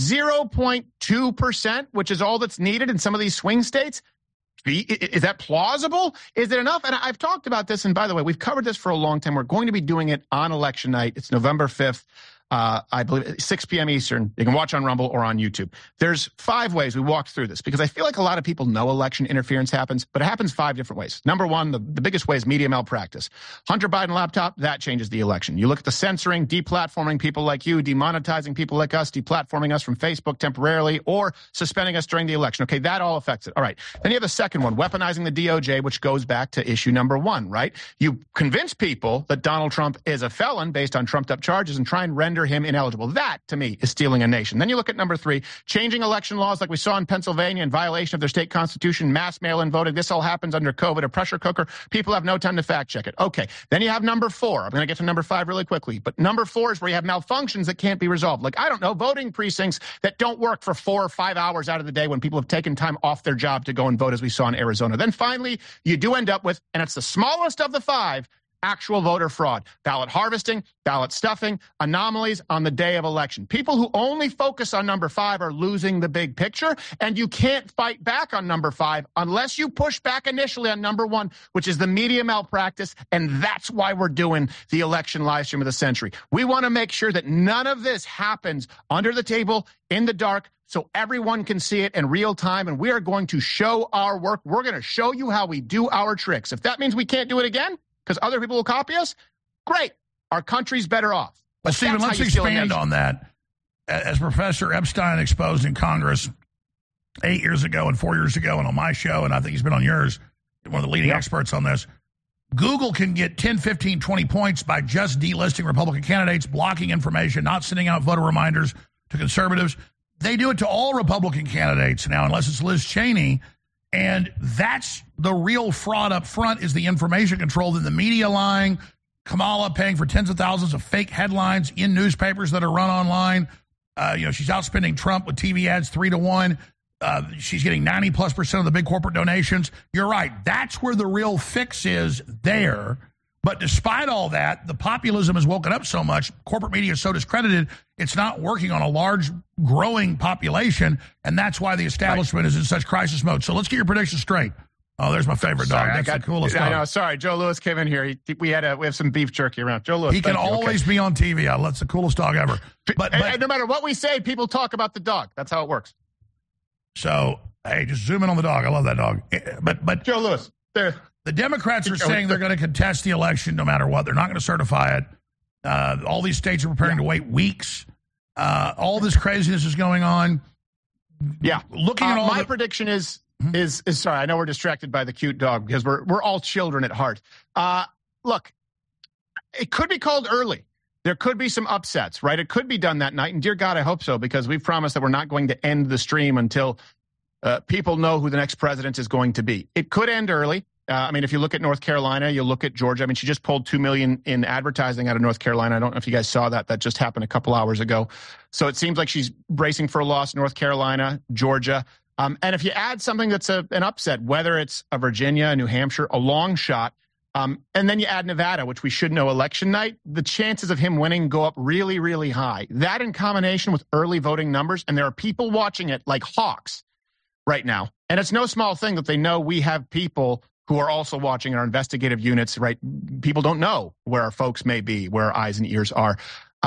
0.2%, which is all that's needed in some of these swing states, is that plausible? Is it enough? And I've talked about this, and by the way, we've covered this for a long time. We're going to be doing it on election night. It's November 5th. I believe 6 p.m. Eastern. You can watch on Rumble or on YouTube. There's 5 ways we walked through this, because I feel like a lot of people know election interference happens, but it happens 5 different ways. Number one, the biggest way is media malpractice. Hunter Biden laptop, that changes the election. You look at the censoring, deplatforming people like you, demonetizing people like us, deplatforming us from Facebook temporarily, or suspending us during the election. Okay, that all affects it. All right. Then you have the second one, weaponizing the DOJ, which goes back to issue number 1, right? You convince people that Donald Trump is a felon based on trumped-up charges and try and render him ineligible. That, to me, is stealing a nation. Then you look at number 3, changing election laws like we saw in Pennsylvania in violation of their state constitution, mass mail-in voting. This all happens under COVID, a pressure cooker. People have no time to fact-check it. Okay, then you have number 4. I'm going to get to number 5 really quickly. But number 4 is where you have malfunctions that can't be resolved. Like, I don't know, voting precincts that don't work for 4 or 5 hours out of the day when people have taken time off their job to go and vote, as we saw in Arizona. Then finally, you do end up with, and it's the smallest of the 5, actual voter fraud, ballot harvesting, ballot stuffing, anomalies on the day of election. People who only focus on number 5 are losing the big picture, and you can't fight back on number 5 unless you push back initially on number 1, which is the media malpractice, and that's why we're doing the election live stream of the century. We want to make sure that none of this happens under the table, in the dark, so everyone can see it in real time, and we are going to show our work. We're going to show you how we do our tricks. If that means we can't do it again, because other people will copy us, great. Our country's better off. But Stephen, let's expand on that. As Professor Epstein exposed in Congress 8 years ago and 4 years ago and on my show, and I think he's been on yours, one of the leading experts on this, Google can get 10, 15, 20 points by just delisting Republican candidates, blocking information, not sending out voter reminders to conservatives. They do it to all Republican candidates now, unless it's Liz Cheney. And that's the real fraud up front, is the information control, then the media lying, Kamala paying for tens of thousands of fake headlines in newspapers that are run online. She's outspending Trump with TV ads 3-1. She's getting 90+% of the big corporate donations. You're right. That's where the real fix is there. But despite all that, the populism has woken up so much. Corporate media is so discredited. It's not working on a large, growing population. And that's why the establishment is in such crisis mode. So let's get your predictions straight. Oh, there's my favorite dog. That's the coolest dog. I know. Sorry. Joe Lewis came in here. We have some beef jerky around. Joe Lewis. He can always be on TV. That's the coolest dog ever. But no matter what we say, people talk about the dog. That's how it works. So, hey, just zoom in on the dog. I love that dog. But Joe Lewis, the Democrats are saying they're going to contest the election no matter what. They're not going to certify it. All these states are preparing to wait weeks. All this craziness is going on. Yeah. Looking at all my prediction is sorry, I know we're distracted by the cute dog because we're all children at heart. Look, it could be called early. There could be some upsets, right? It could be done that night. And dear God, I hope so, because we've promised that we're not going to end the stream until people know who the next president is going to be. It could end early. If you look at North Carolina, you look at Georgia. She just pulled $2 million in advertising out of North Carolina. I don't know if you guys saw that. That just happened a couple hours ago. So it seems like she's bracing for a loss. North Carolina, Georgia. And if you add something that's an upset, whether it's a Virginia, New Hampshire, a long shot, and then you add Nevada, which we should know election night, the chances of him winning go up really, really high. That in combination with early voting numbers, and there are people watching it like hawks right now. And it's no small thing that they know we have people who are also watching our investigative units, right? People don't know where our folks may be, where our eyes and ears are.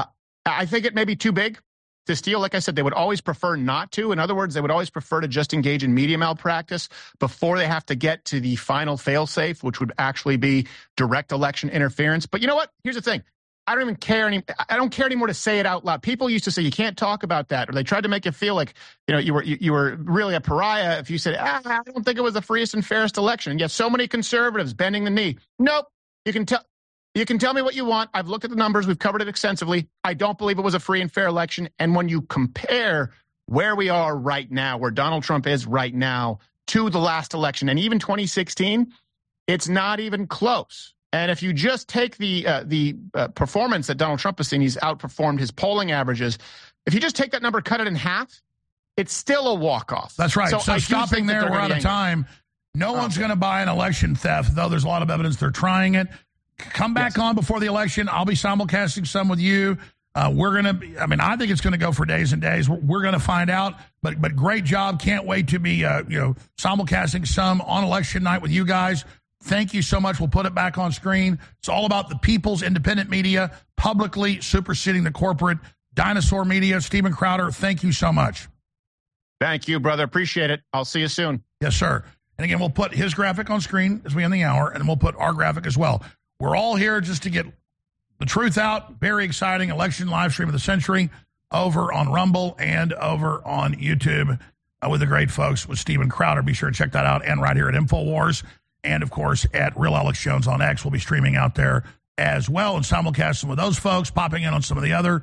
I think it may be too big to steal. Like I said, they would always prefer not to. In other words, they would always prefer to just engage in media malpractice before they have to get to the final fail-safe, which would actually be direct election interference. But you know what? Here's the thing. I don't even care I don't care anymore to say it out loud. People used to say you can't talk about that, or they tried to make you feel like you were really a pariah if you said, I don't think it was the freest and fairest election. And yet so many conservatives bending the knee. Nope. You can tell me what you want. I've looked at the numbers. We've covered it extensively. I don't believe it was a free and fair election. And when you compare where we are right now, where Donald Trump is right now, to the last election, and even 2016, it's not even close. And if you just take the performance that Donald Trump has seen, he's outperformed his polling averages. If you just take that number, cut it in half, it's still a walk-off. That's right. So stopping there, we're out of time. No one's going to buy an election theft, though there's a lot of evidence they're trying it. Come back on before the election. I'll be simulcasting some with you. We're going to, I think it's going to go for days and days. We're going to find out. But great job. Can't wait to be, simulcasting some on election night with you guys. Thank you so much. We'll put it back on screen. It's all about the people's independent media, publicly superseding the corporate dinosaur media. Steven Crowder, thank you so much. Thank you, brother. Appreciate it. I'll see you soon. Yes, sir. And again, we'll put his graphic on screen as we end the hour, and we'll put our graphic as well. We're all here just to get the truth out. Very exciting election live stream of the century over on Rumble and over on YouTube with the great folks with Steven Crowder. Be sure to check that out, and right here at InfoWars. And, of course, at Real Alex Jones on X, we'll be streaming out there as well and simulcasting with those folks, popping in on some of the other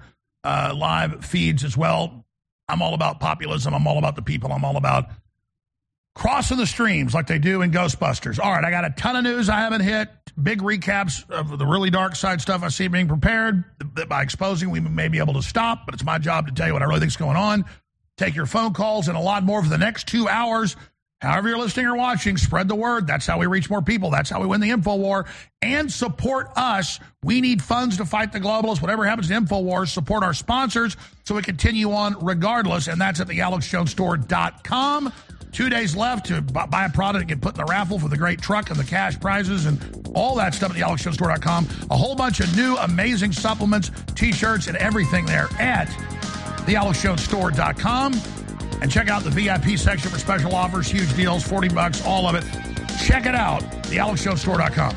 live feeds as well. I'm all about populism. I'm all about the people. I'm all about crossing the streams like they do in Ghostbusters. All right, I got a ton of news I haven't hit. Big recaps of the really dark side stuff I see being prepared. That by exposing, we may be able to stop, but it's my job to tell you what I really think is going on. Take your phone calls and a lot more for the next 2 hours. However you're listening or watching, spread the word. That's how we reach more people. That's how we win the InfoWar. And support us. We need funds to fight the globalists. Whatever happens to InfoWars, support our sponsors so we continue on regardless. And that's at thealexjonesstore.com. 2 days left to buy a product and get put in the raffle for the great truck and the cash prizes and all that stuff at thealexjonesstore.com. A whole bunch of new amazing supplements, T-shirts, and everything there at thealexjonesstore.com. And check out the VIP section for special offers, huge deals, $40, all of it. Check it out, thealexjonesstore.com.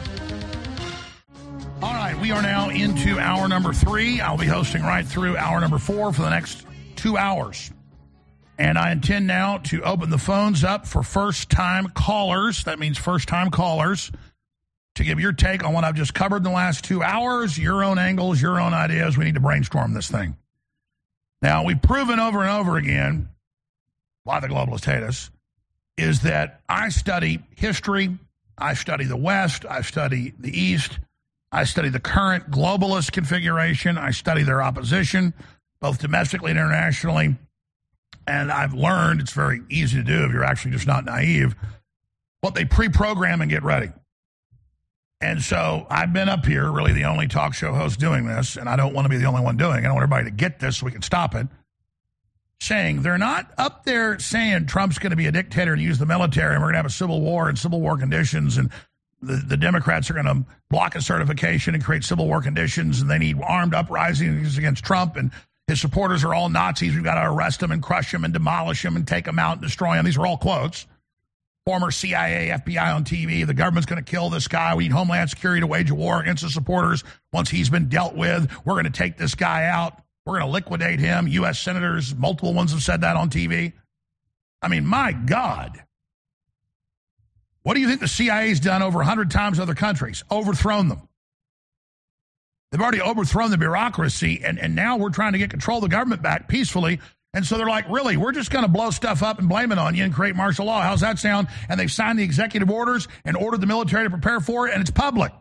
All right, we are now into hour number 3. I'll be hosting right through hour number 4 for the next 2 hours. And I intend now to open the phones up for first-time callers. That means first-time callers to give your take on what I've just covered in the last 2 hours, your own angles, your own ideas. We need to brainstorm this thing. Now, we've proven over and over again why the globalists hate us is that I study history, I study the West, I study the East, I study the current globalist configuration, I study their opposition, both domestically and internationally, and I've learned, it's very easy to do if you're actually just not naive, what they pre-program and get ready. And so I've been up here, really the only talk show host doing this, and I don't want to be the only one doing it. I want everybody to get this so we can stop it, saying they're not up there saying Trump's going to be a dictator and use the military and we're going to have a civil war and civil war conditions and the Democrats are going to block a certification and create civil war conditions and they need armed uprisings against Trump and his supporters are all Nazis. We've got to arrest them and crush them and demolish them and take them out and destroy them. These are all quotes. Former CIA, FBI on TV, the government's going to kill this guy. We need Homeland Security to wage a war against the supporters. Once he's been dealt with, we're going to take this guy out. We're going to liquidate him. U.S. senators, multiple ones have said that on TV. I mean, my God. What do you think the CIA's done over 100 times in other countries? Overthrown them. They've already overthrown the bureaucracy, and now we're trying to get control of the government back peacefully. And so they're like, really, we're just going to blow stuff up and blame it on you and create martial law. How's that sound? And they've signed the executive orders and ordered the military to prepare for it, and it's public.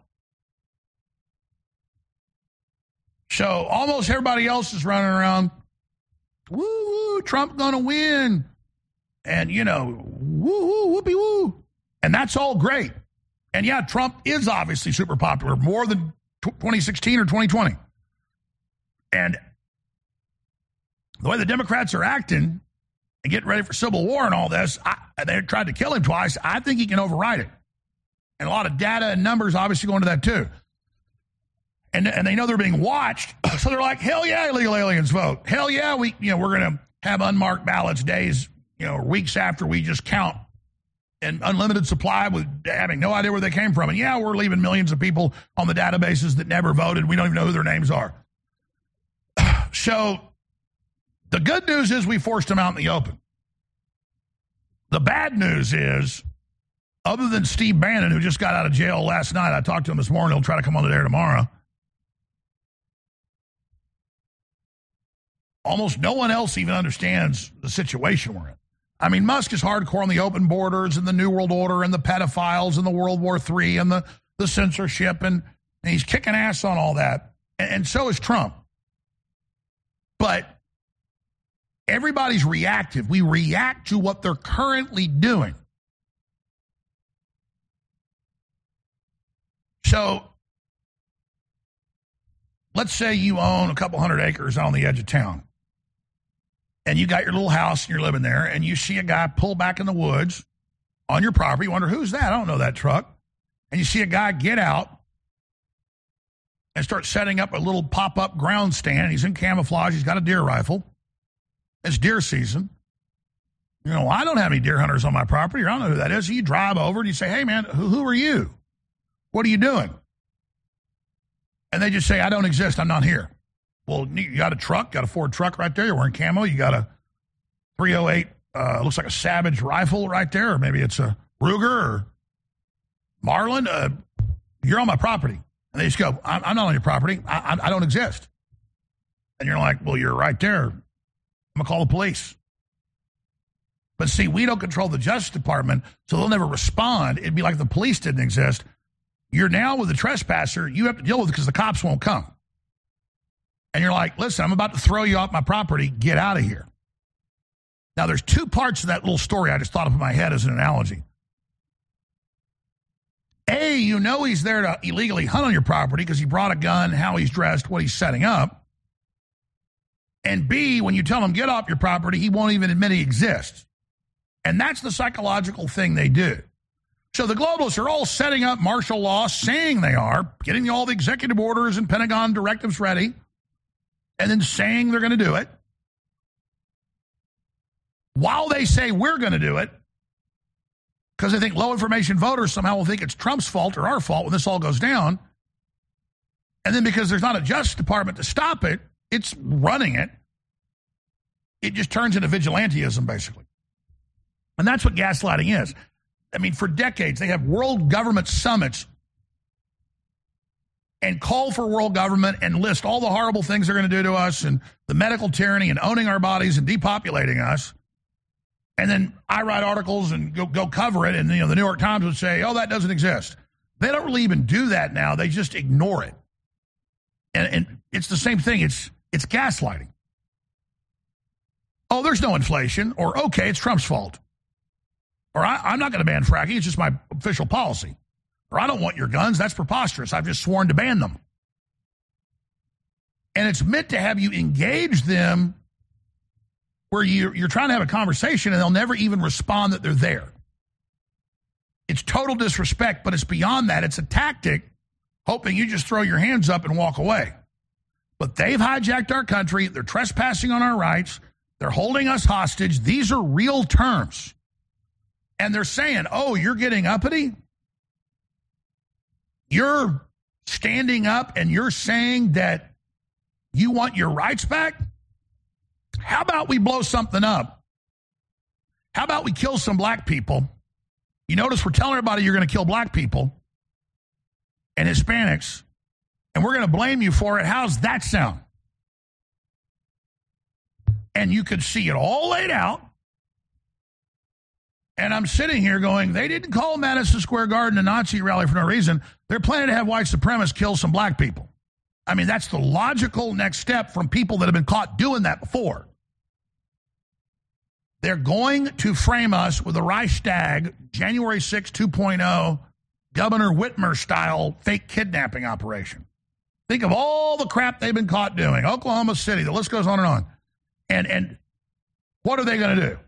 So almost everybody else is running around, woo, Trump going to win. And, you know, woo, whoopee, woo. And that's all great. And, yeah, Trump is obviously super popular, more than 2016 or 2020. And the way the Democrats are acting and getting ready for civil war and all this, they tried to kill him twice. I think he can override it. And a lot of data and numbers obviously go into that too. And they know they're being watched, so they're like, hell yeah, illegal aliens vote. Hell yeah, we're going to have unmarked ballots days, weeks after we just count and unlimited supply with having no idea where they came from. And yeah, we're leaving millions of people on the databases that never voted. We don't even know who their names are. So the good news is we forced them out in the open. The bad news is, other than Steve Bannon, who just got out of jail last night, I talked to him this morning, he'll try to come on the air tomorrow. Almost no one else even understands the situation we're in. I mean, Musk is hardcore on the open borders and the New World Order and the pedophiles and the World War III and the censorship, and he's kicking ass on all that. And so is Trump. But everybody's reactive. We react to what they're currently doing. So let's say you own a couple hundred acres on the edge of town. And you got your little house and you're living there, and you see a guy pull back in the woods on your property. You wonder, who's that? I don't know that truck. And you see a guy get out and start setting up a little pop-up ground stand. He's in camouflage. He's got a deer rifle. It's deer season. I don't have any deer hunters on my property, or I don't know who that is. So you drive over and you say, hey, man, who are you? What are you doing? And they just say, I don't exist. I'm not here. Well, you got a truck, got a Ford truck right there. You're wearing camo. You got a 308, looks like a Savage rifle right there, or maybe it's a Ruger or Marlin. You're on my property. And they just go, I'm not on your property. I don't exist. And you're like, well, you're right there. I'm going to call the police. But see, we don't control the Justice Department, so they'll never respond. It'd be like the police didn't exist. You're now with the trespasser. You have to deal with it because the cops won't come. And you're like, listen, I'm about to throw you off my property. Get out of here. Now, there's two parts of that little story I just thought of in my head as an analogy. A, he's there to illegally hunt on your property because he brought a gun, how he's dressed, what he's setting up. And B, when you tell him get off your property, he won't even admit he exists. And that's the psychological thing they do. So the globalists are all setting up martial law, saying they are, getting all the executive orders and Pentagon directives ready, and then saying they're going to do it. While they say we're going to do it, because they think low information voters somehow will think it's Trump's fault or our fault when this all goes down. And then because there's not a Justice Department to stop it, it's running it. It just turns into vigilantism, basically. And that's what gaslighting is. I mean, for decades, they have world government summits and call for world government and list all the horrible things they're going to do to us and the medical tyranny and owning our bodies and depopulating us. And then I write articles and go cover it, and the New York Times would say, oh, that doesn't exist. They don't really even do that now. They just ignore it. And it's the same thing. It's gaslighting. Oh, there's no inflation, or okay, it's Trump's fault. Or I'm not going to ban fracking, it's just my official policy. Or I don't want your guns, that's preposterous. I've just sworn to ban them. And it's meant to have you engage them where you're trying to have a conversation and they'll never even respond that they're there. It's total disrespect, but it's beyond that. It's a tactic, hoping you just throw your hands up and walk away. But they've hijacked our country. They're trespassing on our rights. They're holding us hostage. These are real terms. And they're saying, oh, you're getting uppity? You're standing up and you're saying that you want your rights back? How about we blow something up? How about we kill some black people? You notice we're telling everybody you're going to kill black people and Hispanics, and we're going to blame you for it. How's that sound? And you could see it all laid out. And I'm sitting here going, they didn't call Madison Square Garden a Nazi rally for no reason. They're planning to have white supremacists kill some black people. I mean, that's the logical next step from people that have been caught doing that before. They're going to frame us with a Reichstag, January 6, 2.0, Governor Whitmer-style fake kidnapping operation. Think of all the crap they've been caught doing. Oklahoma City, the list goes on and on. And what are they going to do?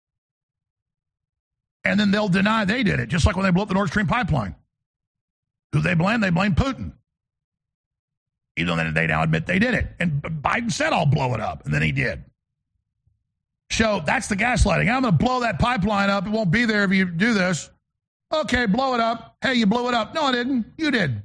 And then they'll deny they did it, just like when they blew up the Nord Stream pipeline. Who they blame? They blame Putin. Even though they now admit they did it. And Biden said, I'll blow it up. And then he did. So that's the gaslighting. I'm going to blow that pipeline up. It won't be there if you do this. Okay, blow it up. Hey, you blew it up. No, I didn't. You did.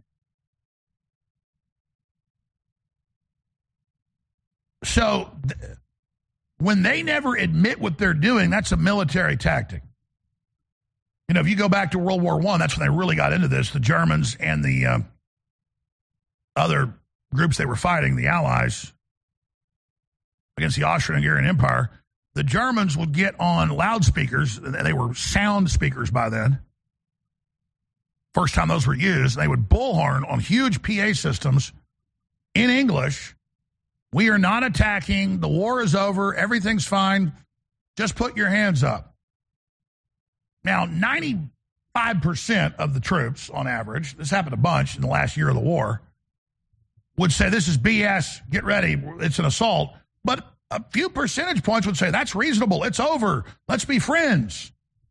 So when they never admit what they're doing, that's a military tactic. You know, if you go back to World War I, that's when they really got into this. The Germans and the other groups they were fighting, the Allies, against the Austro-Hungarian Empire, the Germans would get on loudspeakers. They were sound speakers by then. First time those were used, they would bullhorn on huge PA systems in English. We are not attacking. The war is over. Everything's fine. Just put your hands up. Now, 95% of the troops, on average, this happened a bunch in the last year of the war, would say, this is BS, get ready, it's an assault. But a few percentage points would say, that's reasonable, it's over, let's be friends.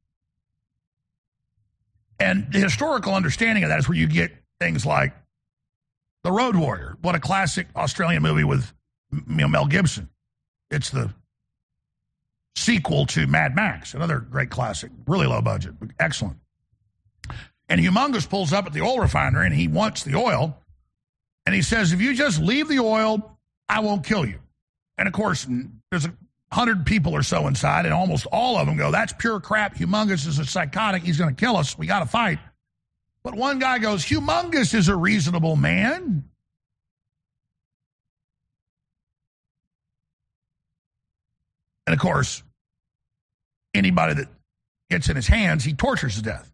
And the historical understanding of that is where you get things like The Road Warrior. What a classic Australian movie with Mel Gibson. It's the sequel to Mad Max, another great classic, really low budget, excellent. And Humongous pulls up at the oil refinery, and he wants the oil, and he says, if you just leave the oil, I won't kill you. And, of course, there's 100 people or so inside, and almost all of them go, that's pure crap. Humongous is a psychotic. He's going to kill us. We got to fight. But one guy goes, Humongous is a reasonable man. And, of course, anybody that gets in his hands, he tortures to death.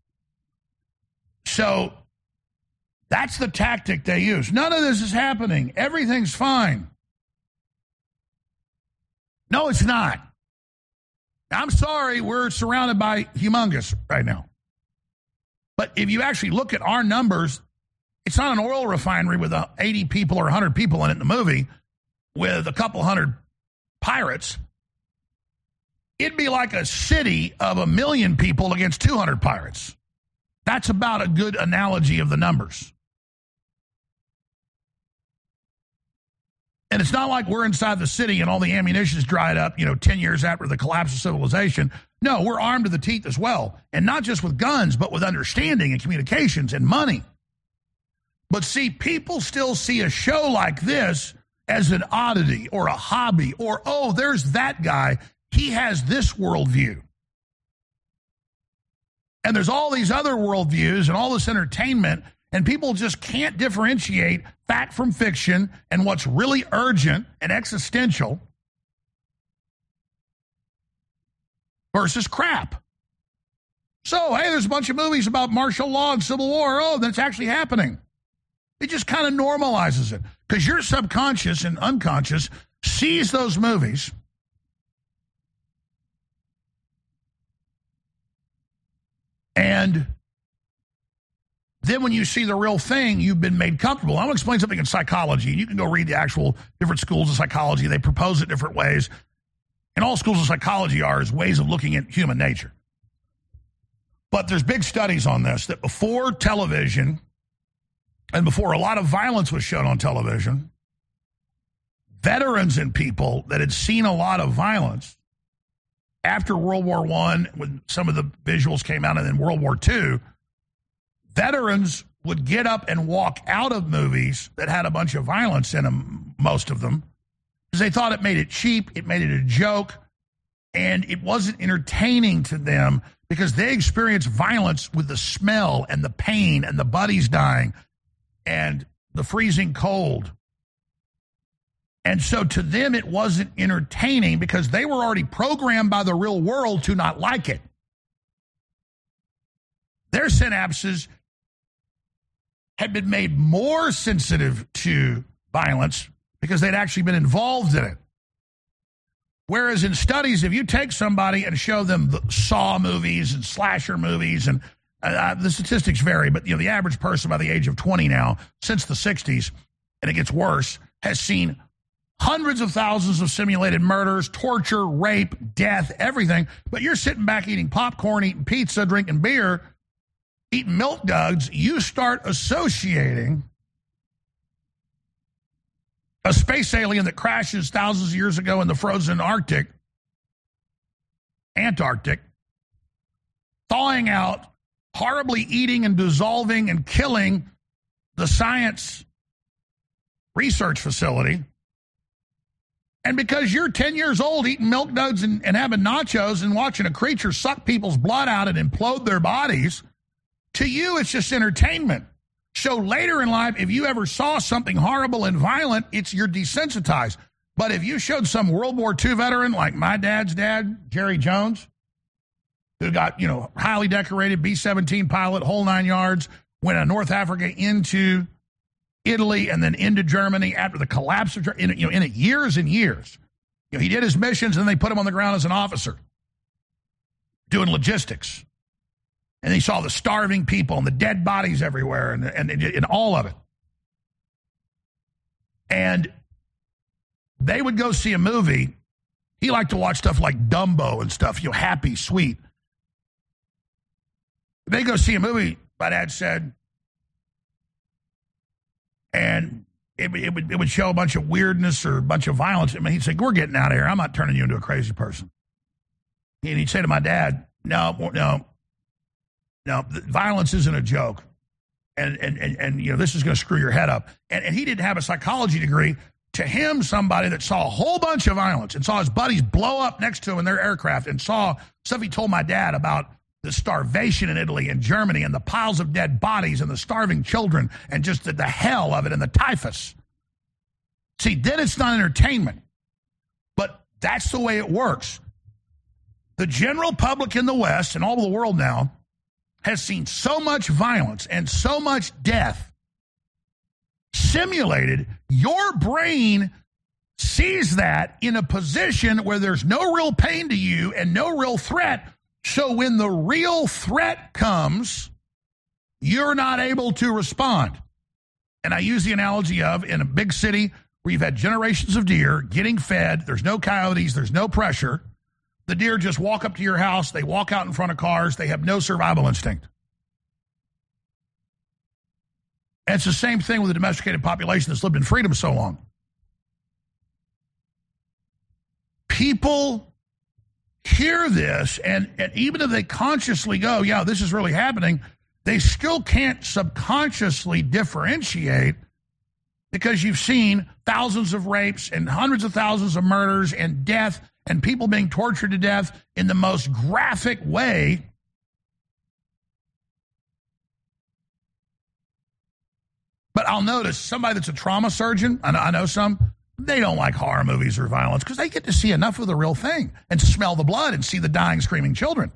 So that's the tactic they use. None of this is happening. Everything's fine. No, it's not. I'm sorry, we're surrounded by Humongous right now. But if you actually look at our numbers, it's not an oil refinery with 80 people or 100 people in it in the movie with a couple hundred pirates. It'd be like a city of 1 million people against 200 pirates. That's about a good analogy of the numbers. And it's not like we're inside the city and all the ammunition's dried up, 10 years after the collapse of civilization. No, we're armed to the teeth as well. And not just with guns, but with understanding and communications and money. But see, people still see a show like this as an oddity or a hobby or, oh, there's that guy. He has this worldview. And there's all these other worldviews and all this entertainment, And people just can't differentiate fact from fiction and what's really urgent and existential versus crap. So, hey, there's a bunch of movies about martial law and civil war. Oh, that's actually happening. It just kind of normalizes it because your subconscious and unconscious sees those movies and then when you see the real thing, you've been made comfortable. I'm going to explain something in psychology. You can go read the actual different schools of psychology. They propose it different ways. And all schools of psychology are is ways of looking at human nature. But there's big studies on this, that before television and before a lot of violence was shown on television, veterans and people that had seen a lot of violence after World War I, when some of the visuals came out, and then World War II, veterans would get up and walk out of movies that had a bunch of violence in them, most of them, because they thought it made it cheap, it made it a joke, and it wasn't entertaining to them because they experienced violence with the smell and the pain and the buddies dying and the freezing cold. And so to them, it wasn't entertaining because they were already programmed by the real world to not like it. Their synapses had been made more sensitive to violence because they'd actually been involved in it. Whereas in studies, if you take somebody and show them the Saw movies and slasher movies, and the statistics vary, but the average person by the age of 20 now, since the 60s, and it gets worse, has seen hundreds of thousands of simulated murders, torture, rape, death, everything. But you're sitting back eating popcorn, eating pizza, drinking beer, eating Milk Duds. You start associating a space alien that crashes thousands of years ago in the frozen Antarctic, thawing out, horribly eating and dissolving and killing the science research facility. And because you're 10 years old eating Milk Duds and having nachos and watching a creature suck people's blood out and implode their bodies, to you it's just entertainment. So later in life, if you ever saw something horrible and violent, you're desensitized. But if you showed some World War II veteran like my dad's dad, Jerry Jones, who got, highly decorated B-17 pilot, whole 9 yards, went to North Africa into Italy and then into Germany after the collapse of in it years and years. He did his missions and then they put him on the ground as an officer doing logistics. And he saw the starving people and the dead bodies everywhere and all of it. And they would go see a movie. He liked to watch stuff like Dumbo and stuff, happy, sweet. They go see a movie, my dad said, and it would show a bunch of weirdness or a bunch of violence. I mean, he'd say, we're getting out of here. I'm not turning you into a crazy person. And he'd say to my dad, no, violence isn't a joke. And this is going to screw your head up. And he didn't have a psychology degree. To him, somebody that saw a whole bunch of violence and saw his buddies blow up next to him in their aircraft and saw stuff he told my dad about the starvation in Italy and Germany and the piles of dead bodies and the starving children and just the hell of it and the typhus. See, then it's not entertainment. But that's the way it works. The general public in the West and all over the world now has seen so much violence and so much death simulated. Your brain sees that in a position where there's no real pain to you and no real threat. So when the real threat comes, you're not able to respond. And I use the analogy of in a big city where you've had generations of deer getting fed, there's no coyotes, there's no pressure. The deer just walk up to your house, they walk out in front of cars, they have no survival instinct. And it's the same thing with the domesticated population that's lived in freedom so long. People hear this, and even if they consciously go, yeah, this is really happening, they still can't subconsciously differentiate because you've seen thousands of rapes and hundreds of thousands of murders and death and people being tortured to death in the most graphic way. But I'll notice somebody that's a trauma surgeon, I know some, they don't like horror movies or violence because they get to see enough of the real thing and to smell the blood and see the dying, screaming children.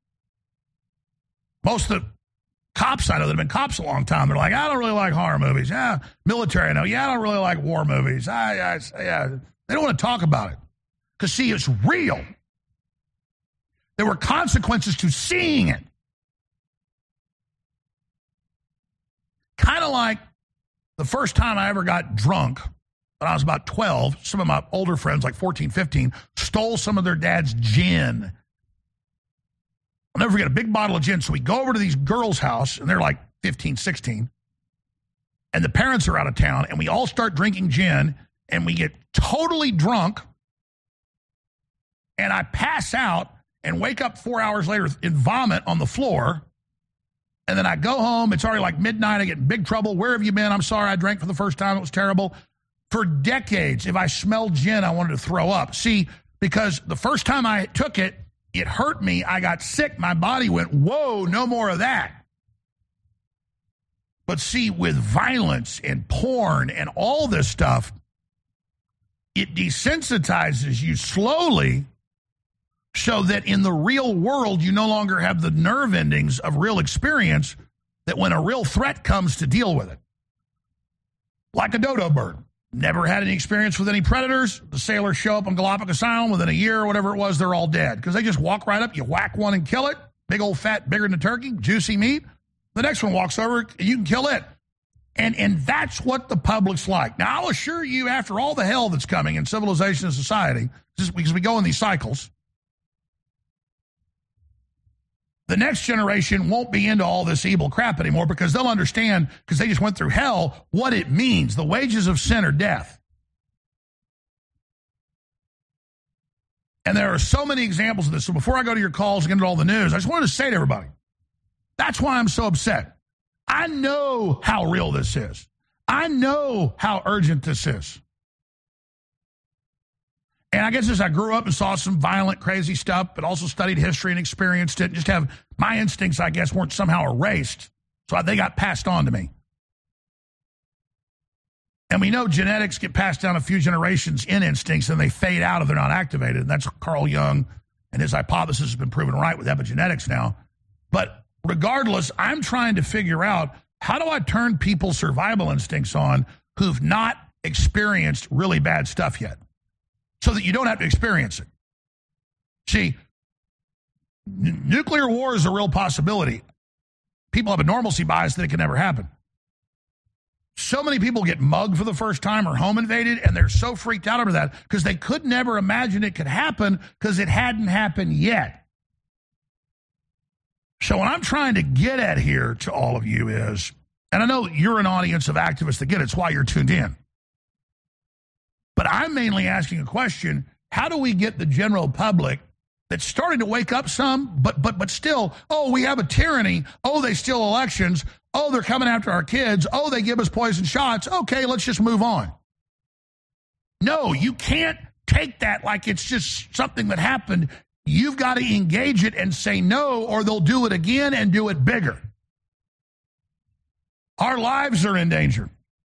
Most of the cops I know that have been cops a long time, they're like, I don't really like horror movies. Yeah, military I know. Yeah, I don't really like war movies. Yeah. They don't want to talk about it because, see, it's real. There were consequences to seeing it. Kind of like the first time I ever got drunk, when I was about 12, some of my older friends, like 14, 15, stole some of their dad's gin. I'll never forget a big bottle of gin. So we go over to these girls' house, and they're like 15, 16, and the parents are out of town, and we all start drinking gin, and we get totally drunk, and I pass out and wake up 4 hours later in vomit on the floor. And then I go home. It's already like midnight. I get in big trouble. Where have you been? I'm sorry. I drank for the first time. It was terrible. For decades, if I smelled gin, I wanted to throw up. See, because the first time I took it, it hurt me. I got sick. My body went, whoa, no more of that. But see, with violence and porn and all this stuff, it desensitizes you slowly so that in the real world, you no longer have the nerve endings of real experience that when a real threat comes to deal with it. Like a dodo bird. Never had any experience with any predators. The sailors show up on Galapagos Island within a year or whatever it was, they're all dead. Because they just walk right up, you whack one and kill it. Big old fat, bigger than a turkey, juicy meat. The next one walks over, you can kill it. And that's what the public's like. Now, I'll assure you, after all the hell that's coming in civilization and society, just because we go in these cycles, the next generation won't be into all this evil crap anymore because they'll understand, because they just went through hell, what it means. The wages of sin are death. And there are so many examples of this. So before I go to your calls and get into all the news, I just wanted to say to everybody, that's why I'm so upset. I know how real this is. I know how urgent this is. And I guess as I grew up and saw some violent, crazy stuff, but also studied history and experienced it, just have my instincts, I guess, weren't somehow erased. So they got passed on to me. And we know genetics get passed down a few generations in instincts and they fade out if they're not activated. And that's Carl Jung and his hypothesis has been proven right with epigenetics now. But regardless, I'm trying to figure out, how do I turn people's survival instincts on who've not experienced really bad stuff yet, so that you don't have to experience it? See, nuclear war is a real possibility. People have a normalcy bias that it can never happen. So many people get mugged for the first time or home invaded, and they're so freaked out over that because they could never imagine it could happen because it hadn't happened yet. So what I'm trying to get at here to all of you is, and I know you're an audience of activists that get it, it's why you're tuned in. But I'm mainly asking a question, how do we get the general public that's starting to wake up some, but still, oh, we have a tyranny, oh, they steal elections, oh, they're coming after our kids, oh, they give us poison shots, okay, let's just move on. No, you can't take that like it's just something that happened. You've got to engage it and say no, or they'll do it again and do it bigger. Our lives are in danger.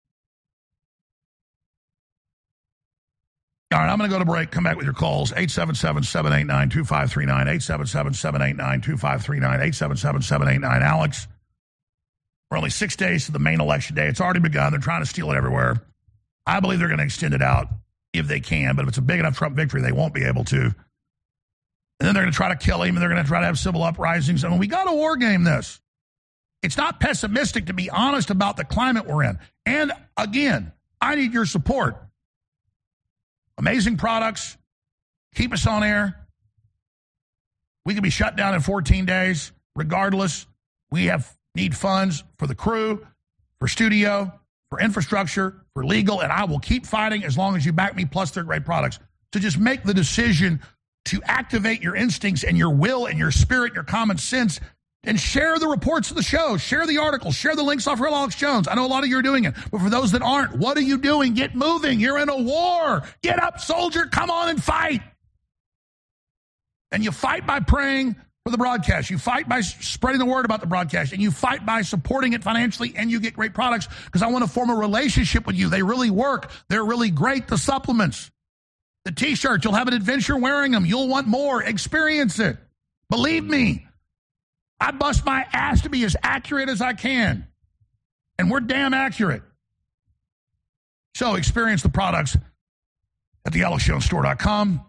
All right, I'm going to go to break, come back with your calls, 877-789-2539, 877-789-2539, 877-789-ALEX. We're only 6 days to the main election day. It's already begun. They're trying to steal it everywhere. I believe they're going to extend it out if they can, but if it's a big enough Trump victory, they won't be able to. And then they're going to try to kill him, and they're going to try to have civil uprisings. I mean, we got to war game this. It's not pessimistic to be honest about the climate we're in. And again, I need your support. Amazing products. Keep us on air. We can be shut down in 14 days. Regardless, we need funds for the crew, for studio, for infrastructure, for legal, and I will keep fighting as long as you back me, plus they're great products. So just make the decision to activate your instincts and your will and your spirit and your common sense, and share the reports of the show, share the articles, share the links off Real Alex Jones. I know a lot of you are doing it, but for those that aren't, what are you doing? Get moving. You're in a war. Get up, soldier. Come on and fight. And you fight by praying, for the broadcast. You fight by spreading the word about the broadcast, and you fight by supporting it financially, and you get great products because I want to form a relationship with you. They really work. They're really great. The supplements, the T-shirts, you'll have an adventure wearing them. You'll want more. Experience it. Believe me, I bust my ass to be as accurate as I can, and we're damn accurate. So experience the products at thealexjonesstore.com,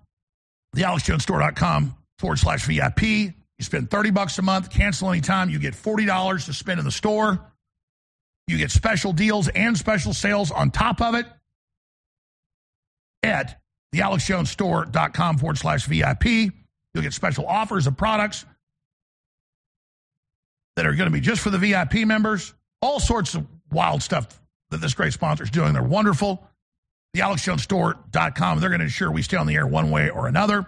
thealexjonesstore.com/VIP. You spend $30 a month, cancel anytime. You get $40 to spend in the store. You get special deals and special sales on top of it at thealexjonesstore.com/VIP. You'll get special offers of products that are going to be just for the VIP members. All sorts of wild stuff that this great sponsor is doing. They're wonderful. TheAlexJonesStore.com. They're going to ensure we stay on the air one way or another.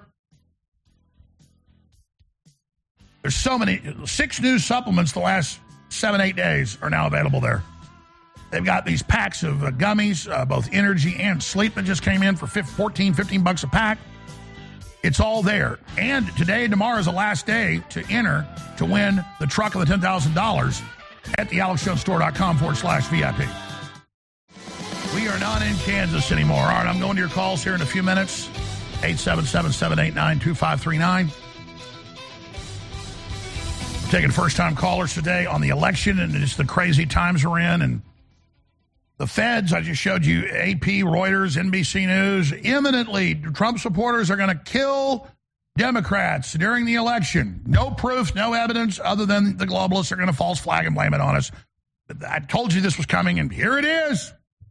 There's so many. 6 new supplements the last 7-8 days are now available there. They've got these packs of gummies, both energy and sleep, that just came in for $15 a pack. It's all there. And today and tomorrow is the last day to enter to win the truck of the $10,000 at thealexjonesstore.com/VIP. We are not in Kansas anymore. All right, I'm going to your calls here in a few minutes. 877-789-2539. Taking first-time callers today on the election and just the crazy times we're in. And the feds, I just showed you, AP, Reuters, NBC News, imminently, Trump supporters are going to kill Democrats during the election. No proof, no evidence, other than the globalists are going to false flag and blame it on us. I told you this was coming, and here it is.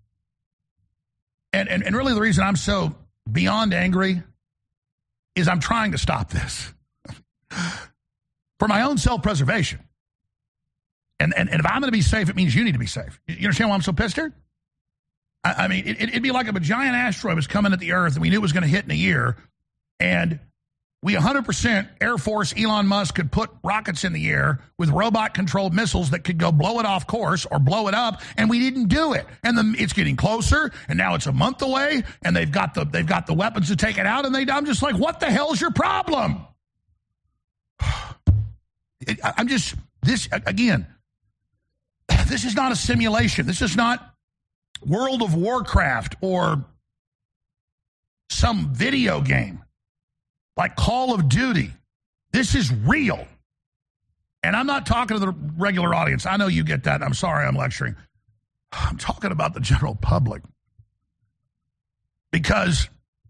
And really the reason I'm so beyond angry is I'm trying to stop this for my own self-preservation. And if I'm going to be safe, it means you need to be safe. You understand why I'm so pissed here? I mean, it'd be like if a giant asteroid was coming at the Earth and we knew it was going to hit in a year, and we 100% Air Force, Elon Musk could put rockets in the air with robot-controlled missiles that could go blow it off course or blow it up, and we didn't do it. And it's getting closer, and now it's a month away, and they've got the weapons to take it out, and I'm just like, what the hell's your problem? This is not a simulation. This is not World of Warcraft or some video game like Call of Duty. This is real. And I'm not talking to the regular audience. I know you get that. I'm sorry I'm lecturing. I'm talking about the general public. Because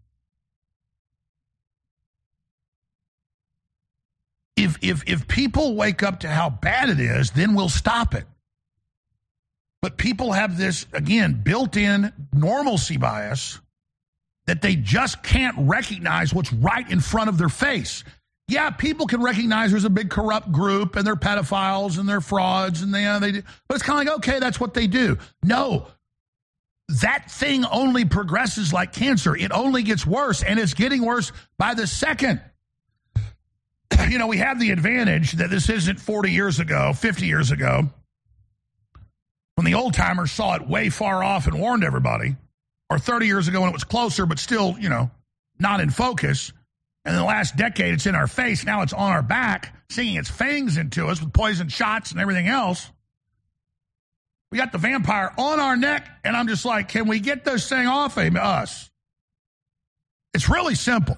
if people wake up to how bad it is, then we'll stop it. But people have this, again, built-in normalcy bias that they just can't recognize what's right in front of their face. Yeah, people can recognize there's a big corrupt group and they're pedophiles and they're frauds and they do. But it's kind of like, okay, that's what they do. No, that thing only progresses like cancer. It only gets worse, and it's getting worse by the second. You know, we have the advantage that this isn't 40 years ago, 50 years ago, when the old-timers saw it way far off and warned everybody, or 30 years ago when it was closer but still, not in focus. And in the last decade, it's in our face. Now it's on our back, sinking its fangs into us with poison shots and everything else. We got the vampire on our neck, and I'm just like, can we get this thing off of us? It's really simple.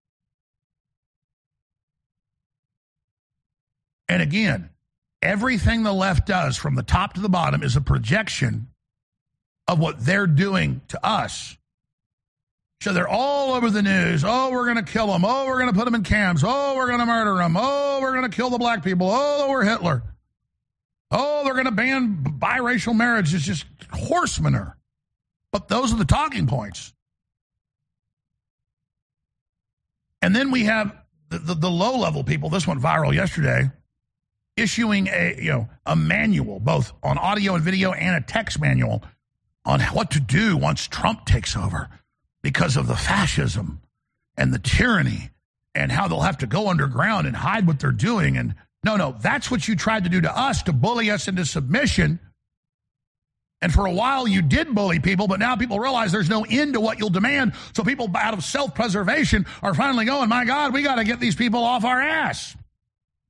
And again, everything the left does from the top to the bottom is a projection of what they're doing to us. So they're all over the news. Oh, we're going to kill them. Oh, we're going to put them in camps. Oh, we're going to murder them. Oh, we're going to kill the black people. Oh, we're Hitler. Oh, they're going to ban biracial marriage. It's just horse manure. But those are the talking points. And then we have the low-level people. This went viral yesterday, issuing a manual, both on audio and video, and a text manual on what to do once Trump takes over because of the fascism and the tyranny and how they'll have to go underground and hide what they're doing. And no, that's what you tried to do to us, to bully us into submission. And for a while you did bully people, but now people realize there's no end to what you'll demand. So people, out of self-preservation, are finally going, my God, we got to get these people off our ass.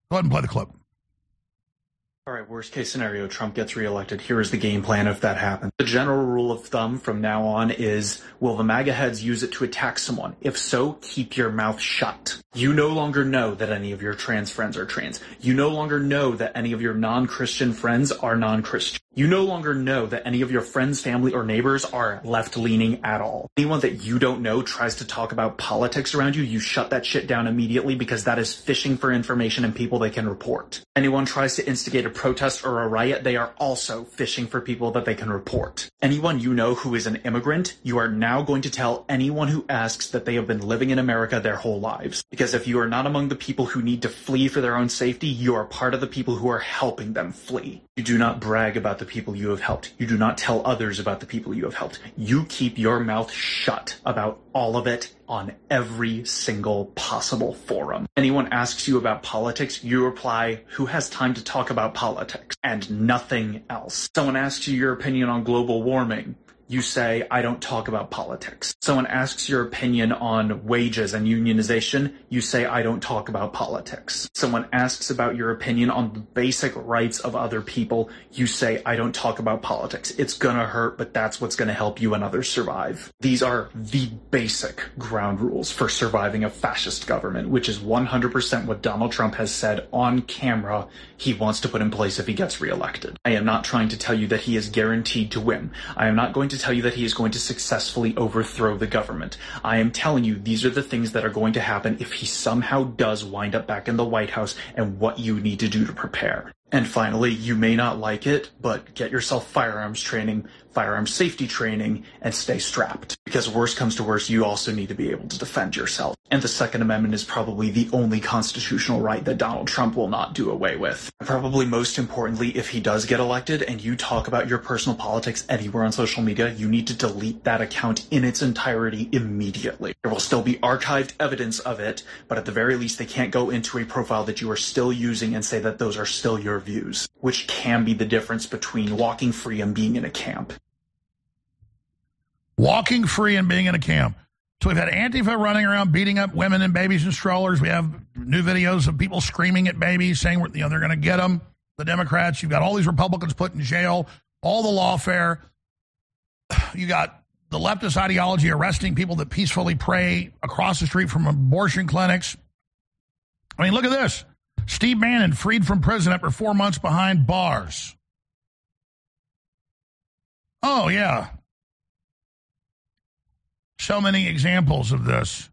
Go ahead and play the clip. All right, worst case scenario, Trump gets reelected. Here is the game plan if that happens. The general rule of thumb from now on is, will the MAGA heads use it to attack someone? If so, keep your mouth shut. You no longer know that any of your trans friends are trans. You no longer know that any of your non-Christian friends are non-Christian. You no longer know that any of your friends, family, or neighbors are left-leaning at all. Anyone that you don't know tries to talk about politics around you, you shut that shit down immediately because that is fishing for information and people they can report. Anyone tries to instigate a protest or a riot, they are also fishing for people that they can report. Anyone you know who is an immigrant, you are now going to tell anyone who asks that they have been living in America their whole lives. Because if you are not among the people who need to flee for their own safety, you are part of the people who are helping them flee. You do not brag about the people you have helped. You do not tell others about the people you have helped. You keep your mouth shut about all of it on every single possible forum. Anyone asks you about politics, you reply, who has time to talk about politics? And nothing else. Someone asks you your opinion on global warming. You say, I don't talk about politics. Someone asks your opinion on wages and unionization. You say, I don't talk about politics. Someone asks about your opinion on the basic rights of other people. You say, I don't talk about politics. It's gonna hurt, but that's what's gonna help you and others survive. These are the basic ground rules for surviving a fascist government, which is 100% what Donald Trump has said on camera he wants to put in place if he gets reelected. I am not trying to tell you that he is guaranteed to win. I am not going to tell you that he is going to successfully overthrow the government. I am telling you these are the things that are going to happen if he somehow does wind up back in the White House and what you need to do to prepare. And finally, you may not like it, but get yourself firearms training, firearms safety training, and stay strapped. Because worst comes to worst, you also need to be able to defend yourself. And the Second Amendment is probably the only constitutional right that Donald Trump will not do away with. Probably most importantly, if he does get elected and you talk about your personal politics anywhere on social media, you need to delete that account in its entirety immediately. There will still be archived evidence of it, but at the very least, they can't go into a profile that you are still using and say that those are still your views, which can be the difference between walking free and being in a camp. Walking free and being in a camp. So we've had Antifa running around beating up women and babies in strollers. We have new videos of people screaming at babies, saying they're going to get them, the Democrats. You've got all these Republicans put in jail, all the lawfare. You got the leftist ideology arresting people that peacefully pray across the street from abortion clinics. I mean, look at this. Steve Bannon freed from prison after 4 months behind bars. Oh, yeah. So many examples of this.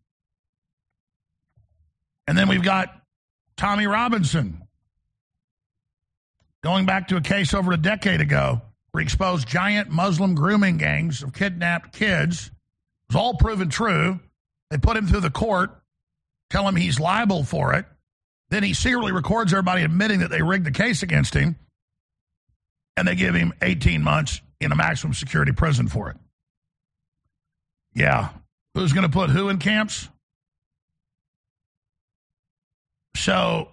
And then we've got Tommy Robinson going back to a case over a decade ago where he exposed giant Muslim grooming gangs of kidnapped kids. It was all proven true. They put him through the court, tell him he's liable for it. Then he secretly records everybody admitting that they rigged the case against him, and they give him 18 months in a maximum security prison for it. Yeah. Who's going to put who in camps? So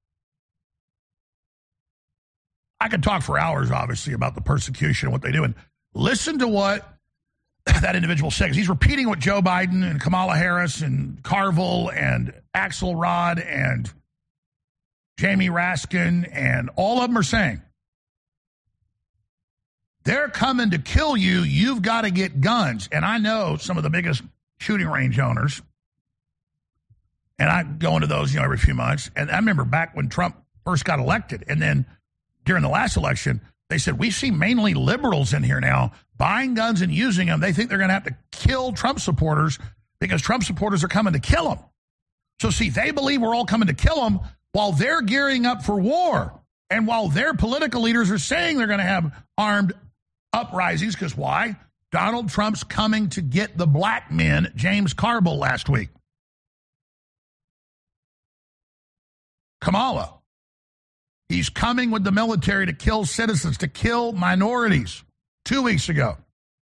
I could talk for hours, obviously, about the persecution and what they do. And listen to what that individual says. He's repeating what Joe Biden and Kamala Harris and Carville and Axelrod and Jamie Raskin and all of them are saying. They're coming to kill you. You've got to get guns. And I know some of the biggest shooting range owners, and I go into those, every few months. And I remember back when Trump first got elected, and then during the last election, they said, we see mainly liberals in here now buying guns and using them. They think they're going to have to kill Trump supporters because Trump supporters are coming to kill them. So see, they believe we're all coming to kill them while they're gearing up for war. And while their political leaders are saying they're going to have armed uprisings, because why? Donald Trump's coming to get the black men, James Carville last week. Kamala. He's coming with the military to kill citizens, to kill minorities 2 weeks ago.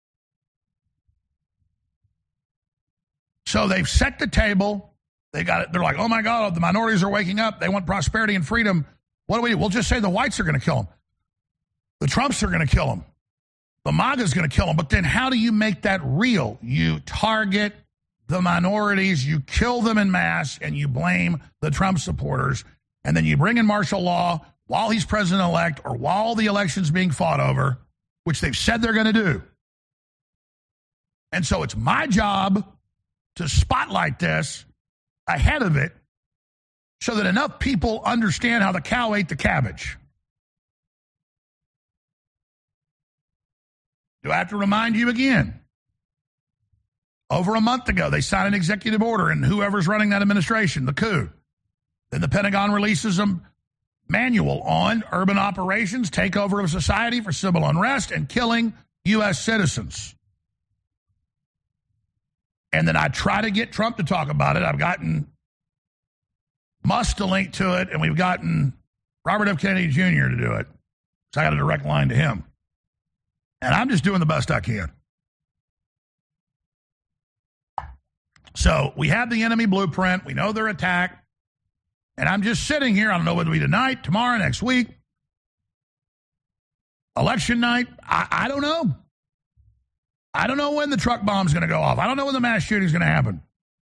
So they've set the table. They got it. They're like, oh my God, the minorities are waking up. They want prosperity and freedom. What do we do? We'll just say the whites are going to kill them. The Trumps are going to kill them. The MAGA is going to kill them. But then how do you make that real? You target the minorities, you kill them en masse, and you blame the Trump supporters. and then you bring in martial law while he's president-elect or while the election's being fought over, which they've said they're going to do. And so it's my job to spotlight this ahead of it so that enough people understand how the cow ate the cabbage. Do I have to remind you again? Over a month ago, they signed an executive order, and whoever's running that administration, the coup. Then the Pentagon releases a manual on urban operations, takeover of society for civil unrest, and killing U.S. citizens. And then I try to get Trump to talk about it. I've gotten Musk to link to it, and we've gotten Robert F. Kennedy Jr. to do it. So I got a direct line to him. And I'm just doing the best I can. So we have the enemy blueprint. We know their attack. And I'm just sitting here. I don't know whether it'll be tonight, tomorrow, next week. Election night. I don't know. I don't know when the truck bomb's going to go off. I don't know when the mass shooting's going to happen.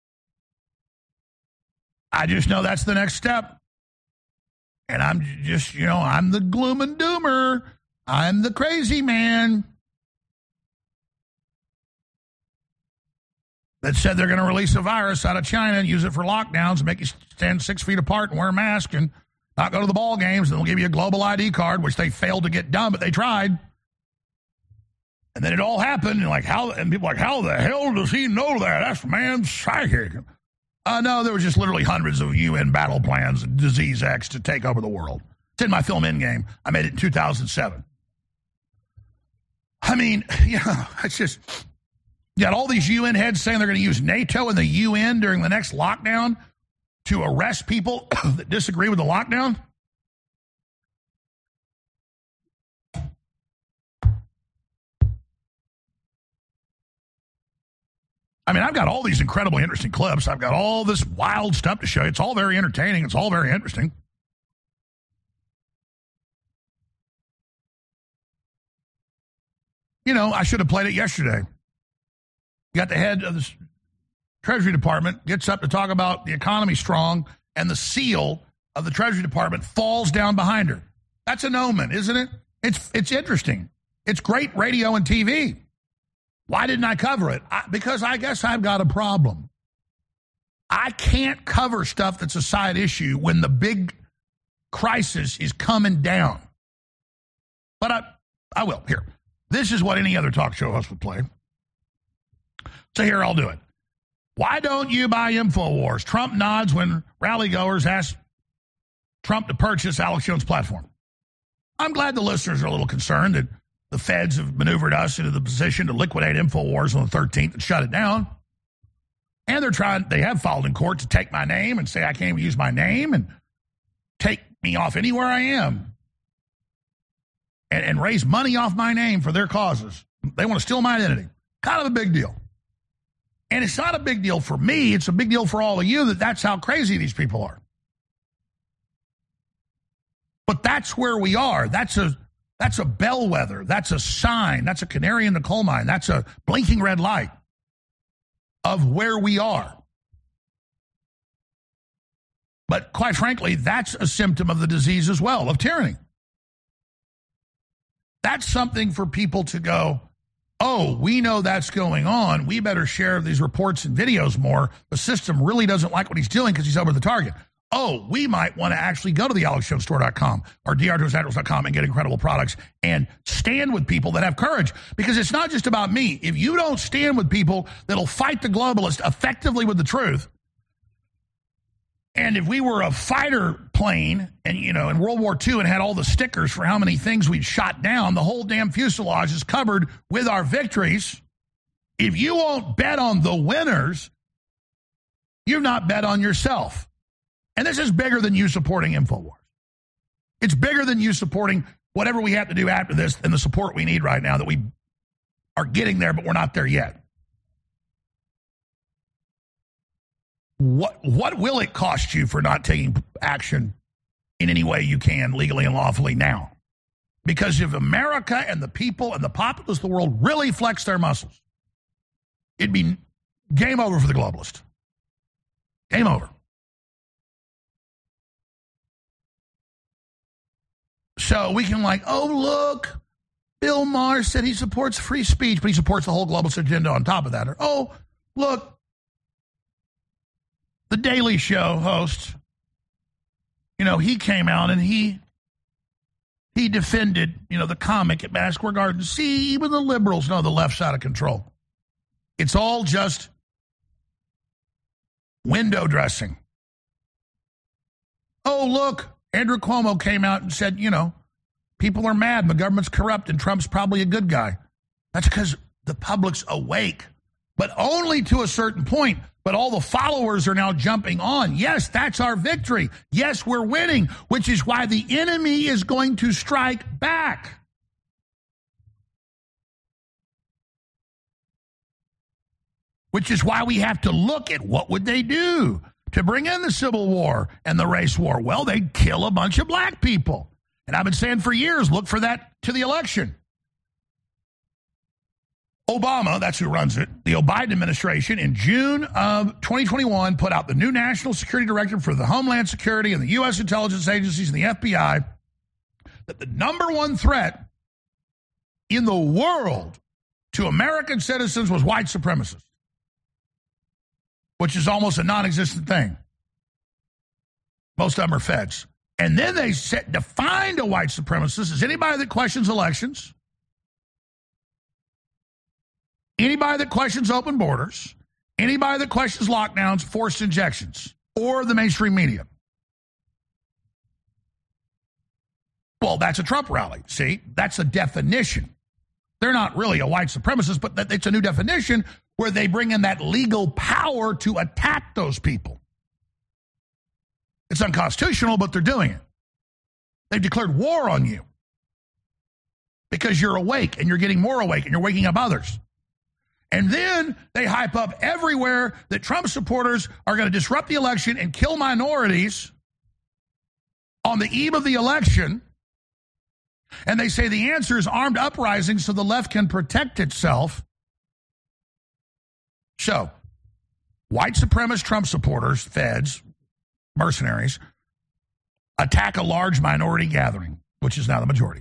I just know that's the next step. And I'm just, I'm the gloom and doomer. I'm the crazy man that said they're going to release a virus out of China and use it for lockdowns and make you stand 6 feet apart and wear a mask and not go to the ball games. And they'll give you a global ID card, which they failed to get done, but they tried. And then it all happened, and people how the hell does he know that? That's man's psychic. No, there was just literally hundreds of UN battle plans and Disease X to take over the world. It's in my film Endgame. I made it in 2007. I mean, it's just, you got all these UN heads saying they're going to use NATO and the UN during the next lockdown to arrest people that disagree with the lockdown. I mean, I've got all these incredibly interesting clips. I've got all this wild stuff to show you. It's all very entertaining. It's all very interesting. I should have played it yesterday. You got the head of the Treasury Department gets up to talk about the economy strong, and the seal of the Treasury Department falls down behind her. That's an omen, isn't it? It's interesting. It's great radio and TV. Why didn't I cover it? Because I guess I've got a problem. I can't cover stuff that's a side issue when the big crisis is coming down. But I will. Here. This is what any other talk show host would play. So here, I'll do it. Why don't you buy InfoWars? Trump nods when rally-goers ask Trump to purchase Alex Jones' platform. I'm glad the listeners are a little concerned that the feds have maneuvered us into the position to liquidate InfoWars on the 13th and shut it down. And they have filed in court to take my name and say I can't even use my name and take me off anywhere I am and raise money off my name for their causes. They want to steal my identity. Kind of a big deal. And it's not a big deal for me. It's a big deal for all of you that's how crazy these people are. But that's where we are. That's a bellwether. That's a sign. That's a canary in the coal mine. That's a blinking red light of where we are. But quite frankly, that's a symptom of the disease as well, of tyranny. That's something for people to go, oh, we know that's going on. We better share these reports and videos more. The system really doesn't like what he's doing because he's over the target. Oh, we might want to actually go to the AlexJonesStore.com or drjonesnaturals.com and get incredible products and stand with people that have courage. Because it's not just about me. If you don't stand with people that'll fight the globalist effectively with the truth, and if we were a fighter plane and, in World War II and had all the stickers for how many things we'd shot down, the whole damn fuselage is covered with our victories. If you won't bet on the winners, you've not bet on yourself. And this is bigger than you supporting InfoWars. It's bigger than you supporting whatever we have to do after this and the support we need right now that we are getting there, but we're not there yet. What will it cost you for not taking action in any way you can, legally and lawfully now? Because if America and the people and the populace of the world really flex their muscles, it'd be game over for the globalist. Game over. So we can oh, look, Bill Maher said he supports free speech, but he supports the whole globalist agenda on top of that. Or, oh, look, the Daily Show host, he came out and he defended, the comic at Madison Square Garden. See, even the liberals know the left's out of control. It's all just window dressing. Oh, look, Andrew Cuomo came out and said, people are mad and the government's corrupt and Trump's probably a good guy. That's because the public's awake, but only to a certain point. But all the followers are now jumping on. Yes, that's our victory. Yes, we're winning, which is why the enemy is going to strike back. Which is why we have to look at what would they do to bring in the Civil War and the race war. Well, they'd kill a bunch of black people. And I've been saying for years, look for that to the election. Obama, that's who runs it, the Biden administration in June of 2021 put out the new National Security Directive for the Homeland Security and the U.S. intelligence agencies and the FBI that the number one threat in the world to American citizens was white supremacists, which is almost a non-existent thing. Most of them are feds. And then they defined a white supremacist as anybody that questions elections, anybody that questions open borders, anybody that questions lockdowns, forced injections, or the mainstream media. Well, that's a Trump rally. See, that's a definition. They're not really a white supremacist, but it's a new definition where they bring in that legal power to attack those people. It's unconstitutional, but they're doing it. They've declared war on you because you're awake and you're getting more awake and you're waking up others. And then they hype up everywhere that Trump supporters are going to disrupt the election and kill minorities on the eve of the election. And they say the answer is armed uprisings so the left can protect itself. So, white supremacist Trump supporters, feds, mercenaries, attack a large minority gathering, which is now the majority.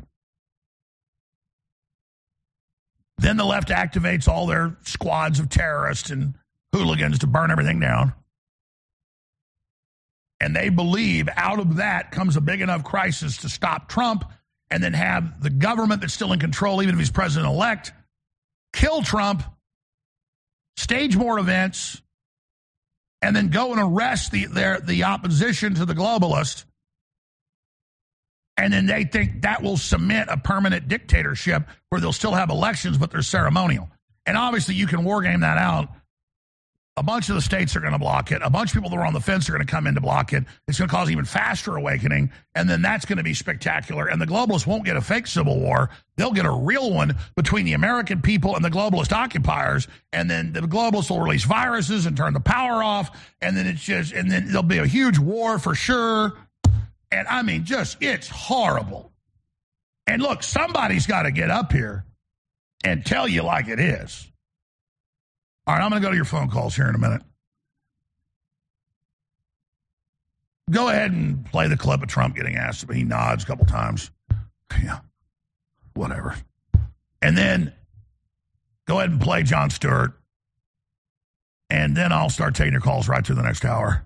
Then the left activates all their squads of terrorists and hooligans to burn everything down. And they believe out of that comes a big enough crisis to stop Trump and then have the government that's still in control, even if he's president-elect, kill Trump, stage more events, and then go and arrest the opposition to the globalist. And then they think that will cement a permanent dictatorship where they'll still have elections, but they're ceremonial. And obviously you can war game that out. A bunch of the states are going to block it. A bunch of people that are on the fence are going to come in to block it. It's going to cause even faster awakening. And then that's going to be spectacular. And the globalists won't get a fake civil war. They'll get a real one between the American people and the globalist occupiers. And then the globalists will release viruses and turn the power off. And then and then there'll be a huge war for sure. And I mean, it's horrible. And look, somebody's got to get up here and tell you like it is. All right, I'm going to go to your phone calls here in a minute. Go ahead and play the clip of Trump getting asked, but he nods a couple times. Yeah, whatever. And then go ahead and play Jon Stewart. And then I'll start taking your calls right through the next hour.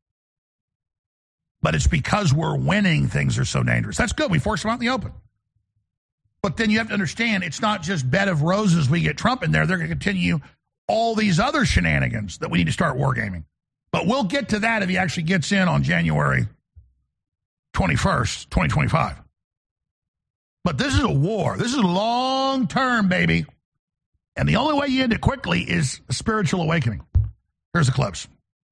But it's because we're winning things are so dangerous. That's good. We force them out in the open. But then you have to understand, it's not just bed of roses we get Trump in there. They're going to continue all these other shenanigans that we need to start wargaming. But we'll get to that if he actually gets in on January 21st, 2025. But this is a war. This is long-term, baby. And the only way you end it quickly is a spiritual awakening. Here's the clips.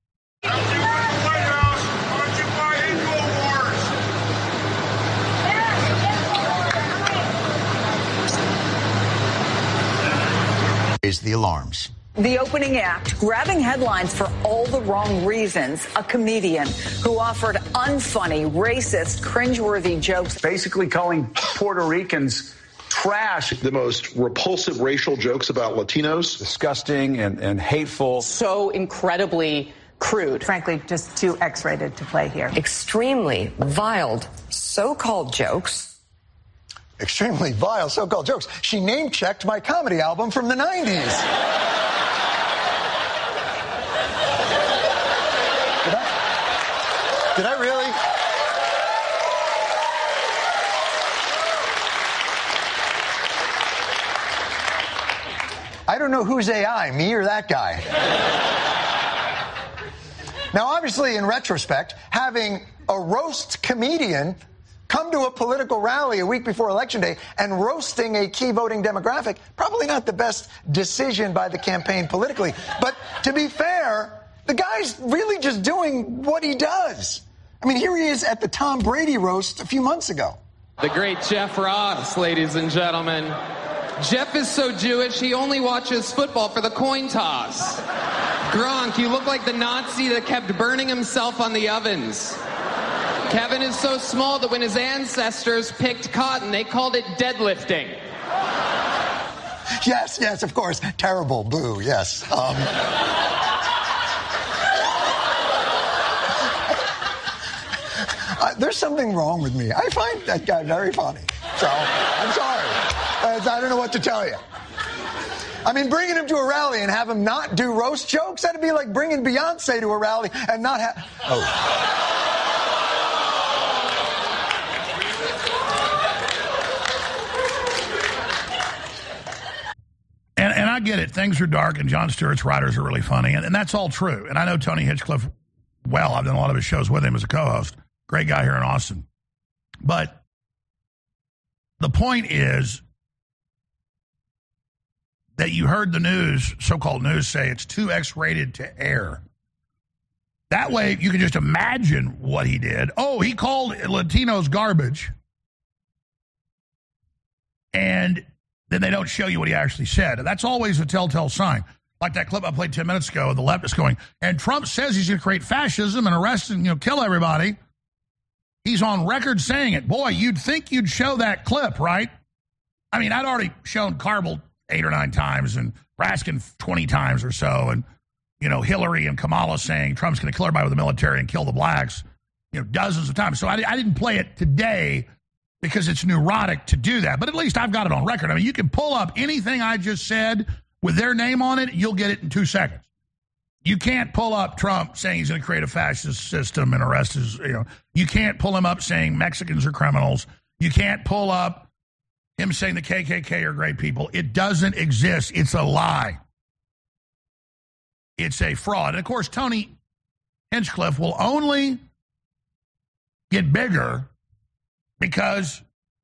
Raise the alarms. The opening act, grabbing headlines for all the wrong reasons. A comedian who offered unfunny, racist, cringeworthy jokes. Basically calling Puerto Ricans trash. The most repulsive racial jokes about Latinos. Disgusting and hateful. So incredibly crude. Frankly, just too X-rated to play here. Extremely vile so-called jokes extremely vile so-called jokes. She name-checked my comedy album from the 90s. Did I really? I don't know who's AI, me or that guy. Now, obviously, in retrospect, having a roast comedian come to a political rally a week before Election Day and roasting a key voting demographic, probably not the best decision by the campaign politically. But to be fair, the guy's really just doing what he does. I mean, here he is at the Tom Brady roast a few months ago. The great Jeff Ross, ladies and gentlemen. Jeff is so Jewish, he only watches football for the coin toss. Gronk, you look like the Nazi that kept burning himself on the ovens. Kevin is so small that when his ancestors picked cotton, they called it deadlifting. Yes, of course. Terrible. Boo, yes. There's something wrong with me. I find that guy very funny. So, I'm sorry. I don't know what to tell you. I mean, bringing him to a rally and have him not do roast jokes, that'd be like bringing Beyonce to a rally and not have... Oh. And I get it. Things are dark, and Jon Stewart's writers are really funny, and that's all true. And I know Tony Hinchcliffe well. I've done a lot of his shows with him as a co-host. Great guy here in Austin. But the point is that you heard the news, so-called news, say it's too X-rated to air. That way, you can just imagine what he did. Oh, he called Latinos garbage. And then they don't show you what he actually said. That's always a telltale sign. Like that clip I played 10 minutes ago of the leftist going, and Trump says he's going to create fascism and arrest and kill everybody. He's on record saying it. Boy, you'd think you'd show that clip, right? I mean, I'd already shown Carville 8 or 9 times and Raskin 20 times or so, and Hillary and Kamala saying Trump's going to kill everybody with the military and kill the blacks, dozens of times. So I didn't play it today because it's neurotic to do that. But at least I've got it on record. I mean, you can pull up anything I just said with their name on it, you'll get it in 2 seconds. You can't pull up Trump saying he's going to create a fascist system and arrest his, You can't pull him up saying Mexicans are criminals. You can't pull up him saying the KKK are great people. It doesn't exist. It's a lie. It's a fraud. And, of course, Tony Hinchcliffe will only get bigger because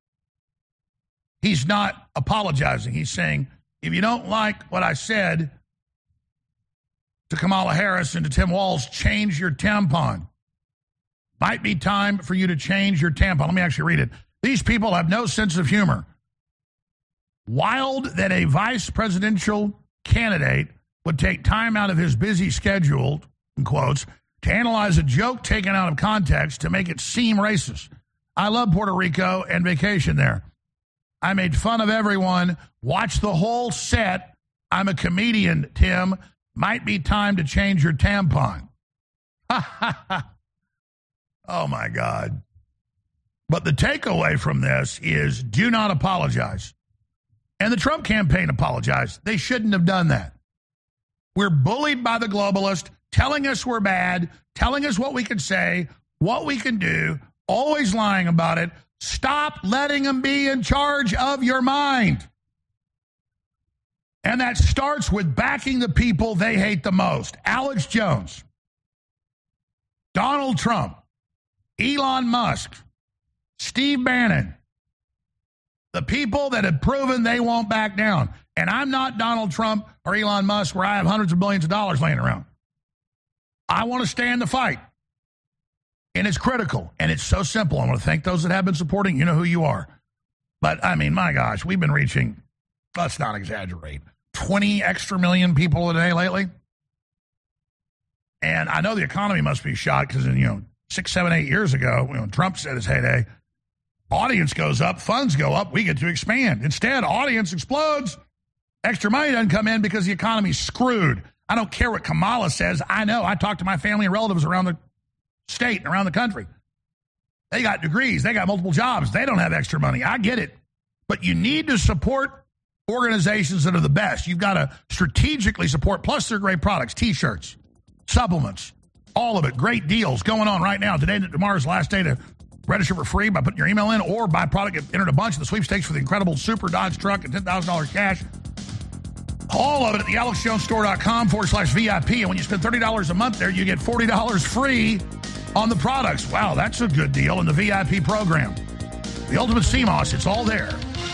he's not apologizing. He's saying, if you don't like what I said to Kamala Harris and to Tim Walz, change your tampon. Might be time for you to change your tampon. Let me actually read it. These people have no sense of humor. Wild that a vice presidential candidate would take time out of his busy schedule, in quotes, to analyze a joke taken out of context to make it seem racist. I love Puerto Rico and vacation there. I made fun of everyone. Watch the whole set. I'm a comedian, Tim. Might be time to change your tampon. Oh, my God. But the takeaway from this is do not apologize. And the Trump campaign apologized. They shouldn't have done that. We're bullied by the globalist, telling us we're bad, telling us what we can say, what we can do, always lying about it. Stop letting them be in charge of your mind. And that starts with backing the people they hate the most. Alex Jones, Donald Trump, Elon Musk, Steve Bannon, the people that have proven they won't back down. And I'm not Donald Trump or Elon Musk where I have hundreds of billions of dollars laying around. I want to stay in the fight. And it's critical. And it's so simple. I want to thank those that have been supporting. You know who you are. But, I mean, my gosh, we've been reaching, let's not exaggerate, 20 extra million people a day lately. And I know the economy must be shot because, 6, 7, 8 years ago, when Trump said his heyday, audience goes up, funds go up, we get to expand. Instead, audience explodes. Extra money doesn't come in because the economy's screwed. I don't care what Kamala says. I know. I talk to my family and relatives around the state and around the country. They got degrees. They got multiple jobs. They don't have extra money. I get it. But you need to support organizations that are the best. You've got to strategically support. Plus, they're great products, T-shirts, supplements, all of it. Great deals going on right now. Today, tomorrow's last day to register for free by putting your email in or buy product. Entered a bunch of the sweepstakes for the incredible Super Dodge truck and $10,000 cash. All of it at the AlexJonesStore.com/VIP. And when you spend $30 a month there, you get $40 free on the products. Wow, that's a good deal in the VIP program. The Ultimate CMOS, it's all there.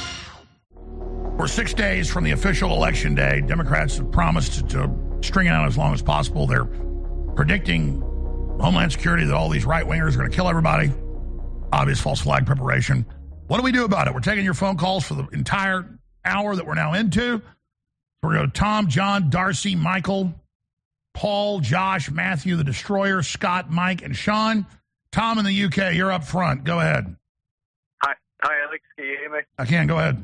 We're 6 days from the official election day. Democrats have promised to string it out as long as possible. They're predicting Homeland Security that all these right-wingers are going to kill everybody. Obvious false flag preparation. What do we do about it? We're taking your phone calls for the entire hour that we're now into. We're going to Tom, John, Darcy, Michael, Paul, Josh, Matthew, the Destroyer, Scott, Mike, and Sean. Tom in the UK, you're up front. Go ahead. Hi, Alex. Can you hear me? I can. Go ahead.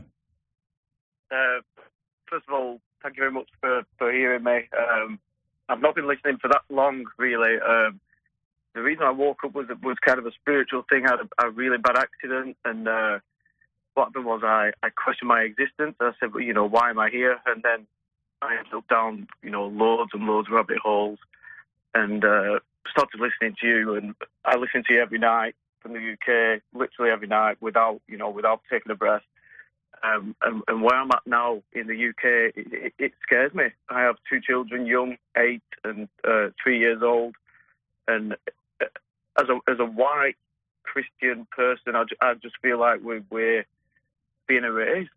First of all, thank you very much for hearing me. I've not been listening for that long, really. The reason I woke up was kind of a spiritual thing. I had a really bad accident, and what happened was I questioned my existence. I said, well, why am I here? And then I ended up down, loads and loads of rabbit holes, and started listening to you. And I listen to you every night from the UK, literally every night, without taking a breath. And where I'm at now in the UK, it scares me. I have two children, young, 8 and 3 years old, and as a white Christian person, I just feel like we're being erased.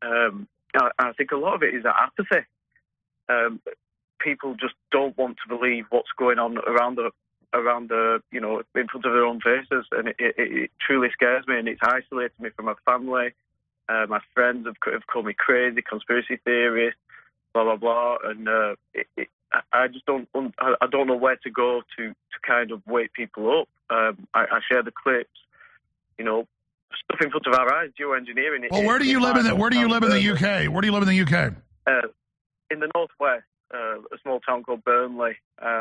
I think a lot of it is apathy. People just don't want to believe what's going on around the in front of their own faces, and it truly scares me, and it's isolated me from my family. My friends have called me crazy, conspiracy theorist, blah blah blah, and I just don't know where to go to kind of wake people up. I share the clips, stuff in front of our eyes, geoengineering. Well, where do you live in the UK? Where do you live in the UK? In the northwest, a small town called Burnley.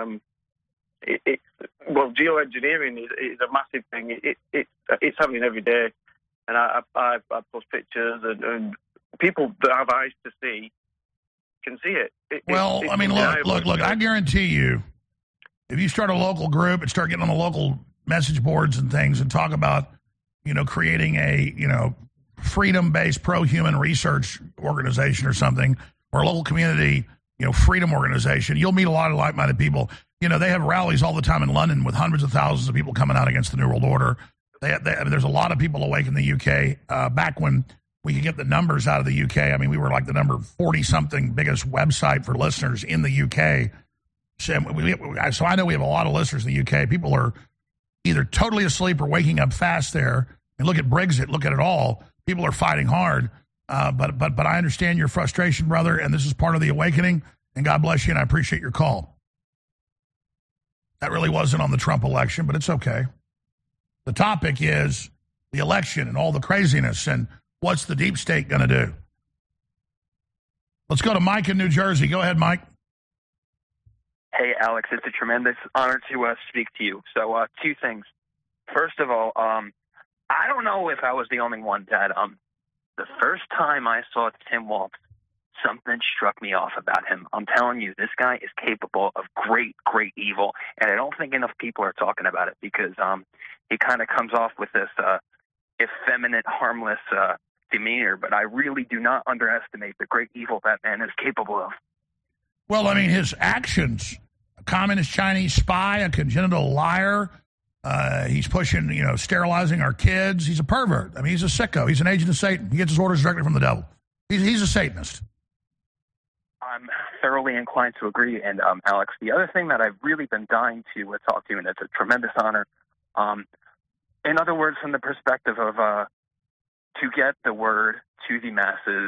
Geoengineering is a massive thing. It's happening every day. And I post pictures, and people that have eyes to see can see it. Look, I guarantee you, if you start a local group and start getting on the local message boards and things and talk about, creating a, freedom-based pro-human research organization or something, or a local community, freedom organization, you'll meet a lot of like-minded people. They have rallies all the time in London with hundreds of thousands of people coming out against the New World Order. There's a lot of people awake in the UK. Back when we could get the numbers out of the UK, we were like the number 40-something biggest website for listeners in the UK. So I know we have a lot of listeners in the UK. People are either totally asleep or waking up fast there. And look at Brexit. Look at it all. People are fighting hard. But I understand your frustration, brother, and this is part of the awakening. And God bless you, and I appreciate your call. That really wasn't on the Trump election, but it's okay. The topic is the election and all the craziness and what's the deep state going to do. Let's go to Mike in New Jersey. Go ahead, Mike. Hey, Alex, it's a tremendous honor to speak to you. So 2 things. First of all, I don't know if I was the only one that the first time I saw Tim Walz, something struck me off about him. I'm telling you, this guy is capable of great, great evil, and I don't think enough people are talking about it because he kind of comes off with this effeminate, harmless demeanor, but I really do not underestimate the great evil that man is capable of. Well, his actions, a communist Chinese spy, a congenital liar, he's pushing, sterilizing our kids. He's a pervert. He's a sicko. He's an agent of Satan. He gets his orders directly from the devil. He's a Satanist. I'm thoroughly inclined to agree. And, Alex, the other thing that I've really been dying to talk to you, and it's a tremendous honor, in other words, from the perspective of to get the word to the masses,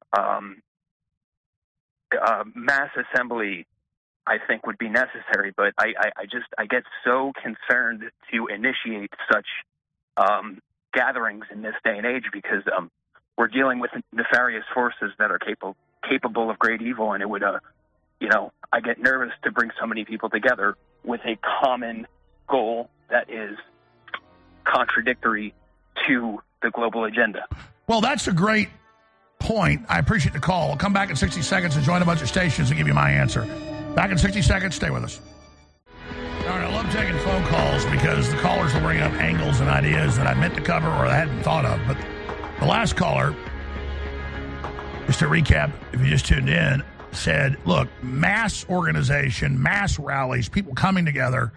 mass assembly, I think, would be necessary. But I get so concerned to initiate such gatherings in this day and age because we're dealing with nefarious forces that are capable of great evil, and it would, I get nervous to bring so many people together with a common goal that is contradictory to the global agenda. Well, that's a great point. I appreciate the call. I'll come back in 60 seconds and join a bunch of stations and give you my answer. Back in 60 seconds. Stay with us. All right, I love taking phone calls because the callers will bring up angles and ideas that I meant to cover or I hadn't thought of. But the last caller, just to recap, if you just tuned in, said, look, mass organization, mass rallies, people coming together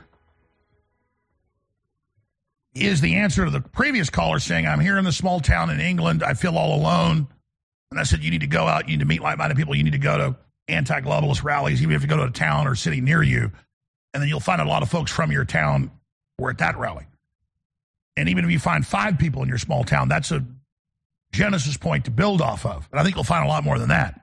is the answer to the previous caller saying, I'm here in the small town in England. I feel all alone. And I said, you need to go out. You need to meet like-minded people. You need to go to anti-globalist rallies, even if you go to a town or city near you. And then you'll find a lot of folks from your town were at that rally. And even if you find 5 people in your small town, that's a genesis point to build off of. And I think you'll find a lot more than that.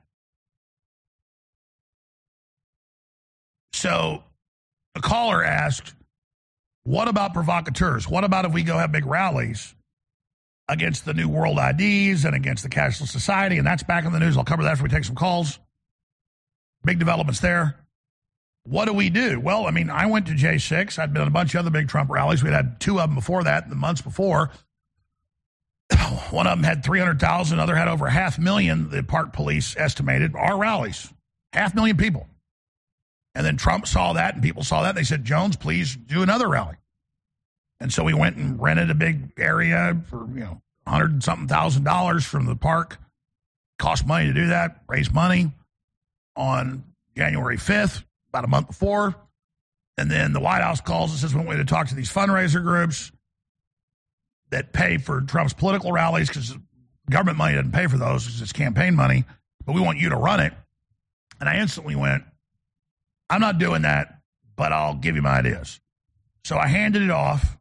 So the caller asked, what about provocateurs? What about if we go have big rallies against the New World IDs and against the cashless society? And that's back in the news. I'll cover that after we take some calls. Big developments there. What do we do? Well, I mean, I went to J6. I'd been at a bunch of other big Trump rallies. We'd had 2 of them before that, the months before. One of them had 300,000. Another had over 500,000, the park police estimated, our rallies. 500,000 people. And then Trump saw that and people saw that. They said, Jones, please do another rally. And so we went and rented a big area for, $100,000 from the park. Cost money to do that, raise money on January 5th, about a month before. And then the White House calls and says, we want you to talk to these fundraiser groups that pay for Trump's political rallies because government money doesn't pay for those because it's campaign money, but we want you to run it. And I instantly went, I'm not doing that, but I'll give you my ideas. So I handed it off,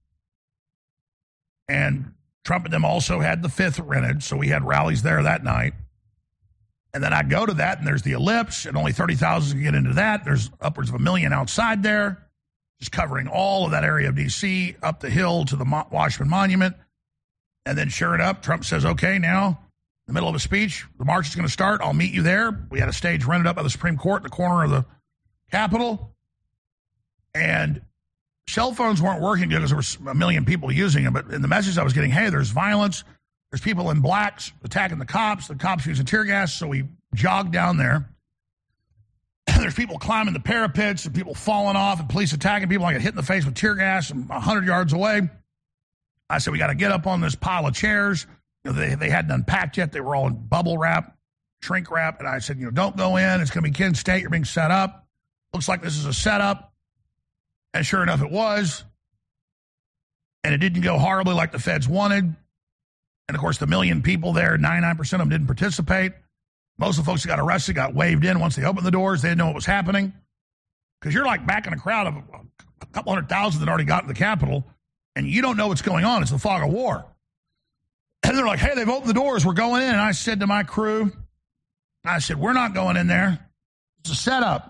and Trump and them also had the 5th rented, so we had rallies there that night. And then I go to that, and there's the Ellipse, and only 30,000 can get into that. There's upwards of 1 million outside there, just covering all of that area of D.C., up the hill to the Washington Monument. And then sure enough, Trump says, okay, now, in the middle of a speech, the march is going to start. I'll meet you there. We had a stage rented up by the Supreme Court in the corner of the Capitol, and cell phones weren't working good because there was 1 million people using them. But in the message I was getting, hey, there's violence. There's people in blacks attacking the cops using tear gas. So we jogged down there. There's people climbing the parapets and people falling off and police attacking people. I get hit in the face with tear gas and 100 yards away. I said, we got to get up on this pile of chairs. They hadn't unpacked yet. They were all in bubble wrap, shrink wrap. And I said, don't go in. It's going to be Kent State. You're being set up. Looks like this is a setup. And sure enough, it was. And it didn't go horribly like the feds wanted. And, of course, the 1 million people there, 99% of them didn't participate. Most of the folks that got arrested got waved in once they opened the doors. They didn't know what was happening. Because you're like back in a crowd of a couple 100,000 that already got to the Capitol, and you don't know what's going on. It's the fog of war. And they're like, hey, they've opened the doors. We're going in. And I said to my crew, I said, we're not going in there. It's a setup.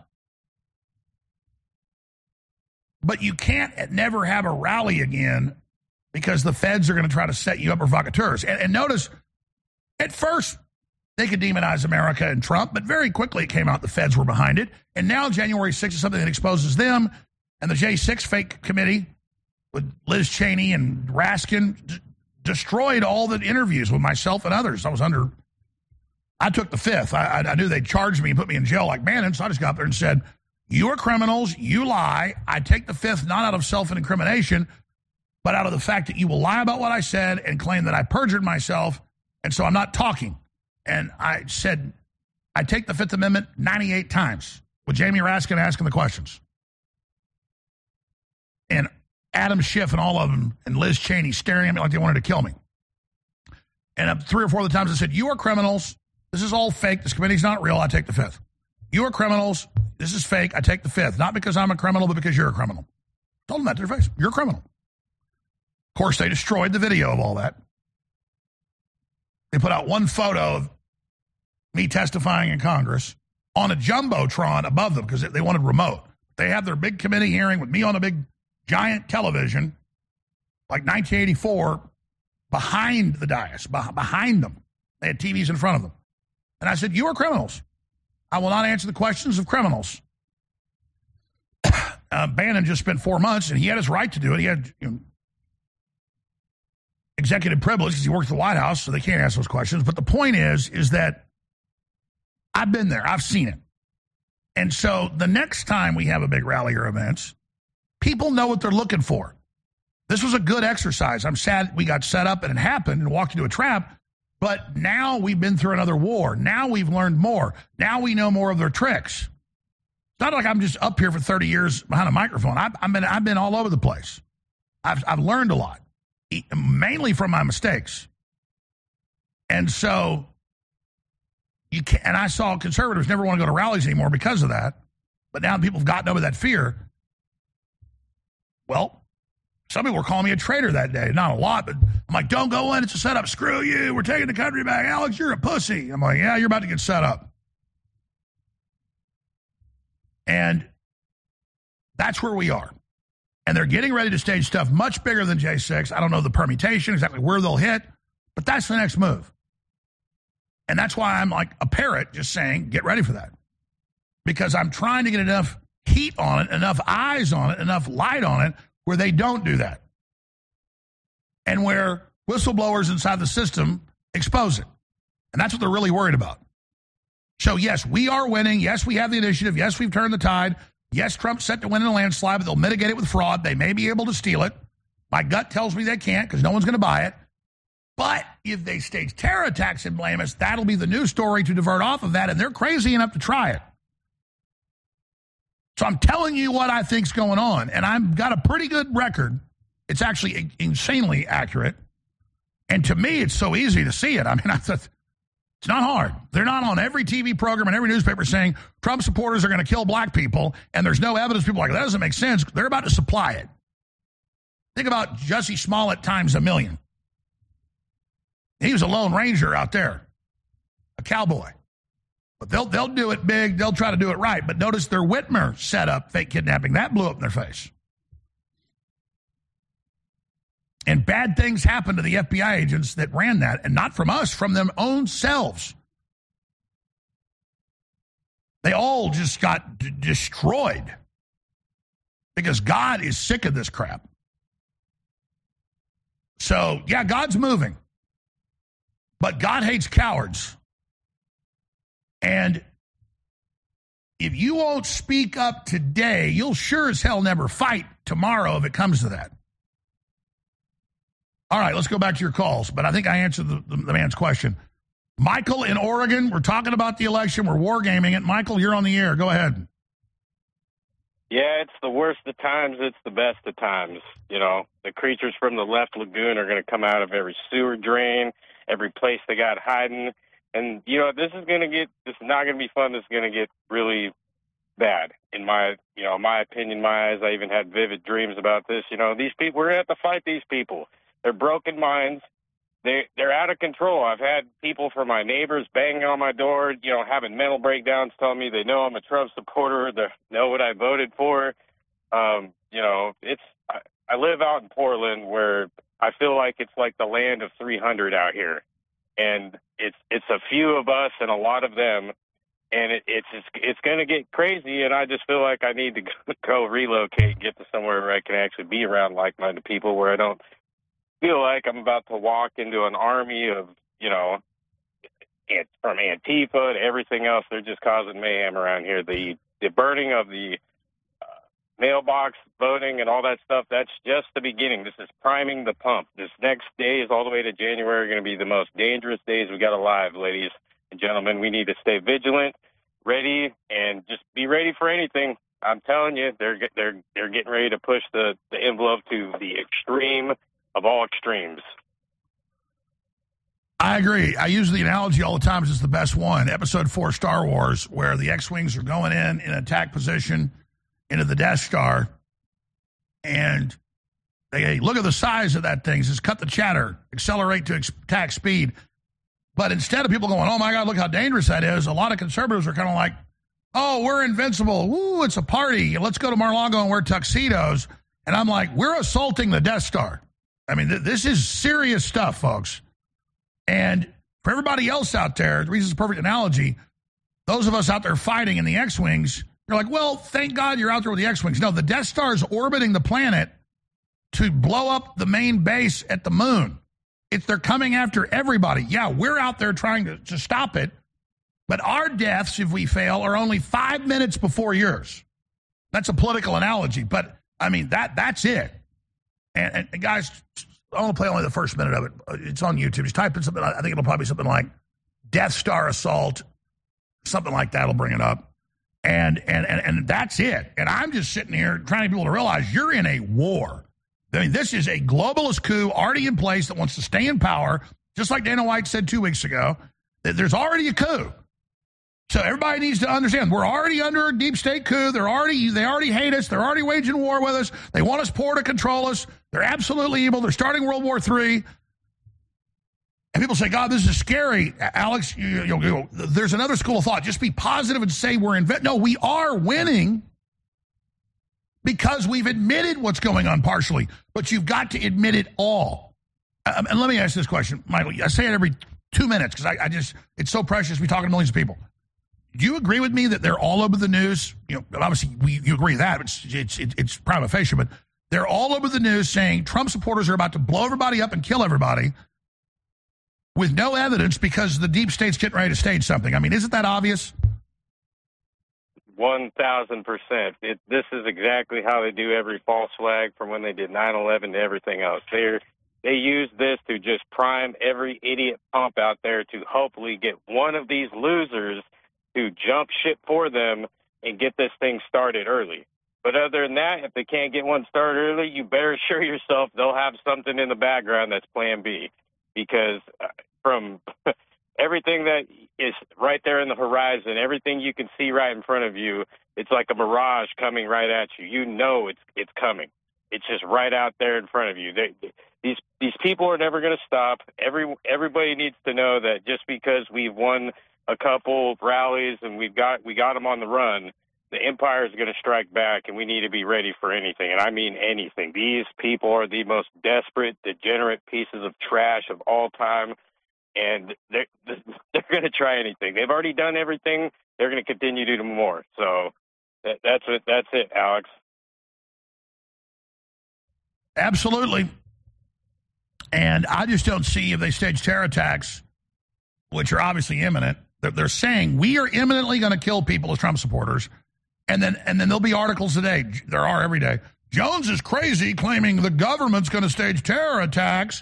But you can't never have a rally again because the feds are going to try to set you up provocateurs. And notice, at first, they could demonize America and Trump, but very quickly it came out the feds were behind it. And now January 6th is something that exposes them. And the J6 fake committee with Liz Cheney and Raskin destroyed all the interviews with myself and others. I took the 5th. I knew they'd charge me and put me in jail like Bannon, so I just got up there and said, you are criminals, you lie. I take the 5th not out of self-incrimination, but out of the fact that you will lie about what I said and claim that I perjured myself, and so I'm not talking. And I said, I take the 5th Amendment 98 times with Jamie Raskin asking the questions. And Adam Schiff and all of them and Liz Cheney staring at me like they wanted to kill me. And 3 or 4 of the times I said, you are criminals. This is all fake. This committee's not real. I take the 5th. You are criminals. This is fake. I take the 5th. Not because I'm a criminal, but because you're a criminal. Told them that to their face. You're a criminal. Of course, they destroyed the video of all that. They put out one photo of me testifying in Congress on a Jumbotron above them because they wanted remote. They had their big committee hearing with me on a big giant television, like 1984, behind the dais, behind them. They had TVs in front of them. And I said, you are criminals. I will not answer the questions of criminals. Bannon just spent 4 months, and he had his right to do it. He had executive privilege because he worked at the White House, so they can't ask those questions. But the point is that I've been there. I've seen it. And so the next time we have a big rally or events, people know what they're looking for. This was a good exercise. I'm sad we got set up and it happened and walked into a trap. But now we've been through another war. Now we've learned more. Now we know more of their tricks. It's not like I'm just up here for 30 years behind a microphone. I've been all over the place. I've learned a lot, mainly from my mistakes. And so you can't. And I saw conservatives never want to go to rallies anymore because of that. But now people have gotten over that fear. Well, some people were calling me a traitor that day. Not a lot, but I'm like, don't go in. It's a setup. Screw you. We're taking the country back. Alex, you're a pussy. I'm like, yeah, you're about to get set up. And that's where we are. And they're getting ready to stage stuff much bigger than J6. I don't know the permutation, exactly where they'll hit, but that's the next move. And that's why I'm like a parrot just saying, get ready for that. Because I'm trying to get enough heat on it, enough eyes on it, enough light on it, where they don't do that. And where whistleblowers inside the system expose it. And that's what they're really worried about. So, yes, we are winning. Yes, we have the initiative. Yes, we've turned the tide. Yes, Trump's set to win in a landslide, but they'll mitigate it with fraud. They may be able to steal it. My gut tells me they can't because no one's going to buy it. But if they stage terror attacks and blame us, that'll be the news story to divert off of that, and they're crazy enough to try it. So I'm telling you what I think's going on, and I've got a pretty good record. It's actually insanely accurate. And to me, it's so easy to see it. I mean, it's not hard. They're not on every TV program and every newspaper saying Trump supporters are going to kill black people, and there's no evidence. People are like, that doesn't make sense. They're about to supply it. Think about Jussie Smollett times a million. He was a Lone Ranger out there, a cowboy. But they'll do it big. They'll try to do it right. But notice their Whitmer setup, fake kidnapping, that blew up in their face. And bad things happened to the FBI agents that ran that, and not from us, from their own selves. They all just got destroyed because God is sick of this crap. So, yeah, God's moving. But God hates cowards. And if you won't speak up today, you'll sure as hell never fight tomorrow if it comes to that. All right, let's go back to your calls. But I think I answered the man's question. Michael in Oregon, we're talking about the election. We're wargaming it. Michael, you're on the air. Go ahead. Yeah, it's the worst of times. It's the best of times. You know, the creatures from the left lagoon are going to come out of every sewer drain, every place they got hiding. And, you know, this is not going to be fun. This is going to get really bad in my opinion, my eyes. I even had vivid dreams about this. You know, these people, we're going to have to fight these people. They're broken minds. They're out of control. I've had people from my neighbors banging on my door, you know, having mental breakdowns, telling me they know I'm a Trump supporter, they know what I voted for. You know, I live out in Portland where I feel like it's like the land of 300 out here. And it's a few of us and a lot of them, and it's going to get crazy. And I just feel like I need to go relocate and get to somewhere where I can actually be around like-minded people, where I don't feel like I'm about to walk into an army of, you know, from Antifa to everything else. They're just causing mayhem around here. The burning of the mailbox voting and all that stuff, that's just the beginning. This is priming the pump. This next days all the way to January are going to be the most dangerous days we got alive, ladies and gentlemen. We need to stay vigilant, ready, and just be ready for anything. I'm telling you, they're getting ready to push the envelope to the extreme of all extremes. I agree. I use the analogy all the time. It's the best one. Episode 4 Star Wars, where the X-Wings are going in attack position into the Death Star, and they look at the size of that thing. Just cut the chatter, accelerate to attack speed. But instead of people going, oh, my God, look how dangerous that is, a lot of conservatives are kind of like, oh, we're invincible. Ooh, it's a party. Let's go to Mar-a-Lago and wear tuxedos. And I'm like, we're assaulting the Death Star. I mean, this is serious stuff, folks. And for everybody else out there, the reason it's a perfect analogy, those of us out there fighting in the X-Wings, you're like, well, thank God you're out there with the X-Wings. No, the Death Star is orbiting the planet to blow up the main base at the moon. They're coming after everybody. Yeah, we're out there trying to stop it, but our deaths, if we fail, are only 5 minutes before yours. That's a political analogy, but, I mean, that's it. And guys, I want to play only the first minute of it. It's on YouTube. Just type in something. I think it'll probably be something like Death Star Assault, something like that will bring it up. And that's it. And I'm just sitting here trying to get people to realize you're in a war. I mean, this is a globalist coup already in place that wants to stay in power, just like Dana White said 2 weeks ago. There's already a coup. So everybody needs to understand we're already under a deep state coup. They already hate us. They're already waging war with us. They want us poor to control us. They're absolutely evil. They're starting World War III. And people say, God, this is scary. Alex, there's another school of thought. Just be positive and say we're no, we are winning because we've admitted what's going on partially. But you've got to admit it all. And let me ask this question, Michael. I say it every 2 minutes because it's so precious. We talk to millions of people. Do you agree with me that they're all over the news? Obviously, you agree with that. It's prima facie, but they're all over the news saying Trump supporters are about to blow everybody up and kill everybody with no evidence because the deep state's getting ready to stage something. I mean, isn't that obvious? 1,000%. This is exactly how they do every false flag from when they did 9/11 to everything else. They use this to just prime every idiot pump out there to hopefully get one of these losers to jump ship for them and get this thing started early. But other than that, if they can't get one started early, you better assure yourself they'll have something in the background that's plan B. Because from everything that is right there in the horizon, everything you can see right in front of you, it's like a mirage coming right at you. You know it's coming. It's just right out there in front of you. These people are never going to stop. Everybody needs to know that just because we've won a couple rallies and we got them on the run, the empire is going to strike back, and we need to be ready for anything. And I mean anything. These people are the most desperate, degenerate pieces of trash of all time, and they're going to try anything. They've already done everything. They're going to continue to do more. So that's it, Alex. Absolutely. And I just don't see if they stage terror attacks, which are obviously imminent. They're saying we are imminently going to kill people as Trump supporters. And then there'll be articles today. There are every day. Jones is crazy claiming the government's going to stage terror attacks.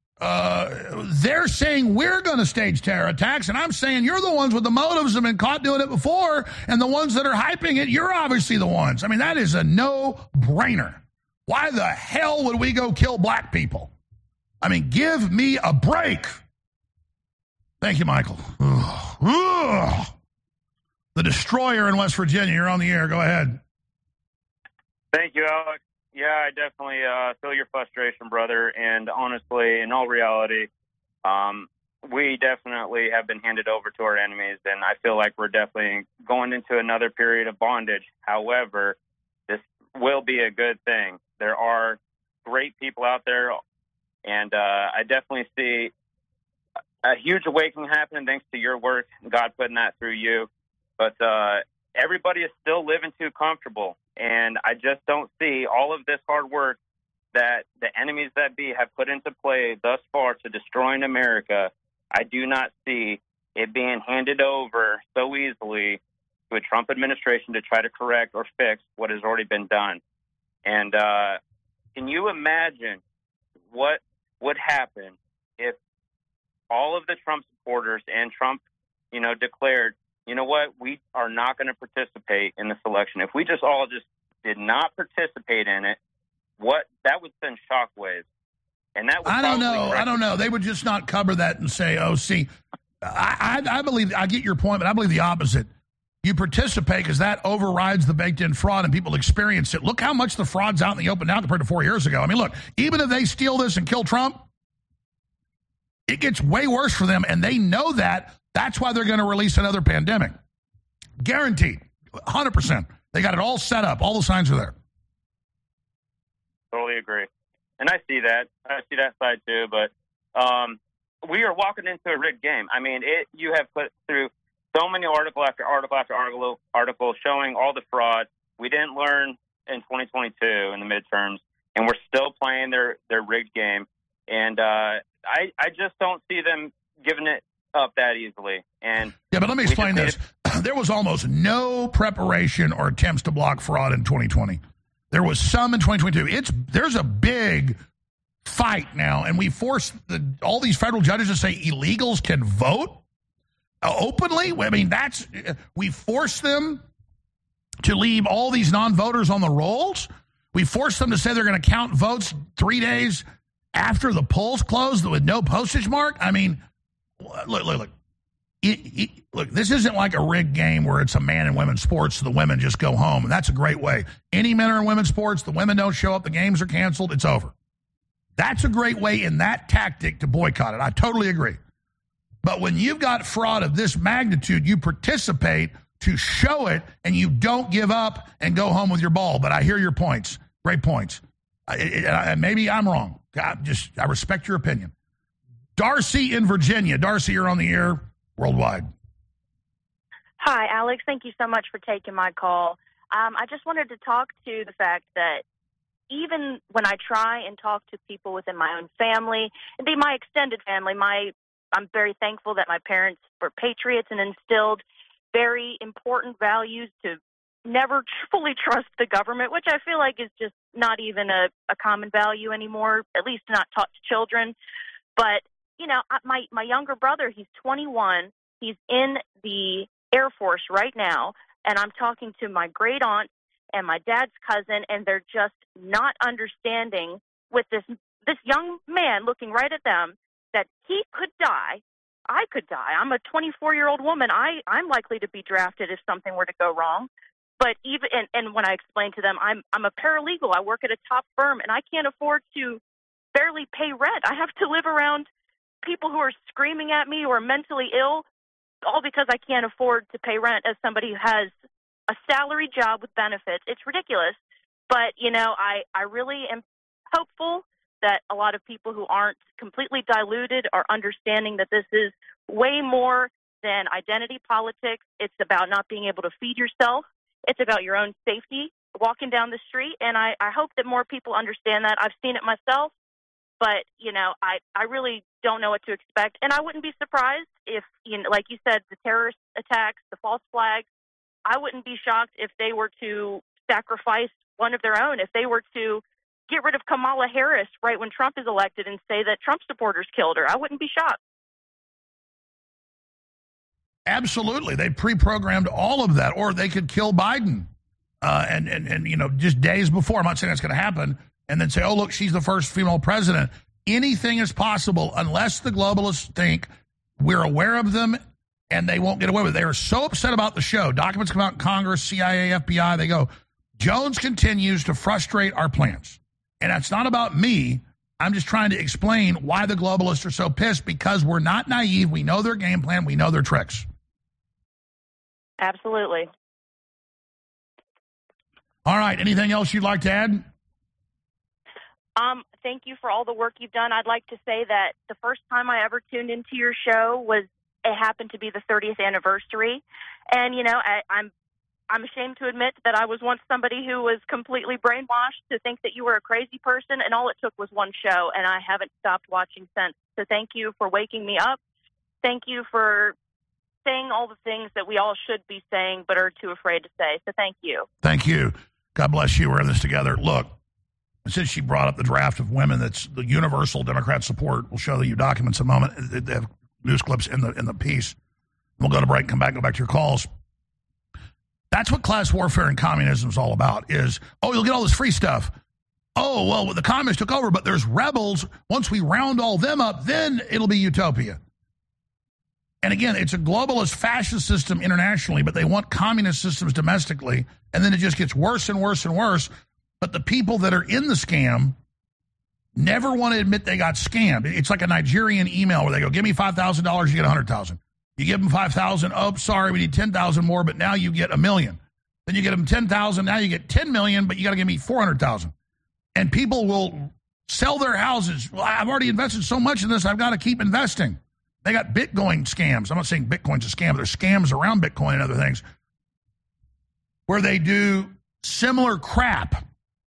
They're saying we're going to stage terror attacks. And I'm saying you're the ones with the motives and been caught doing it before. And the ones that are hyping it, you're obviously the ones. I mean, that is a no-brainer. Why the hell would we go kill black people? I mean, give me a break. Thank you, Michael. Ugh. The Destroyer in West Virginia. You're on the air. Go ahead. Thank you, Alex. Yeah, I definitely feel your frustration, brother. And honestly, in all reality, we definitely have been handed over to our enemies, and I feel like we're definitely going into another period of bondage. However, this will be a good thing. There are great people out there, and I definitely see a huge awakening happening thanks to your work, God putting that through you. But everybody is still living too comfortable, and I just don't see all of this hard work that the enemies that be have put into play thus far to destroying America. I do not see it being handed over so easily to a Trump administration to try to correct or fix what has already been done. And can you imagine what would happen if all of the Trump supporters and Trump, declared, you know what, we are not going to participate in this election? If we just all did not participate in it, that would send shockwaves. And that would I don't know. They would just not cover that and say, oh, see, I believe, I get your point, but I believe the opposite. You participate because that overrides the baked-in fraud and people experience it. Look how much the fraud's out in the open now compared to 4 years ago. I mean, look, even if they steal this and kill Trump, it gets way worse for them, and they know that. That's why they're going to release another pandemic. Guaranteed. 100%. They got it all set up. All the signs are there. Totally agree. And I see that. I see that side too, but we are walking into a rigged game. I mean, you have put through so many article after article after article showing all the fraud. We didn't learn in 2022 in the midterms, and we're still playing their rigged game. And I just don't see them giving it up that easily. And yeah, but let me explain this. There was almost no preparation or attempts to block fraud in 2020. There was some in 2022. There's a big fight now, and we force all these federal judges to say illegals can vote openly. I mean, we force them to leave all these non-voters on the rolls. We force them to say they're going to count votes 3 days after the polls close with no postage mark. I mean, look. Look, this isn't like a rigged game where it's a man and women's sports, so the women just go home. And that's a great way. Any men are in women's sports, the women don't show up, the games are canceled, it's over. That's a great way in that tactic to boycott it. I totally agree. But when you've got fraud of this magnitude, you participate to show it, and you don't give up and go home with your ball. But I hear your points. Great points. Maybe I'm wrong. I respect your opinion. Darcy in Virginia. Darcy, you're on the air worldwide. Hi, Alex. Thank you so much for taking my call. I just wanted to talk to the fact that even when I try and talk to people within my own family, and my extended family, I'm very thankful that my parents were patriots and instilled very important values to never fully trust the government, which I feel like is just not even a common value anymore, at least not taught to children. But, you know, my younger brother, he's 21. He's in the Air Force right now, and I'm talking to my great aunt and my dad's cousin, and they're just not understanding with this young man looking right at them that he could die. I could die. I'm a 24-year-old woman. I'm likely to be drafted if something were to go wrong. But even and when I explain to them, I'm a paralegal. I work at a top firm, and I can't afford to barely pay rent. I have to live around people who are screaming at me or mentally ill, all because I can't afford to pay rent as somebody who has a salary job with benefits. It's ridiculous. But, you know, I really am hopeful that a lot of people who aren't completely diluted are understanding that this is way more than identity politics. It's about not being able to feed yourself. It's about your own safety walking down the street. And I hope that more people understand that. I've seen it myself. But, you know, I really don't know what to expect. And I wouldn't be surprised if, you know, like you said, the terrorist attacks, the false flags, I wouldn't be shocked if they were to sacrifice one of their own, if they were to get rid of Kamala Harris right when Trump is elected and say that Trump supporters killed her. I wouldn't be shocked. Absolutely. They pre-programmed all of that. Or they could kill Biden and you know, just days before. I'm not saying that's going to happen. And then say, oh, look, she's the first female president. Anything is possible unless the globalists think we're aware of them and they won't get away with it. They are so upset about the show. Documents come out in Congress, CIA, FBI. They go, Jones continues to frustrate our plans. And that's not about me. I'm just trying to explain why the globalists are so pissed, because we're not naive. We know their game plan. We know their tricks. Absolutely. All right. Anything else you'd like to add? Thank you for all the work you've done. I'd like to say that the first time I ever tuned into your show it happened to be the 30th anniversary. And, you know, I'm ashamed to admit that I was once somebody who was completely brainwashed to think that you were a crazy person, and all it took was one show, and I haven't stopped watching since. So thank you for waking me up. Thank you for saying all the things that we all should be saying but are too afraid to say. So thank you. Thank you. God bless you. We're in this together. Look, since she brought up the draft of women, that's the universal Democrat support. We'll show you documents in a moment. They have news clips in the piece. We'll go to break and go back to your calls. That's what class warfare and communism is all about, is, oh, you'll get all this free stuff. Oh, well, the communists took over, but there's rebels. Once we round all them up, then it'll be utopia. And again, it's a globalist fascist system internationally, but they want communist systems domestically, and then it just gets worse and worse and worse. But the people that are in the scam never want to admit they got scammed. It's like a Nigerian email where they go, give me $5,000, you get $100,000. You give them $5,000, oh, sorry, we need $10,000 more, but now you get $1 million. Then you get them $10,000, now you get $10 million, but you got to give me $400,000. And people will sell their houses. Well, I've already invested so much in this, I've got to keep investing. They got Bitcoin scams. I'm not saying Bitcoin's a scam, but there's scams around Bitcoin and other things where they do similar crap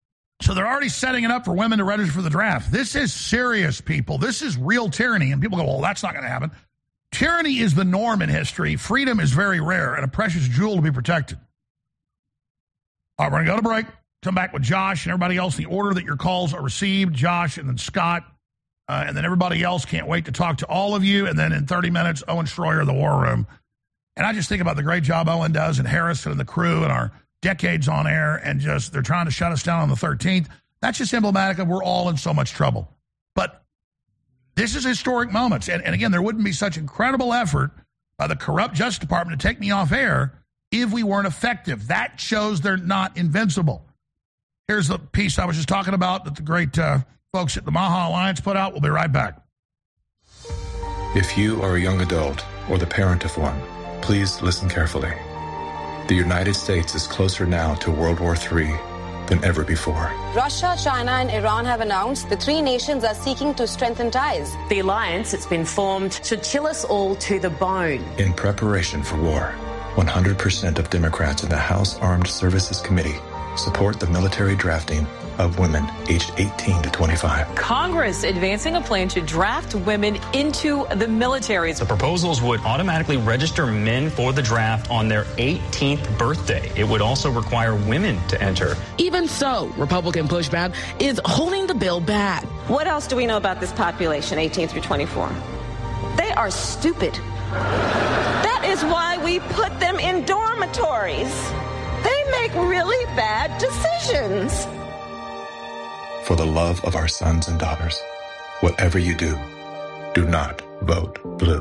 So they're already setting it up for women to register for the draft. This is serious, people. This is real tyranny. And people go, well, that's not going to happen. Tyranny is the norm in history. Freedom is very rare and a precious jewel to be protected. All right, we're going to go to break. Come back with Josh and everybody else in the order that your calls are received. Josh and then Scott and then everybody else. Can't wait to talk to all of you. And then in 30 minutes, Owen Schroyer, the War Room. And I just think about the great job Owen does and Harrison and the crew and our decades on air, and just they're trying to shut us down on the 13th. That's just emblematic of we're all in so much trouble. But this is historic moments. And again, there wouldn't be such incredible effort by the corrupt Justice Department to take me off air if we weren't effective. That shows they're not invincible. Here's the piece I was just talking about that the great folks at the Maha Alliance put out. We'll be right back. If you are a young adult or the parent of one, please listen carefully. The United States is closer now to World War III than ever before. Russia, China, and Iran have announced the three nations are seeking to strengthen ties. The alliance that's been formed should chill us all to the bone. In preparation for war, 100% of Democrats in the House Armed Services Committee support the military drafting of women aged 18 to 25. Congress advancing a plan to draft women into the military. The proposals would automatically register men for the draft on their 18th birthday. It would also require women to enter. Even so, Republican pushback is holding the bill back. What else do we know about this population, 18 through 24? They are stupid. That is why we put them in dormitories. They make really bad decisions. For the love of our sons and daughters, whatever you do, do not vote blue.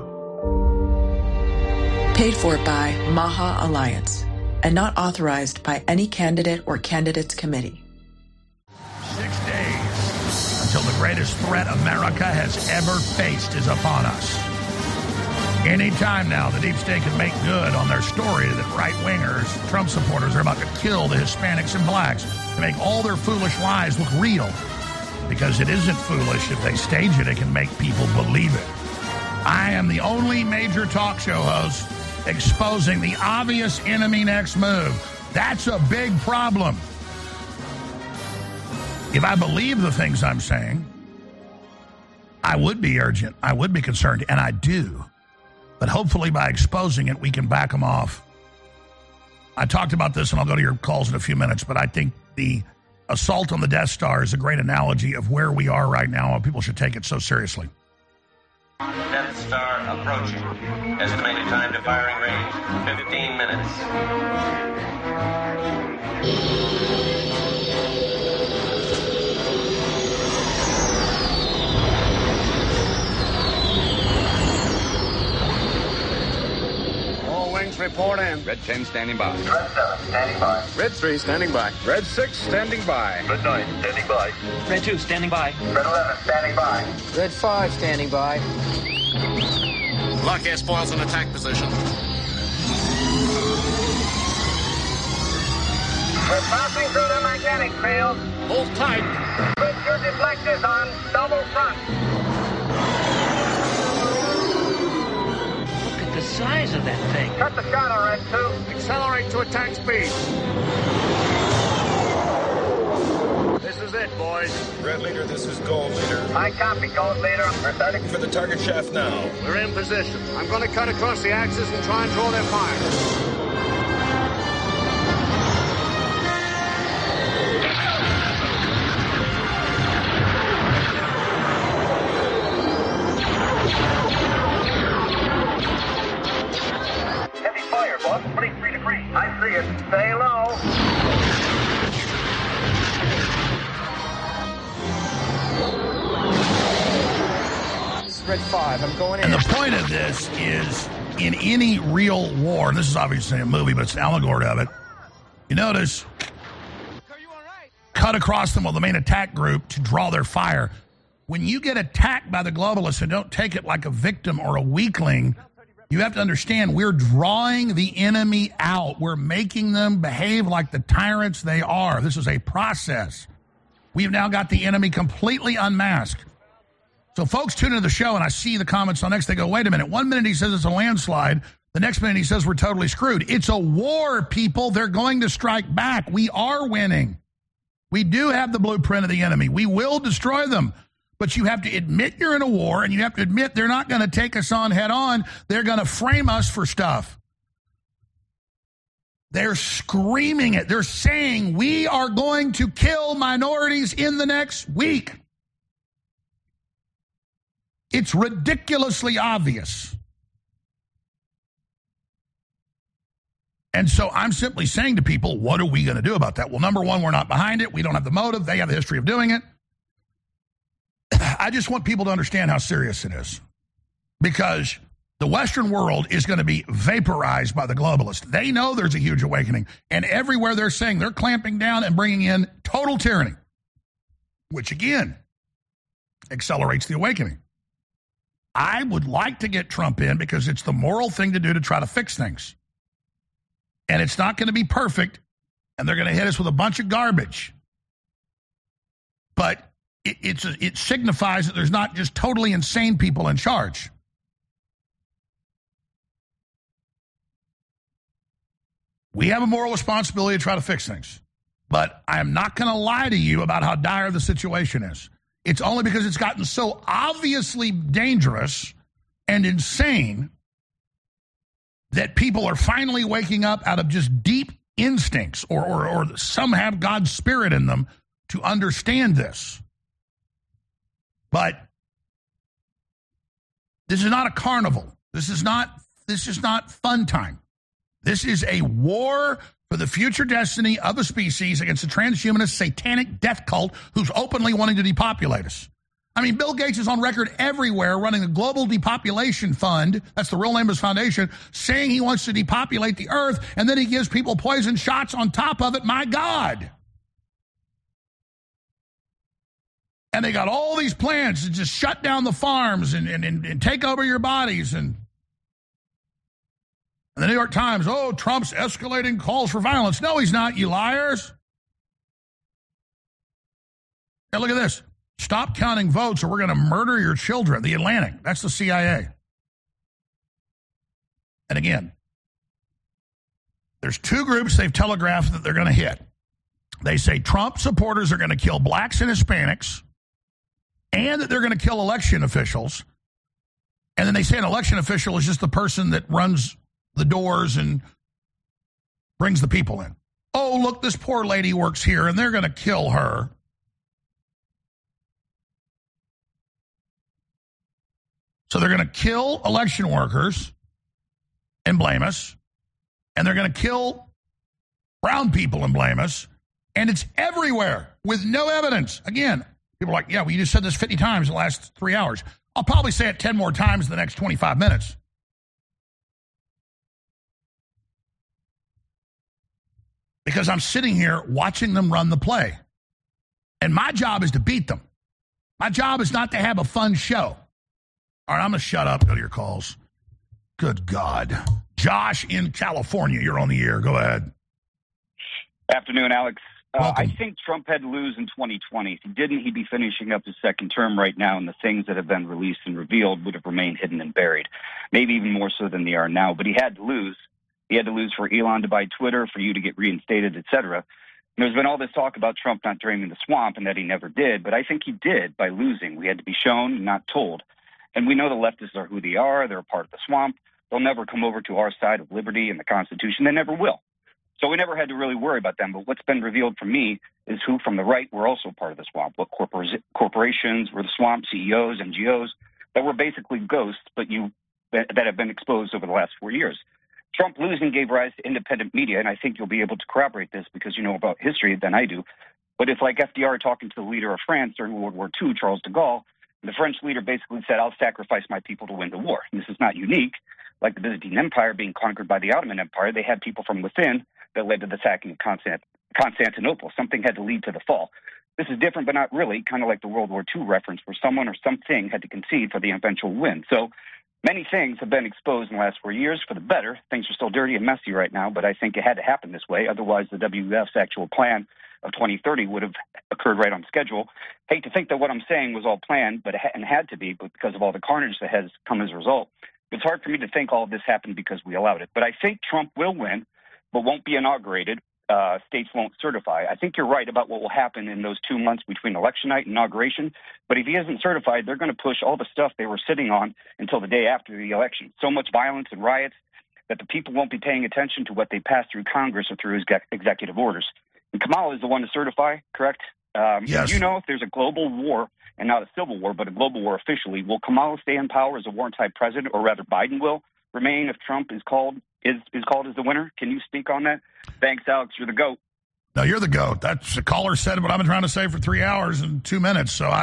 Paid for by Maha Alliance and not authorized by any candidate or candidates committee. 6 days until the greatest threat America has ever faced is upon us. Any time now, the deep state can make good on their story that right-wingers, Trump supporters, are about to kill the Hispanics and blacks to make all their foolish lies look real. Because it isn't foolish. If they stage it, it can make people believe it. I am the only major talk show host exposing the obvious enemy next move. That's a big problem. If I believe the things I'm saying, I would be urgent. I would be concerned, and I do. But hopefully by exposing it, we can back them off. I talked about this, and I'll go to your calls in a few minutes, but I think the assault on the Death Star is a great analogy of where we are right now, and people should take it so seriously. Death Star approaching. Estimated time to firing range, 15 minutes. Report in. Red 10 standing by. Red 7 standing by. Red 3 standing by. Red 6 standing by. Red 9 standing by. Red 2 standing by. Red 11 standing by. Red 5 standing by. Lock air spoils in attack position. We're passing through the magnetic field. Hold tight. Put your deflectors on double front. The size of that thing. Cut the shot on Red 2. Accelerate to attack speed. This is it, boys. Red Leader, this is Gold Leader. I copy, Gold Leader. We're starting for the target shaft now. We're in position. I'm going to cut across the axis and try and draw their fire. I see it. Stay low. This is Red 5. I'm going in. And the point of this is, in any real war, and this is obviously a movie, but it's an allegory of it, you notice, cut across them with the main attack group to draw their fire. When you get attacked by the globalists, and don't take it like a victim or a weakling, you have to understand we're drawing the enemy out. We're making them behave like the tyrants they are. This is a process. We've now got the enemy completely unmasked. So folks tune into the show, and I see the comments on X. They go, wait a minute. 1 minute he says it's a landslide. The next minute he says we're totally screwed. It's a war, people. They're going to strike back. We are winning. We do have the blueprint of the enemy. We will destroy them. But you have to admit you're in a war, and you have to admit they're not going to take us on head on. They're going to frame us for stuff. They're screaming it. They're saying we are going to kill minorities in the next week. It's ridiculously obvious. And so I'm simply saying to people, what are we going to do about that? Well, number one, we're not behind it. We don't have the motive. They have the history of doing it. I just want people to understand how serious it is, because the Western world is going to be vaporized by the globalists. They know there's a huge awakening, and everywhere they're saying they're clamping down and bringing in total tyranny, which again accelerates the awakening. I would like to get Trump in because it's the moral thing to do to try to fix things. And it's not going to be perfect, and they're going to hit us with a bunch of garbage. But it signifies that there's not just totally insane people in charge. We have a moral responsibility to try to fix things. But I am not going to lie to you about how dire the situation is. It's only because it's gotten so obviously dangerous and insane that people are finally waking up out of just deep instincts, or some have God's spirit in them to understand this. But this is not a carnival. This is not fun time. This is a war for the future destiny of a species against a transhumanist satanic death cult who's openly wanting to depopulate us. I mean, Bill Gates is on record everywhere running a global depopulation fund, that's the real name of his foundation, saying he wants to depopulate the earth, and then he gives people poison shots on top of it. My God. And they got all these plans to just shut down the farms and take over your bodies. And the New York Times, oh, Trump's escalating calls for violence. No, he's not, you liars. Now look at this. Stop counting votes or we're going to murder your children. The Atlantic, that's the CIA. And again, there's two groups they've telegraphed that they're going to hit. They say Trump supporters are going to kill blacks and Hispanics, and that they're going to kill election officials. And then they say an election official is just the person that runs the doors and brings the people in. Oh, look, this poor lady works here, and they're going to kill her. So they're going to kill election workers and blame us, and they're going to kill brown people and blame us, and it's everywhere with no evidence. Again, people are like, yeah, well, you just said this 50 times in the last 3 hours. I'll probably say it 10 more times in the next 25 minutes. Because I'm sitting here watching them run the play. And my job is to beat them. My job is not to have a fun show. All right, I'm going to shut up, go to your calls. Good God. Josh in California, you're on the air. Go ahead. Afternoon, Alex. I think Trump had to lose in 2020. If he didn't, he'd be finishing up his second term right now, and the things that have been released and revealed would have remained hidden and buried, maybe even more so than they are now. But he had to lose. He had to lose for Elon to buy Twitter, for you to get reinstated, etc. There's been all this talk about Trump not draining the swamp and that he never did, but I think he did by losing. We had to be shown, not told. And we know the leftists are who they are. They're a part of the swamp. They'll never come over to our side of liberty and the Constitution. They never will. So we never had to really worry about them. But what's been revealed from me is who from the right were also part of the swamp, what corporations were the swamp, CEOs, NGOs, that were basically ghosts, but that have been exposed over the last 4 years. Trump losing gave rise to independent media, and I think you'll be able to corroborate this because you know about history than I do. But it's like FDR talking to the leader of France during World War II, Charles de Gaulle. The French leader basically said, I'll sacrifice my people to win the war. And this is not unique. Like the Byzantine Empire being conquered by the Ottoman Empire, they had people from within that led to the sacking of Constantinople. Something had to lead to the fall. This is different, but not really, kind of like the World War II reference where someone or something had to concede for the eventual win. So many things have been exposed in the last 4 years for the better. Things are still dirty and messy right now, but I think it had to happen this way. Otherwise, the WEF's actual plan of 2030 would have occurred right on schedule. Hate to think that what I'm saying was all planned, and had to be, but because of all the carnage that has come as a result. It's hard for me to think all of this happened because we allowed it. But I think Trump will win, but won't be inaugurated. states won't certify. I think you're right about what will happen in those 2 months between election night and inauguration. But if he isn't certified, they're going to push all the stuff they were sitting on until the day after the election. So much violence and riots that the people won't be paying attention to what they pass through Congress or through his executive orders. And Kamala is the one to certify, correct? Yes. Do you know if there's a global war, and not a civil war, but a global war officially, will Kamala stay in power as a wartime president, or rather Biden will remain if Trump is called as the winner? Can you speak on that? Thanks, Alex. You're the GOAT. No, you're the GOAT. That's the caller said what I've been trying to say for 3 hours and 2 minutes. So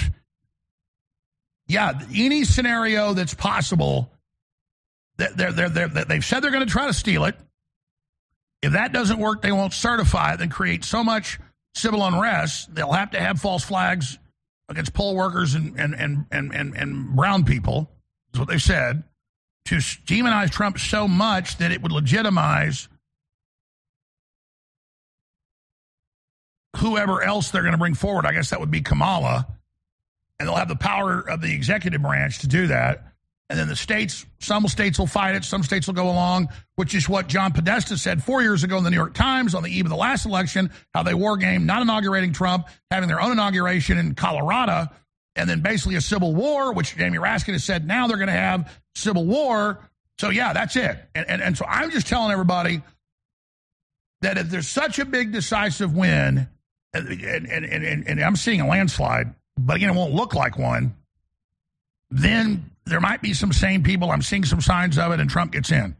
any scenario that's possible, they've said they're going to try to steal it. If that doesn't work, they won't certify it and create so much civil unrest. They'll have to have false flags against poll workers and brown people, is what they've said, to demonize Trump so much that it would legitimize whoever else they're going to bring forward. I guess that would be Kamala. And they'll have the power of the executive branch to do that. And then the states, some states will fight it, some states will go along, which is what John Podesta said 4 years ago in the New York Times on the eve of the last election, how they war game, not inaugurating Trump, having their own inauguration in Colorado, and then basically a civil war, which Jamie Raskin has said now they're going to have civil war. So, yeah, that's it. And so I'm just telling everybody that if there's such a big decisive win, and I'm seeing a landslide, but again, it won't look like one, then there might be some sane people. I'm seeing some signs of it, and Trump gets in.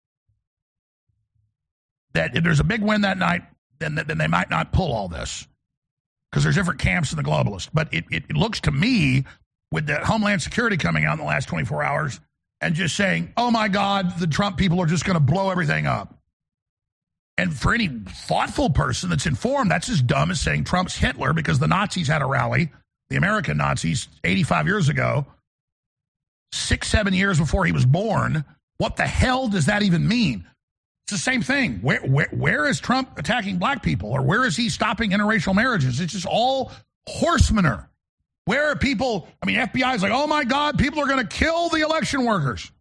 That if there's a big win that night, then they might not pull all this because there's different camps in the globalists. But it looks to me, with the Homeland Security coming out in the last 24 hours and just saying, oh, my God, the Trump people are just going to blow everything up. And for any thoughtful person that's informed, that's as dumb as saying Trump's Hitler because the Nazis had a rally, the American Nazis, 85 years ago, 6-7 years before he was born. What the hell does that even mean? It's the same thing. Where is Trump attacking black people, or where is he stopping interracial marriages? It's just all horse manure. Where are people? I mean, FBI is like, oh my God, people are going to kill the election workers.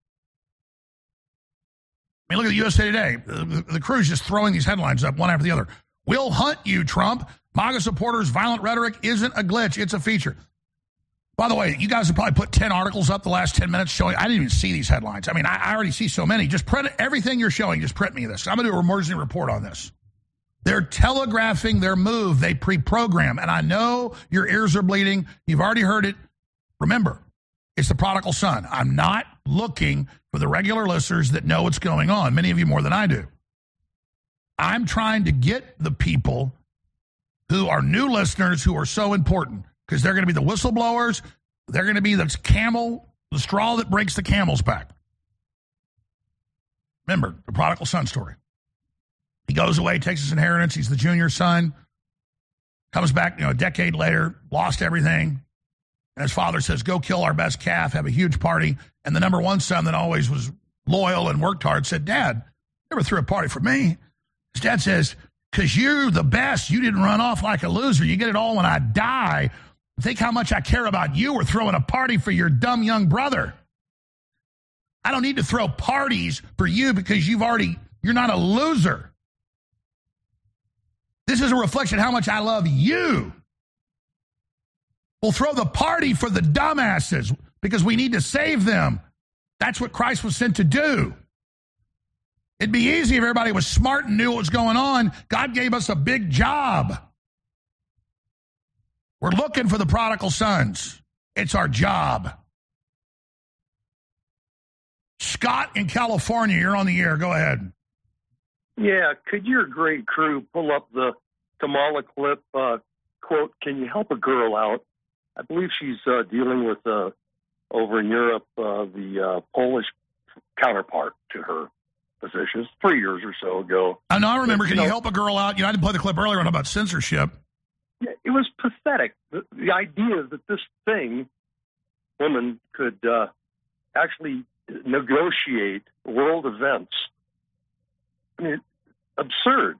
I mean, look at the USA Today. The crew's just throwing these headlines up one after the other. We'll hunt you, Trump. MAGA supporters' violent rhetoric isn't a glitch. It's a feature. By the way, you guys have probably put 10 articles up the last 10 minutes showing. I didn't even see these headlines. I mean, I already see so many. Just print everything you're showing. Just print me this. I'm going to do an emergency report on this. They're telegraphing their move. They pre-program. And I know your ears are bleeding. You've already heard it. Remember, it's the prodigal son. I'm not looking for the regular listeners that know what's going on. Many of you more than I do. I'm trying to get the people who are new listeners who are so important, because they're going to be the whistleblowers. They're going to be the straw that breaks the camel's back. Remember, the prodigal son story. He goes away, takes his inheritance. He's the junior son. Comes back, a decade later, lost everything. And his father says, go kill our best calf, have a huge party. And the number one son that always was loyal and worked hard said, Dad, never threw a party for me. His dad says, because you're the best. You didn't run off like a loser. You get it all when I die. Think how much I care about you. We're throwing a party for your dumb young brother. I don't need to throw parties for you because you're not a loser. This is a reflection of how much I love you. We'll throw the party for the dumbasses because we need to save them. That's what Christ was sent to do. It'd be easy if everybody was smart and knew what was going on. God gave us a big job. We're looking for the prodigal sons. It's our job. Scott in California, you're on the air. Go ahead. Yeah, could your great crew pull up the Kamala clip, quote, can you help a girl out? I believe she's dealing with, over in Europe, the Polish counterpart to her positions 3 years or so ago. I know, I remember. Can you help a girl out? I didn't play the clip earlier on about censorship. Yeah, it was pathetic. The idea that this woman could actually negotiate world events. I mean, absurd.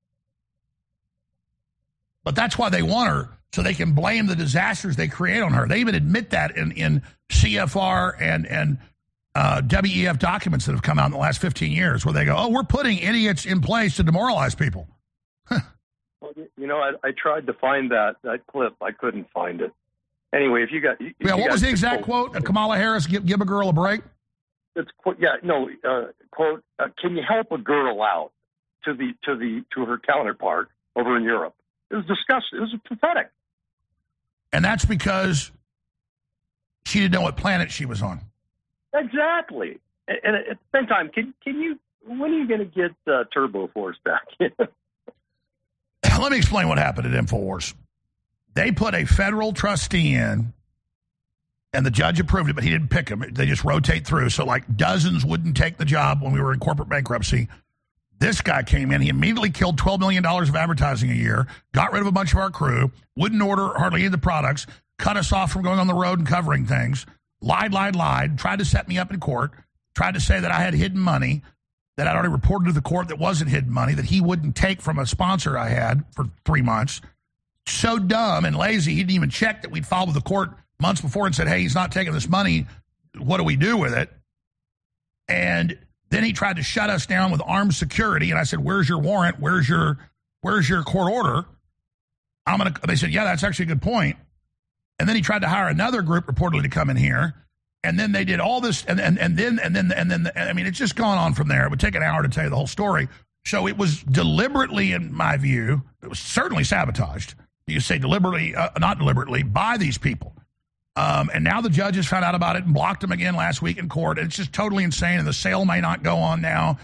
But that's why they want her, so they can blame the disasters they create on her. They even admit that in CFR and WEF documents that have come out in the last 15 years where they go, oh, we're putting idiots in place to demoralize people. Well, you know, I tried to find that clip. I couldn't find it. Anyway, if you got... what was the exact quote? Kamala Harris, give a girl a break? It's quote, can you help a girl out to her counterpart over in Europe? It was disgusting. It was pathetic. And that's because she didn't know what planet she was on. Exactly. And at the same time, can you? When are you going to get Turbo Force back? Let me explain what happened at InfoWars. They put a federal trustee in, and the judge approved it, but he didn't pick him. They just rotate through. So like dozens wouldn't take the job when we were in corporate bankruptcy. This guy came in. He immediately killed $12 million of advertising a year, got rid of a bunch of our crew, wouldn't order hardly any of the products, cut us off from going on the road and covering things, lied, tried to set me up in court, tried to say that I had hidden money, that I'd already reported to the court that wasn't hidden money, that he wouldn't take from a sponsor I had for 3 months. So dumb and lazy, he didn't even check that we'd filed with the court months before and said, hey, he's not taking this money. What do we do with it? And then he tried to shut us down with armed security. And I said, where's your warrant? Where's your court order? They said, yeah, that's actually a good point. And then he tried to hire another group reportedly to come in here. And then they did all this, and then, I mean, it's just gone on from there. It would take an hour to tell you the whole story. So it was deliberately, in my view, it was certainly sabotaged. You say deliberately, not deliberately, by these people. And now the judges found out about it and blocked them again last week in court. It's just totally insane, and the sale may not go on now.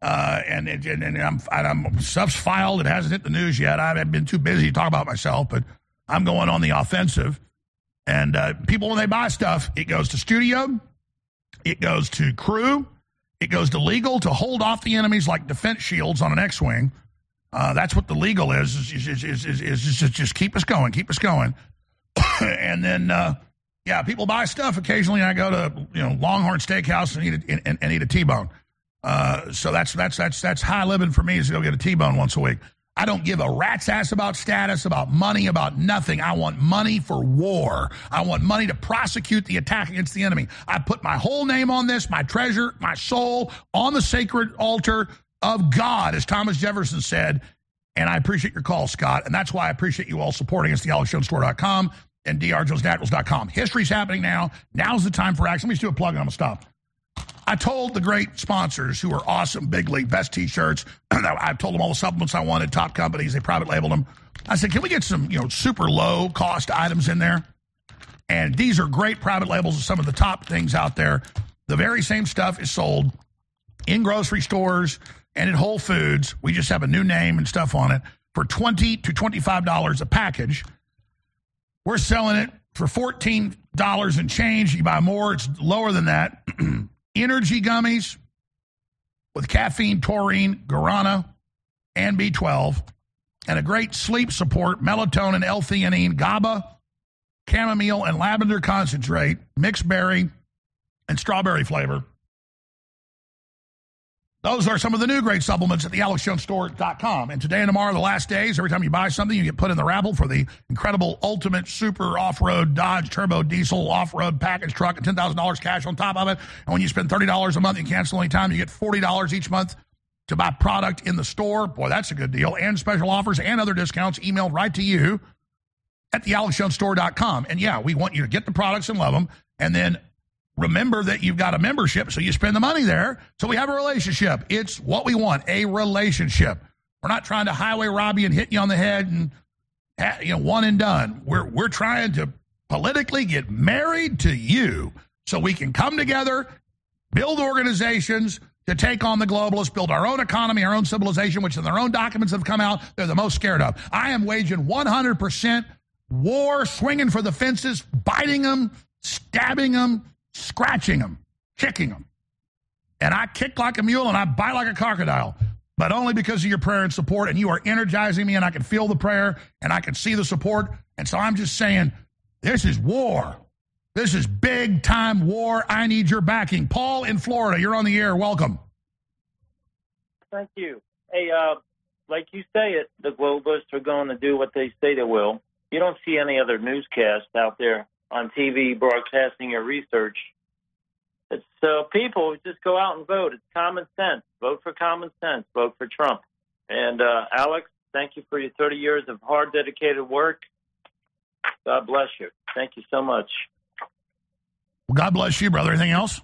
I'm stuff's filed. It hasn't hit the news yet. I've been too busy to talk about myself, but I'm going on the offensive. And people, when they buy stuff, it goes to studio, it goes to crew, it goes to legal to hold off the enemies like defense shields on an X-Wing. That's what the legal is just keep us going. And then, people buy stuff. Occasionally I go to, Longhorn Steakhouse and eat a T-bone. So that's high living for me, is to go get a T-bone once a week. I don't give a rat's ass about status, about money, about nothing. I want money for war. I want money to prosecute the attack against the enemy. I put my whole name on this, my treasure, my soul, on the sacred altar of God, as Thomas Jefferson said. And I appreciate your call, Scott. And that's why I appreciate you all supporting us, thealexjonesstore.com and drjonesnaturals.com. History's happening now. Now's the time for action. Let me just do a plug and I'm going to stop. I told the great sponsors who are awesome, big league, best T-shirts. I told them all the supplements I wanted, top companies. They private labeled them. I said, can we get some, super low cost items in there? And these are great private labels of some of the top things out there. The very same stuff is sold in grocery stores and at Whole Foods. We just have a new name and stuff on it for $20 to $25 a package. We're selling it for $14 and change. You buy more, it's lower than that. Energy gummies with caffeine, taurine, guarana, and B12, and a great sleep support, melatonin, L-theanine, GABA, chamomile, and lavender concentrate, mixed berry, and strawberry flavor. Those are some of the new great supplements at thealexjonesstore.com. And today and tomorrow are the last days. Every time you buy something, you get put in the raffle for the incredible ultimate super off-road Dodge Turbo Diesel off-road package truck and $10,000 cash on top of it. And when you spend $30 a month, you cancel any time, you get $40 each month to buy product in the store. Boy, that's a good deal. And special offers and other discounts emailed right to you at thealexjonesstore.com. And yeah, we want you to get the products and love them. And then remember that you've got a membership, so you spend the money there. So we have a relationship. It's what we want, a relationship. We're not trying to highway rob you and hit you on the head and, one and done. We're trying to politically get married to you so we can come together, build organizations to take on the globalists, build our own economy, our own civilization, which in their own documents that have come out, they're the most scared of. I am waging 100% war, swinging for the fences, biting them, stabbing them, scratching them, kicking them. And I kick like a mule and I bite like a crocodile, but only because of your prayer and support. And you are energizing me, and I can feel the prayer and I can see the support. And so I'm just saying, this is war. This is big time war. I need your backing. Paul in Florida, you're on the air. Welcome. Thank you. Hey, like you say it, the globalists are going to do what they say they will. You don't see any other newscast out there on TV broadcasting your research It's people just go out and vote. It's common sense. Vote for common sense. Vote for Trump. And Alex, thank you for your 30 years of hard, dedicated work. God bless you. Thank you so much. Well, God bless you, brother. Anything else?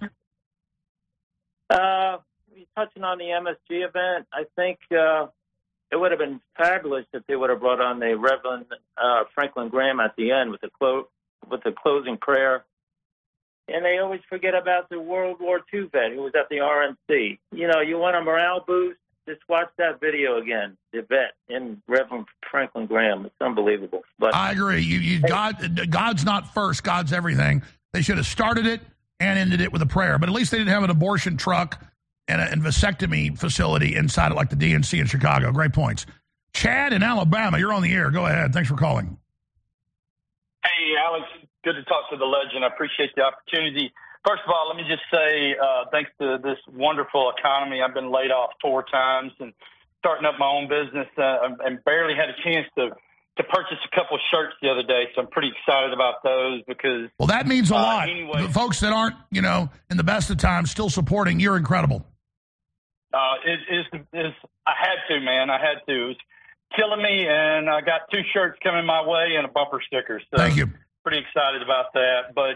Touching on the MSG event, I think it would have been fabulous if they would have brought on the Reverend Franklin Graham at the end with the closing prayer. And they always forget about the World War II vet who was at the RNC. You know, you want a morale boost? Just watch that video again, the vet and Reverend Franklin Graham. It's unbelievable. But I agree. God's not first. God's everything. They should have started it and ended it with a prayer. But at least they didn't have an abortion truck and a vasectomy facility inside it like the DNC in Chicago. Great points. Chad in Alabama, you're on the air. Go ahead. Thanks for calling. Hey, Alex. Good to talk to the legend. I appreciate the opportunity. First of all, let me just say thanks to this wonderful economy, I've been laid off 4 times and starting up my own business and barely had a chance to purchase a couple of shirts the other day, so I'm pretty excited about those because... Well, that means a lot. Anyway, the folks that aren't, in the best of times still supporting, you're incredible. I had to, man. I had to. It was killing me, and I got 2 shirts coming my way and a bumper sticker. So thank you. Pretty excited about that. But,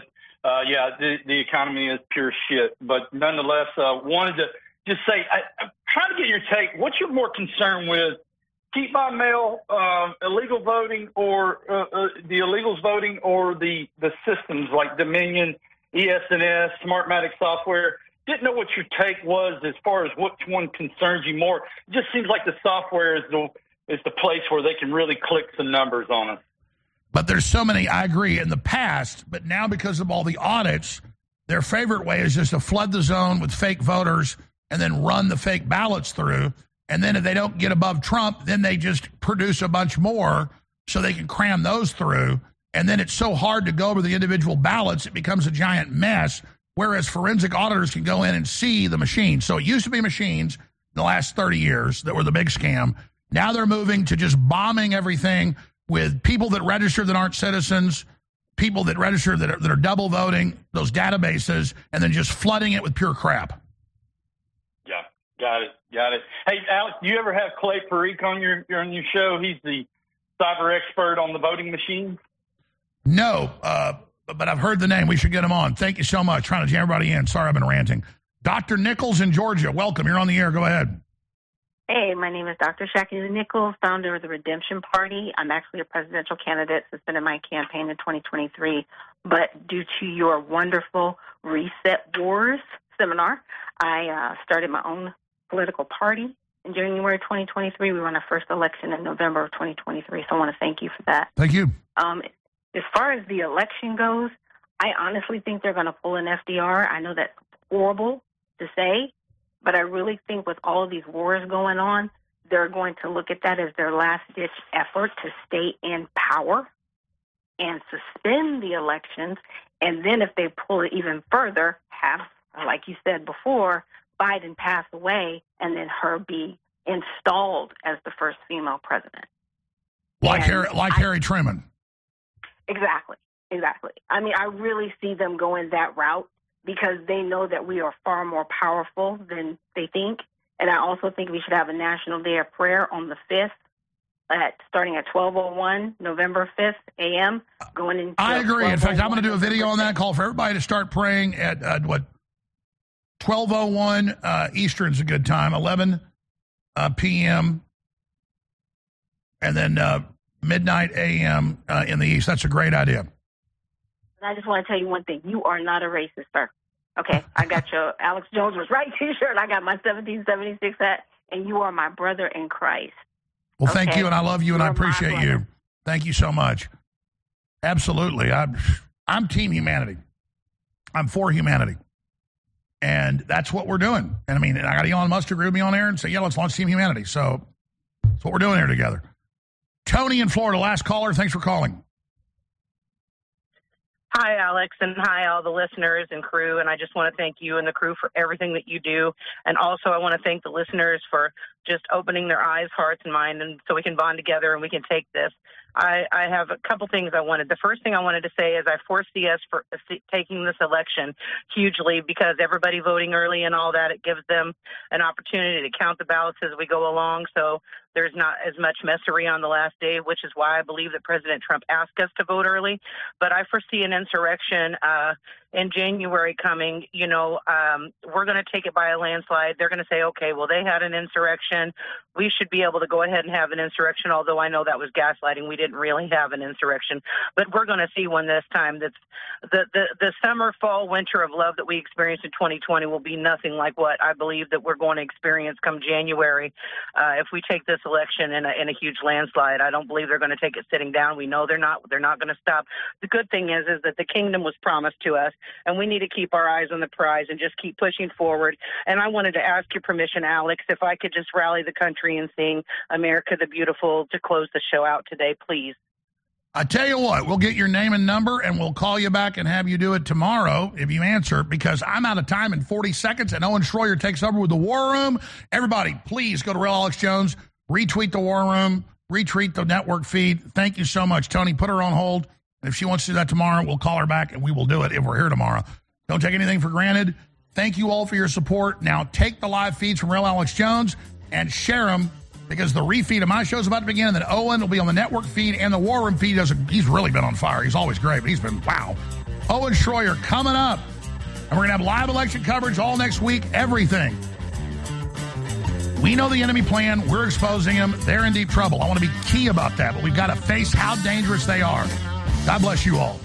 the economy is pure shit. But nonetheless, wanted to just say, I'm trying to get your take. What you're more concerned with, keep by mail, illegal voting, or the illegals voting, or the systems like Dominion, ES&S, Smartmatic software? Didn't know what your take was as far as which one concerns you more. It just seems like the software is the place where they can really click some numbers on us. But there's so many, I agree, in the past, but now because of all the audits, their favorite way is just to flood the zone with fake voters and then run the fake ballots through. And then if they don't get above Trump, then they just produce a bunch more so they can cram those through. And then it's so hard to go over the individual ballots, it becomes a giant mess, whereas forensic auditors can go in and see the machines. So it used to be machines in the last 30 years that were the big scam. Now they're moving to just bombing everything with people that register that aren't citizens, people that register that are double voting, those databases, and then just flooding it with pure crap. Yeah, got it. Hey, Alex, do you ever have Clay Parikh on your show? He's the cyber expert on the voting machines. No, but I've heard the name. We should get him on. Thank you so much. Trying to jam everybody in. Sorry, I've been ranting. Dr. Nichols in Georgia, welcome. You're on the air. Go ahead. Hey, my name is Dr. Shakila Nichols, founder of the Redemption Party. I'm actually a presidential candidate suspended my campaign in 2023. But due to your wonderful Reset Wars seminar, I started my own political party in January 2023. We won our first election in November of 2023, so I want to thank you for that. Thank you. As far as the election goes, I honestly think they're going to pull an FDR. I know that's horrible to say, but I really think with all of these wars going on, they're going to look at that as their last-ditch effort to stay in power and suspend the elections. And then if they pull it even further, have, like you said before, Biden pass away and then her be installed as the first female president. Like Harry Truman. Exactly. I mean, I really see them going that route, because they know that we are far more powerful than they think. And I also think we should have a National Day of Prayer on the 5th, starting at 12:01, November 5th, a.m., going into... I agree. In fact, I'm going to do a video on that, call for everybody to start praying at, 12:01 Eastern's a good time, 11 p.m., and then midnight a.m. In the East. That's a great idea. I just want to tell you one thing. You are not a racist, sir. Okay, I got your Alex Jones was right T-shirt. I got my 1776 hat, and you are my brother in Christ. Well, thank you, and I love you, and I appreciate you. Thank you so much. Absolutely. I'm Team Humanity. I'm for humanity. And that's what we're doing. And, I mean, I got Elon Musk to agree with me on air and say, yeah, let's launch Team Humanity. So that's what we're doing here together. Tony in Florida, last caller. Thanks for calling. Hi, Alex, and hi, all the listeners and crew. And I just want to thank you and the crew for everything that you do. And also I want to thank the listeners for just opening their eyes, hearts, and mind, and so we can bond together and we can take this I have a couple things I wanted. The first thing I wanted to say is I foresee us for taking this election hugely because everybody voting early and all that, it gives them an opportunity to count the ballots as we go along. So there's not as much messery on the last day, which is why I believe that President Trump asked us to vote early. But I foresee an insurrection in January coming. We're going to take it by a landslide. They're going to say, okay, well, they had an insurrection. We should be able to go ahead and have an insurrection, although I know that was gaslighting. We didn't really have an insurrection. But we're going to see one this time. That's the summer, fall, winter of love that we experienced in 2020 will be nothing like what I believe that we're going to experience come January if we take this election in a huge landslide. I don't believe they're going to take it sitting down. We know they're not going to stop. The good thing is that the kingdom was promised to us, and we need to keep our eyes on the prize and just keep pushing forward. And I wanted to ask your permission, Alex, if I could just rally the country and sing America the Beautiful to close the show out today, please. I tell you what, we'll get your name and number, and we'll call you back and have you do it tomorrow if you answer, because I'm out of time in 40 seconds, and Owen Schroyer takes over with the War Room. Everybody, please go to Real Alex Jones, retweet the War Room, retweet the network feed. Thank you so much, Tony. Put her on hold, and if she wants to do that tomorrow, we'll call her back, and we will do it if we're here tomorrow. Don't take anything for granted. Thank you all for your support. Now take the live feeds from Real Alex Jones and share them, because the refeed of my show is about to begin, and then Owen will be on the network feed and the War Room feed. He's really been on fire. He's always great, but he's been, wow. Owen Schroyer coming up. And we're going to have live election coverage all next week, everything. We know the enemy plan. We're exposing them. They're in deep trouble. I want to be key about that, but we've got to face how dangerous they are. God bless you all.